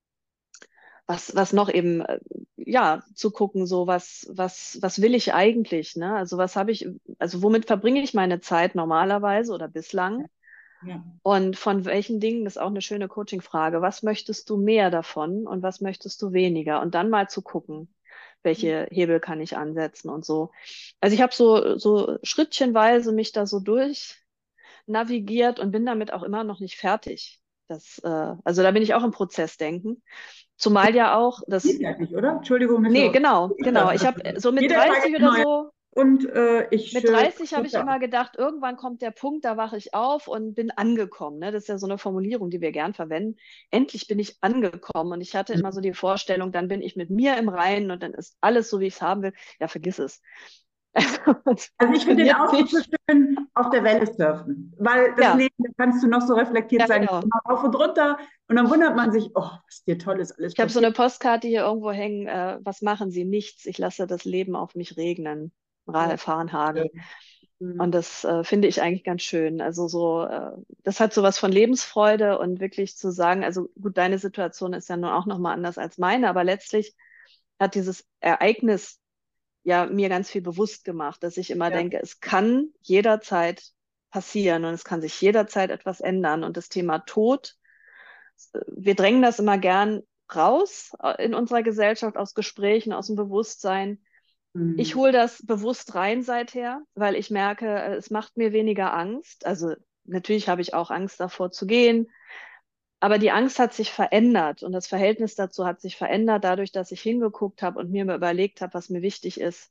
was, was noch eben, äh, ja, zu gucken, so was, was, was will ich eigentlich, ne? Also was habe ich, also womit verbringe ich meine Zeit normalerweise oder bislang? Ja. Und von welchen Dingen, das ist auch eine schöne Coaching-Frage. Was möchtest du mehr davon und was möchtest du weniger? Und dann mal zu gucken, welche Hebel kann ich ansetzen und so. Also ich habe so, so schrittchenweise mich da so durch navigiert und bin damit auch immer noch nicht fertig. Das, äh, also da bin ich auch im Prozessdenken. Zumal ja auch das, Vielseitig, oder? Entschuldigung, nee, dafür. genau, Ich genau. das. Ich Also, habe so mit jeder Tag dreißig ist oder neu. so. Und äh, ich, Mit äh, dreißig habe ich immer gedacht, irgendwann kommt der Punkt, da wache ich auf und bin angekommen. Ne? Das ist ja so eine Formulierung, die wir gern verwenden. Endlich bin ich angekommen. Und ich hatte immer so die Vorstellung, dann bin ich mit mir im Reinen und dann ist alles so, wie ich es haben will. Ja, vergiss es. Das also ich finde den funktioniert Ausdruck so nicht. schön, auf der Welle surfen. Weil das Ja, Leben, da kannst du noch so reflektiert ja, sein, genau. mal rauf und runter. Und dann wundert man sich, oh, was dir Tolles alles Ich habe so passiert. eine Postkarte hier irgendwo hängen. Äh, was machen Sie? Nichts. Ich lasse das Leben auf mich regnen. Ja, Rahel Varnhagen. schön. Und Mhm. das äh, finde ich eigentlich ganz schön. Also so, äh, das hat sowas von Lebensfreude und wirklich zu sagen, also gut, deine Situation ist ja nun auch nochmal anders als meine, aber letztlich hat dieses Ereignis ja mir ganz viel bewusst gemacht, dass ich immer Ja. denke, es kann jederzeit passieren und es kann sich jederzeit etwas ändern. Und das Thema Tod, äh, wir drängen das immer gern raus äh, in unserer Gesellschaft aus Gesprächen, aus dem Bewusstsein. Ich Mhm. hole das bewusst rein seither, weil ich merke, äh, es macht mir weniger Angst. Also natürlich habe ich auch Angst davor zu gehen, aber die Angst hat sich verändert und das Verhältnis dazu hat sich verändert dadurch, dass ich hingeguckt habe und mir mal überlegt habe, was mir wichtig ist.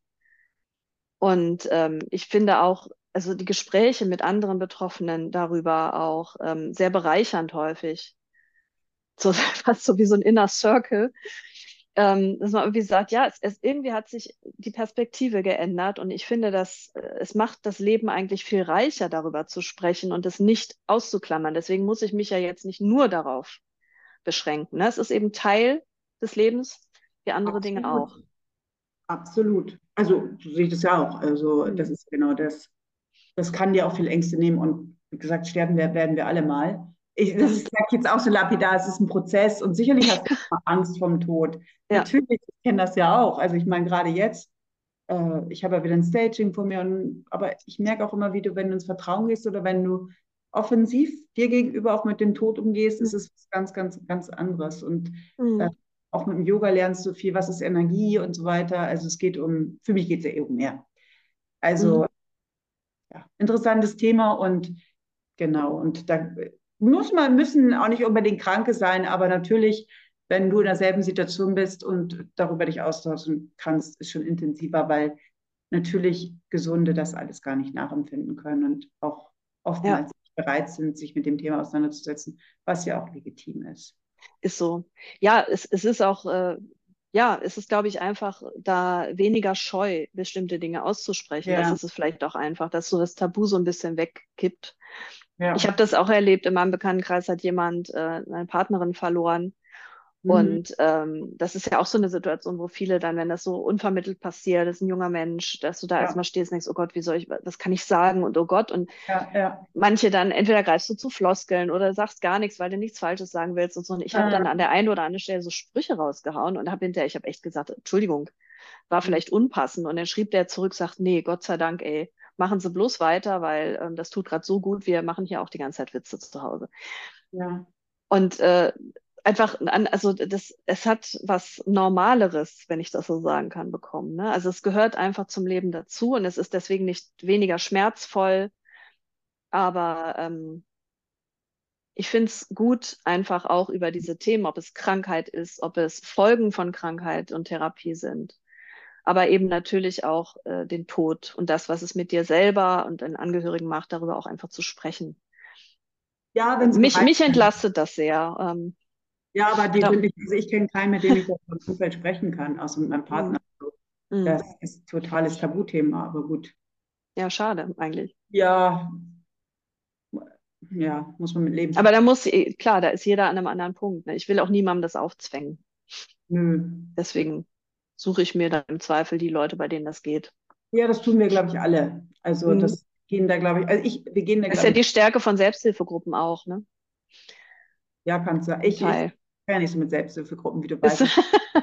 Und ähm, ich finde auch, also die Gespräche mit anderen Betroffenen darüber auch ähm, sehr bereichernd häufig. So fast so wie so ein Inner Circle, ähm, dass man irgendwie sagt, ja, es, es irgendwie hat sich die Perspektive geändert und ich finde, dass äh, es macht das Leben eigentlich viel reicher, darüber zu sprechen und es nicht auszuklammern. Deswegen muss ich mich ja jetzt nicht nur darauf beschränken. Ne? Es ist eben Teil des Lebens, wie andere Dinge Absolut. auch. Absolut. Also, so sehe ich das ja auch. Also, das Hm. ist genau das. Das kann dir auch viel Ängste nehmen und wie gesagt, sterben wir, werden wir alle mal. Ich, das Hm. ist sag ich jetzt auch so lapidar, es ist ein Prozess und sicherlich hast du immer Angst vom Tod. Ja, Natürlich, ich kenne das ja auch. Also ich meine, gerade jetzt, äh, ich habe ja wieder ein Staging vor mir, und, aber ich merke auch immer wieder, wenn du ins Vertrauen gehst oder wenn du offensiv dir gegenüber auch mit dem Tod umgehst, ist es was ganz, ganz, ganz anderes. Und äh, hm. auch mit dem Yoga lernst du viel, was ist Energie und so weiter. Also es geht um, für mich geht es ja eh um mehr. Hm. Also ja, interessantes Thema und genau, und da muss man, müssen auch nicht unbedingt Kranke sein, aber natürlich, wenn du in derselben Situation bist und darüber dich austauschen kannst, ist schon intensiver, weil natürlich Gesunde das alles gar nicht nachempfinden können und auch Ja, oftmals nicht bereit sind, sich mit dem Thema auseinanderzusetzen, was ja auch legitim ist. ist so. Ja, es, es ist auch, äh, ja, es ist, glaube ich, einfach da weniger scheu, bestimmte Dinge auszusprechen. Das Ja, ist es vielleicht auch einfach, dass so das Tabu so ein bisschen wegkippt. Ich ja. habe das auch erlebt, in meinem Bekanntenkreis hat jemand äh, eine Partnerin verloren. Mhm. Und ähm, das ist ja auch so eine Situation, wo viele dann, wenn das so unvermittelt passiert, das ist ein junger Mensch, dass du da Ja, erstmal stehst und denkst, oh Gott, wie soll ich, was kann ich sagen und oh Gott. Und ja, ja. manche dann, entweder greifst du zu Floskeln oder sagst gar nichts, weil du nichts Falsches sagen willst und so. Und ich habe dann Ah, an der einen oder anderen Stelle so Sprüche rausgehauen und habe hinterher, ich habe echt gesagt, Entschuldigung, war vielleicht unpassend. Und dann schrieb der zurück, sagt, nee, Gott sei Dank, ey, machen Sie bloß weiter, weil ähm, das tut gerade so gut, wir machen hier auch die ganze Zeit Witze zu Hause. ja. Und äh, einfach, an, also das, es hat was Normaleres, wenn ich das so sagen kann, bekommen. Ne? Also es gehört einfach zum Leben dazu und es ist deswegen nicht weniger schmerzvoll, aber ähm, ich finde es gut, einfach auch über diese Themen, ob es Krankheit ist, ob es Folgen von Krankheit und Therapie sind, aber eben natürlich auch äh, den Tod und das, was es mit dir selber und deinen Angehörigen macht, darüber auch einfach zu sprechen. Ja, wenn es Mich, bereit mich ist. entlastet das sehr. Ähm, Ja, aber die da, sind nicht, also ich kenne keinen, mit dem ich das im Umfeld sprechen kann, außer mit meinem mm, Partner. mm. Das ist ein totales Tabuthema, aber gut. Ja, schade eigentlich. Ja, ja, muss man mit leben. Aber da muss, eh- klar, da ist jeder an einem anderen Punkt. Ne? Ich will auch niemandem das aufzwängen. Nö. Deswegen suche ich mir dann im Zweifel die Leute, bei denen das geht. Ja, das tun wir, glaube ich, alle. Also Mhm. das gehen da, glaube ich, also ich, wir gehen da, Das ist ja glaube ich, die Stärke von Selbsthilfegruppen auch, ne? ja, kannst du. Zum Ich, ich Teil. kann ja nicht so mit Selbsthilfegruppen, wie du Ist, weißt. Ich,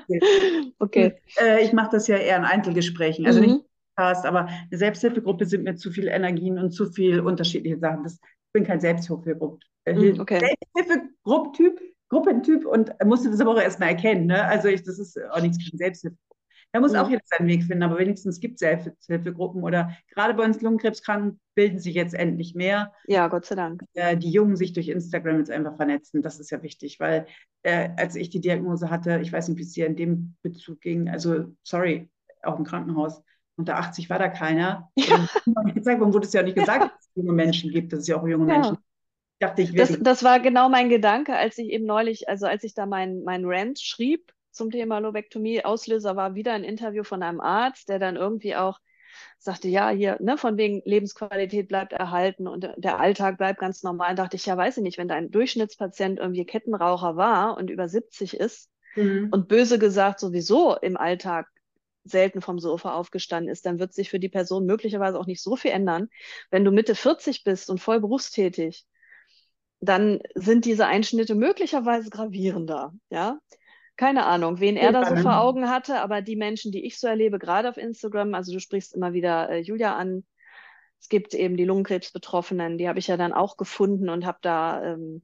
okay. äh, ich mache das ja eher in Einzelgesprächen, also nicht Mhm. Podcast, aber eine Selbsthilfegruppe sind mir zu viel Energien und zu viel unterschiedliche Sachen. Das, ich bin kein Selbsthilfegrupp, äh, Mhm. Hil- Okay. Selbsthilfegrupptyp, Gruppentyp und musste das aber auch erstmal erkennen. Ne? Also ich, das ist auch nichts gegen Selbsthilfe. Da muss auch Mhm. jeder seinen Weg finden, aber wenigstens gibt es Selbsthilfegruppen oder gerade bei uns Lungenkrebskranken bilden sich jetzt endlich mehr. Ja, Gott sei Dank. Äh, die Jungen sich durch Instagram jetzt einfach vernetzen. Das ist ja wichtig, weil äh, als ich die Diagnose hatte, ich weiß nicht, wie es dir in dem Bezug ging, also sorry, auch im Krankenhaus, unter achtzig war da keiner. Oder gezeigt, warum wurde es ja nicht gesagt, dass es junge Menschen gibt, dass es ja auch junge Menschen Ja. gibt. Dachte ich Das, wirklich, das war genau mein Gedanke, als ich eben neulich, also als ich da mein, mein Rant schrieb zum Thema Lobektomie, Auslöser war wieder ein Interview von einem Arzt, der dann irgendwie auch sagte, ja, hier, ne, von wegen Lebensqualität bleibt erhalten und der Alltag bleibt ganz normal. Dachte ich, ja, weiß ich nicht, wenn dein Durchschnittspatient irgendwie Kettenraucher war und über siebzig ist hm, und böse gesagt sowieso im Alltag selten vom Sofa aufgestanden ist, dann wird sich für die Person möglicherweise auch nicht so viel ändern. Wenn du Mitte vierzig bist und voll berufstätig, dann sind diese Einschnitte möglicherweise gravierender, ja. Keine Ahnung, wen er da so vor ne? Augen hatte, aber die Menschen, die ich so erlebe, gerade auf Instagram, also du sprichst immer wieder äh, Julia an, es gibt eben die Lungenkrebsbetroffenen, die habe ich ja dann auch gefunden und habe da ähm,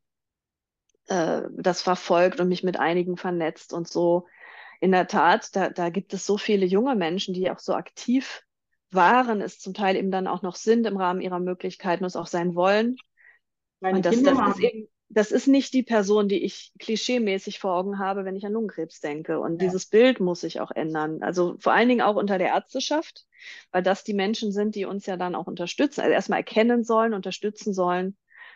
äh, das verfolgt und mich mit einigen vernetzt und so. In der Tat, da, da gibt es so viele junge Menschen, die auch so aktiv waren, es zum Teil eben dann auch noch sind im Rahmen ihrer Möglichkeiten und es auch sein wollen. Meine Und das, Kinder das ist haben, eben, das ist nicht die Person, die ich klischeemäßig vor Augen habe, wenn ich an Lungenkrebs denke. Und ja, dieses Bild muss sich auch ändern. Also vor allen Dingen auch unter der Ärzteschaft, weil das die Menschen sind, die uns ja dann auch unterstützen, also erstmal erkennen sollen, unterstützen sollen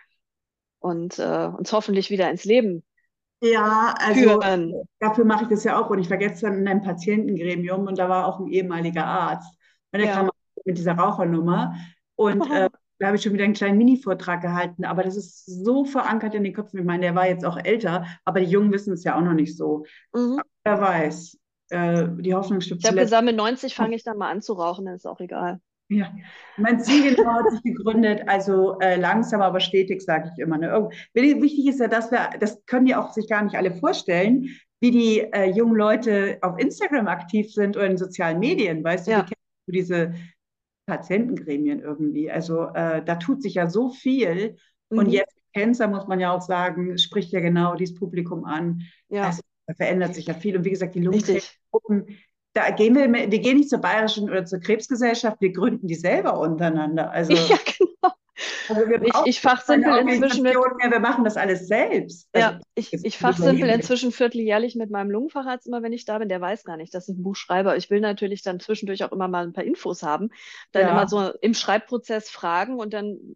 und äh, uns hoffentlich wieder ins Leben ja, also führen. dafür mache ich das ja auch. Und ich war gestern in einem Patientengremium und da war auch ein ehemaliger Arzt. Und der kam Ja. mit dieser Rauchernummer. Und äh, da habe ich schon wieder einen kleinen Mini-Vortrag gehalten. Aber das ist so verankert in den Köpfen. Ich meine, der war jetzt auch älter, aber die Jungen wissen es ja auch noch nicht so. Mhm. Wer weiß. Äh, die Hoffnung stirbt Ich habe zuletzt. gesagt, mit neunzig fange ich dann mal an zu rauchen, dann ist auch egal. Ja, mein Ziel genau hat sich gegründet, also äh, langsam, aber stetig, sage ich immer. Ne? Irgend- Wichtig ist ja, dass wir, das können ja auch sich gar nicht alle vorstellen, wie die äh, jungen Leute auf Instagram aktiv sind oder in sozialen Medien, weißt du, die Ja. kennen diese Patientengremien irgendwie. Also äh, da tut sich ja so viel. Und Mhm. jetzt Cancer, muss man ja auch sagen, spricht ja genau dieses Publikum an. Ja, Also da verändert sich ja viel. Und wie gesagt, die richtig. Lungenkrebsgruppen, da gehen wir, wir gehen nicht zur Bayerischen oder zur Krebsgesellschaft, wir gründen die selber untereinander. Also, Ja, genau. also wir Ich, brauchen ich keine fachsimpel inzwischen mit Organisation mehr, wir machen das alles selbst. Also Ja, ich, jetzt ich fachsimpel überleben wir. inzwischen vierteljährlich mit meinem Lungenfacharzt immer, wenn ich da bin. Der weiß gar nicht, dass ich ein Buch schreibe. Ich will natürlich dann zwischendurch auch immer mal ein paar Infos haben. Dann immer Ja, so im Schreibprozess fragen und dann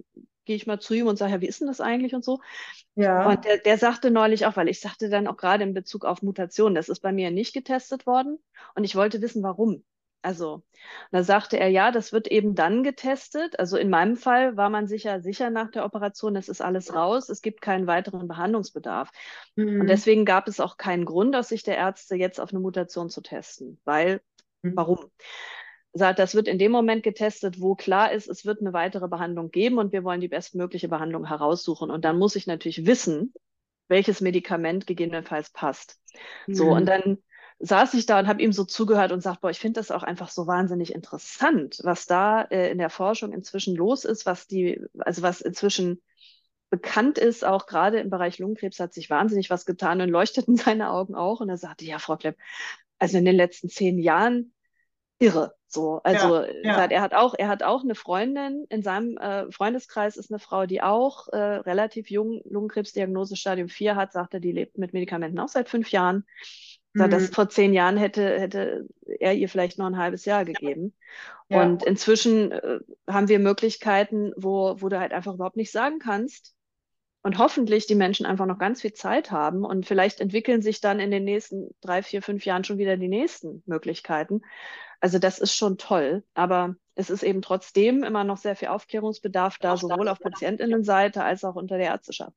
gehe ich mal zu ihm und sage, ja, wie ist denn das eigentlich und so. Und Ja. der, der sagte neulich auch, weil ich sagte dann auch gerade in Bezug auf Mutationen, das ist bei mir nicht getestet worden und ich wollte wissen, warum. Also, da sagte er, ja, das wird eben dann getestet. Also in meinem Fall war man sicher, sicher nach der Operation, es ist alles raus, es gibt keinen weiteren Behandlungsbedarf. Und Mhm. deswegen gab es auch keinen Grund aus Sicht der Ärzte, jetzt auf eine Mutation zu testen. Weil, warum? Sagt, das wird in dem Moment getestet, wo klar ist, es wird eine weitere Behandlung geben und wir wollen die bestmögliche Behandlung heraussuchen. Und dann muss ich natürlich wissen, welches Medikament gegebenenfalls passt. So, und Mhm. dann saß ich da und habe ihm so zugehört und sagt, boah, ich finde das auch einfach so wahnsinnig interessant, was da äh, in der Forschung inzwischen los ist, was die, also was inzwischen bekannt ist, auch gerade im Bereich Lungenkrebs hat sich wahnsinnig was getan und leuchteten seine Augen auch. Und er sagte, ja, Frau Klepp, also in den letzten zehn Jahren irre. So, Ja, also sagt, ja. er hat auch, er hat auch eine Freundin in seinem äh, Freundeskreis ist eine Frau, die auch äh, relativ jung Lungenkrebsdiagnose Stadium vier hat, sagt er, die lebt mit Medikamenten auch seit fünf Jahren. Sagt, das Mhm. vor zehn Jahren hätte, hätte er ihr vielleicht noch ein halbes Jahr gegeben. Ja. Und inzwischen äh, haben wir Möglichkeiten, wo, wo du halt einfach überhaupt nicht sagen kannst, und hoffentlich die Menschen einfach noch ganz viel Zeit haben und vielleicht entwickeln sich dann in den nächsten drei, vier, fünf Jahren schon wieder die nächsten Möglichkeiten. Also das ist schon toll, aber es ist eben trotzdem immer noch sehr viel Aufklärungsbedarf da, sowohl auf PatientInnenseite als auch unter der Ärzteschaft.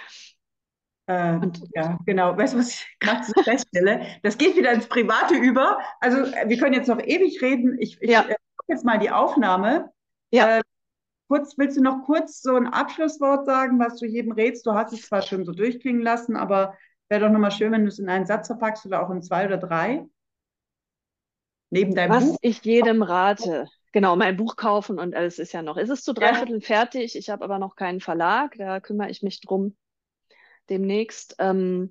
Äh, Und ja, genau. Weißt du, was ich gerade so feststelle? Das geht wieder ins Private über. Also, äh, wir können jetzt noch ewig reden. Ich, ich ja, äh, guck jetzt mal die Aufnahme. ja, Äh, kurz, willst du noch kurz so ein Abschlusswort sagen, was du jedem rätst? Du hast es zwar schon so durchklingen lassen, aber wäre doch nochmal schön, wenn du es in einen Satz verpackst oder auch in zwei oder drei. Neben deinem Buch. was ich jedem rate, genau, mein Buch kaufen und alles ist ja noch, ist es zu drei Ja. Vierteln fertig. Ich habe aber noch keinen Verlag, da kümmere ich mich drum demnächst. Ähm,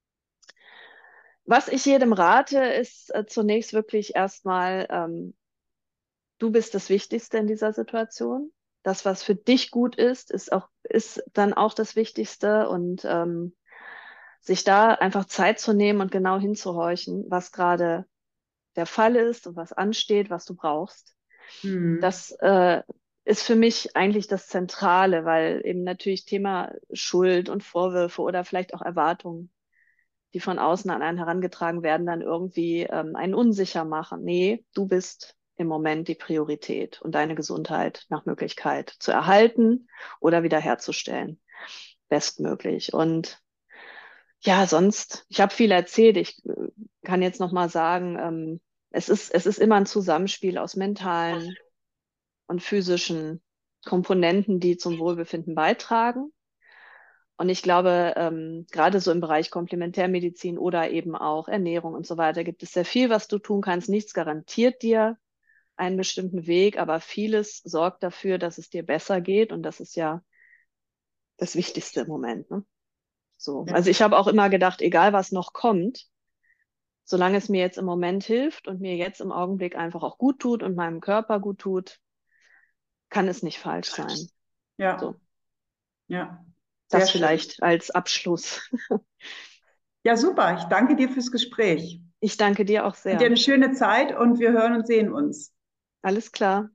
Was ich jedem rate, ist äh, zunächst wirklich erstmal, ähm, du bist das Wichtigste in dieser Situation. Das, was für dich gut ist, ist auch, ist dann auch das Wichtigste und ähm, sich da einfach Zeit zu nehmen und genau hinzuhorchen, was gerade der Fall ist und was ansteht, was du brauchst. Hm. Das äh, ist für mich eigentlich das Zentrale, weil eben natürlich Thema Schuld und Vorwürfe oder vielleicht auch Erwartungen, die von außen an einen herangetragen werden, dann irgendwie ähm, einen unsicher machen. Nee, du bist im Moment die Priorität und deine Gesundheit nach Möglichkeit zu erhalten oder wiederherzustellen. Bestmöglich. Und ja, sonst, ich habe viel erzählt. Ich äh, kann jetzt noch mal sagen, ähm, es ist, es ist immer ein Zusammenspiel aus mentalen und physischen Komponenten, die zum Wohlbefinden beitragen. Und ich glaube, ähm, gerade so im Bereich Komplementärmedizin oder eben auch Ernährung und so weiter gibt es sehr viel, was du tun kannst. Nichts garantiert dir einen bestimmten Weg, aber vieles sorgt dafür, dass es dir besser geht. Und das ist ja das Wichtigste im Moment, ne? So. Ja. Also ich habe auch immer gedacht, egal was noch kommt, solange es mir jetzt im Moment hilft und mir jetzt im Augenblick einfach auch gut tut und meinem Körper gut tut, kann es nicht falsch sein. Ja. So, Ja. Sehr das schön. vielleicht als Abschluss. Ja, super. Ich danke dir fürs Gespräch. Ich danke dir auch Und dir sehr. eine schöne Zeit und wir hören und sehen uns. Alles klar.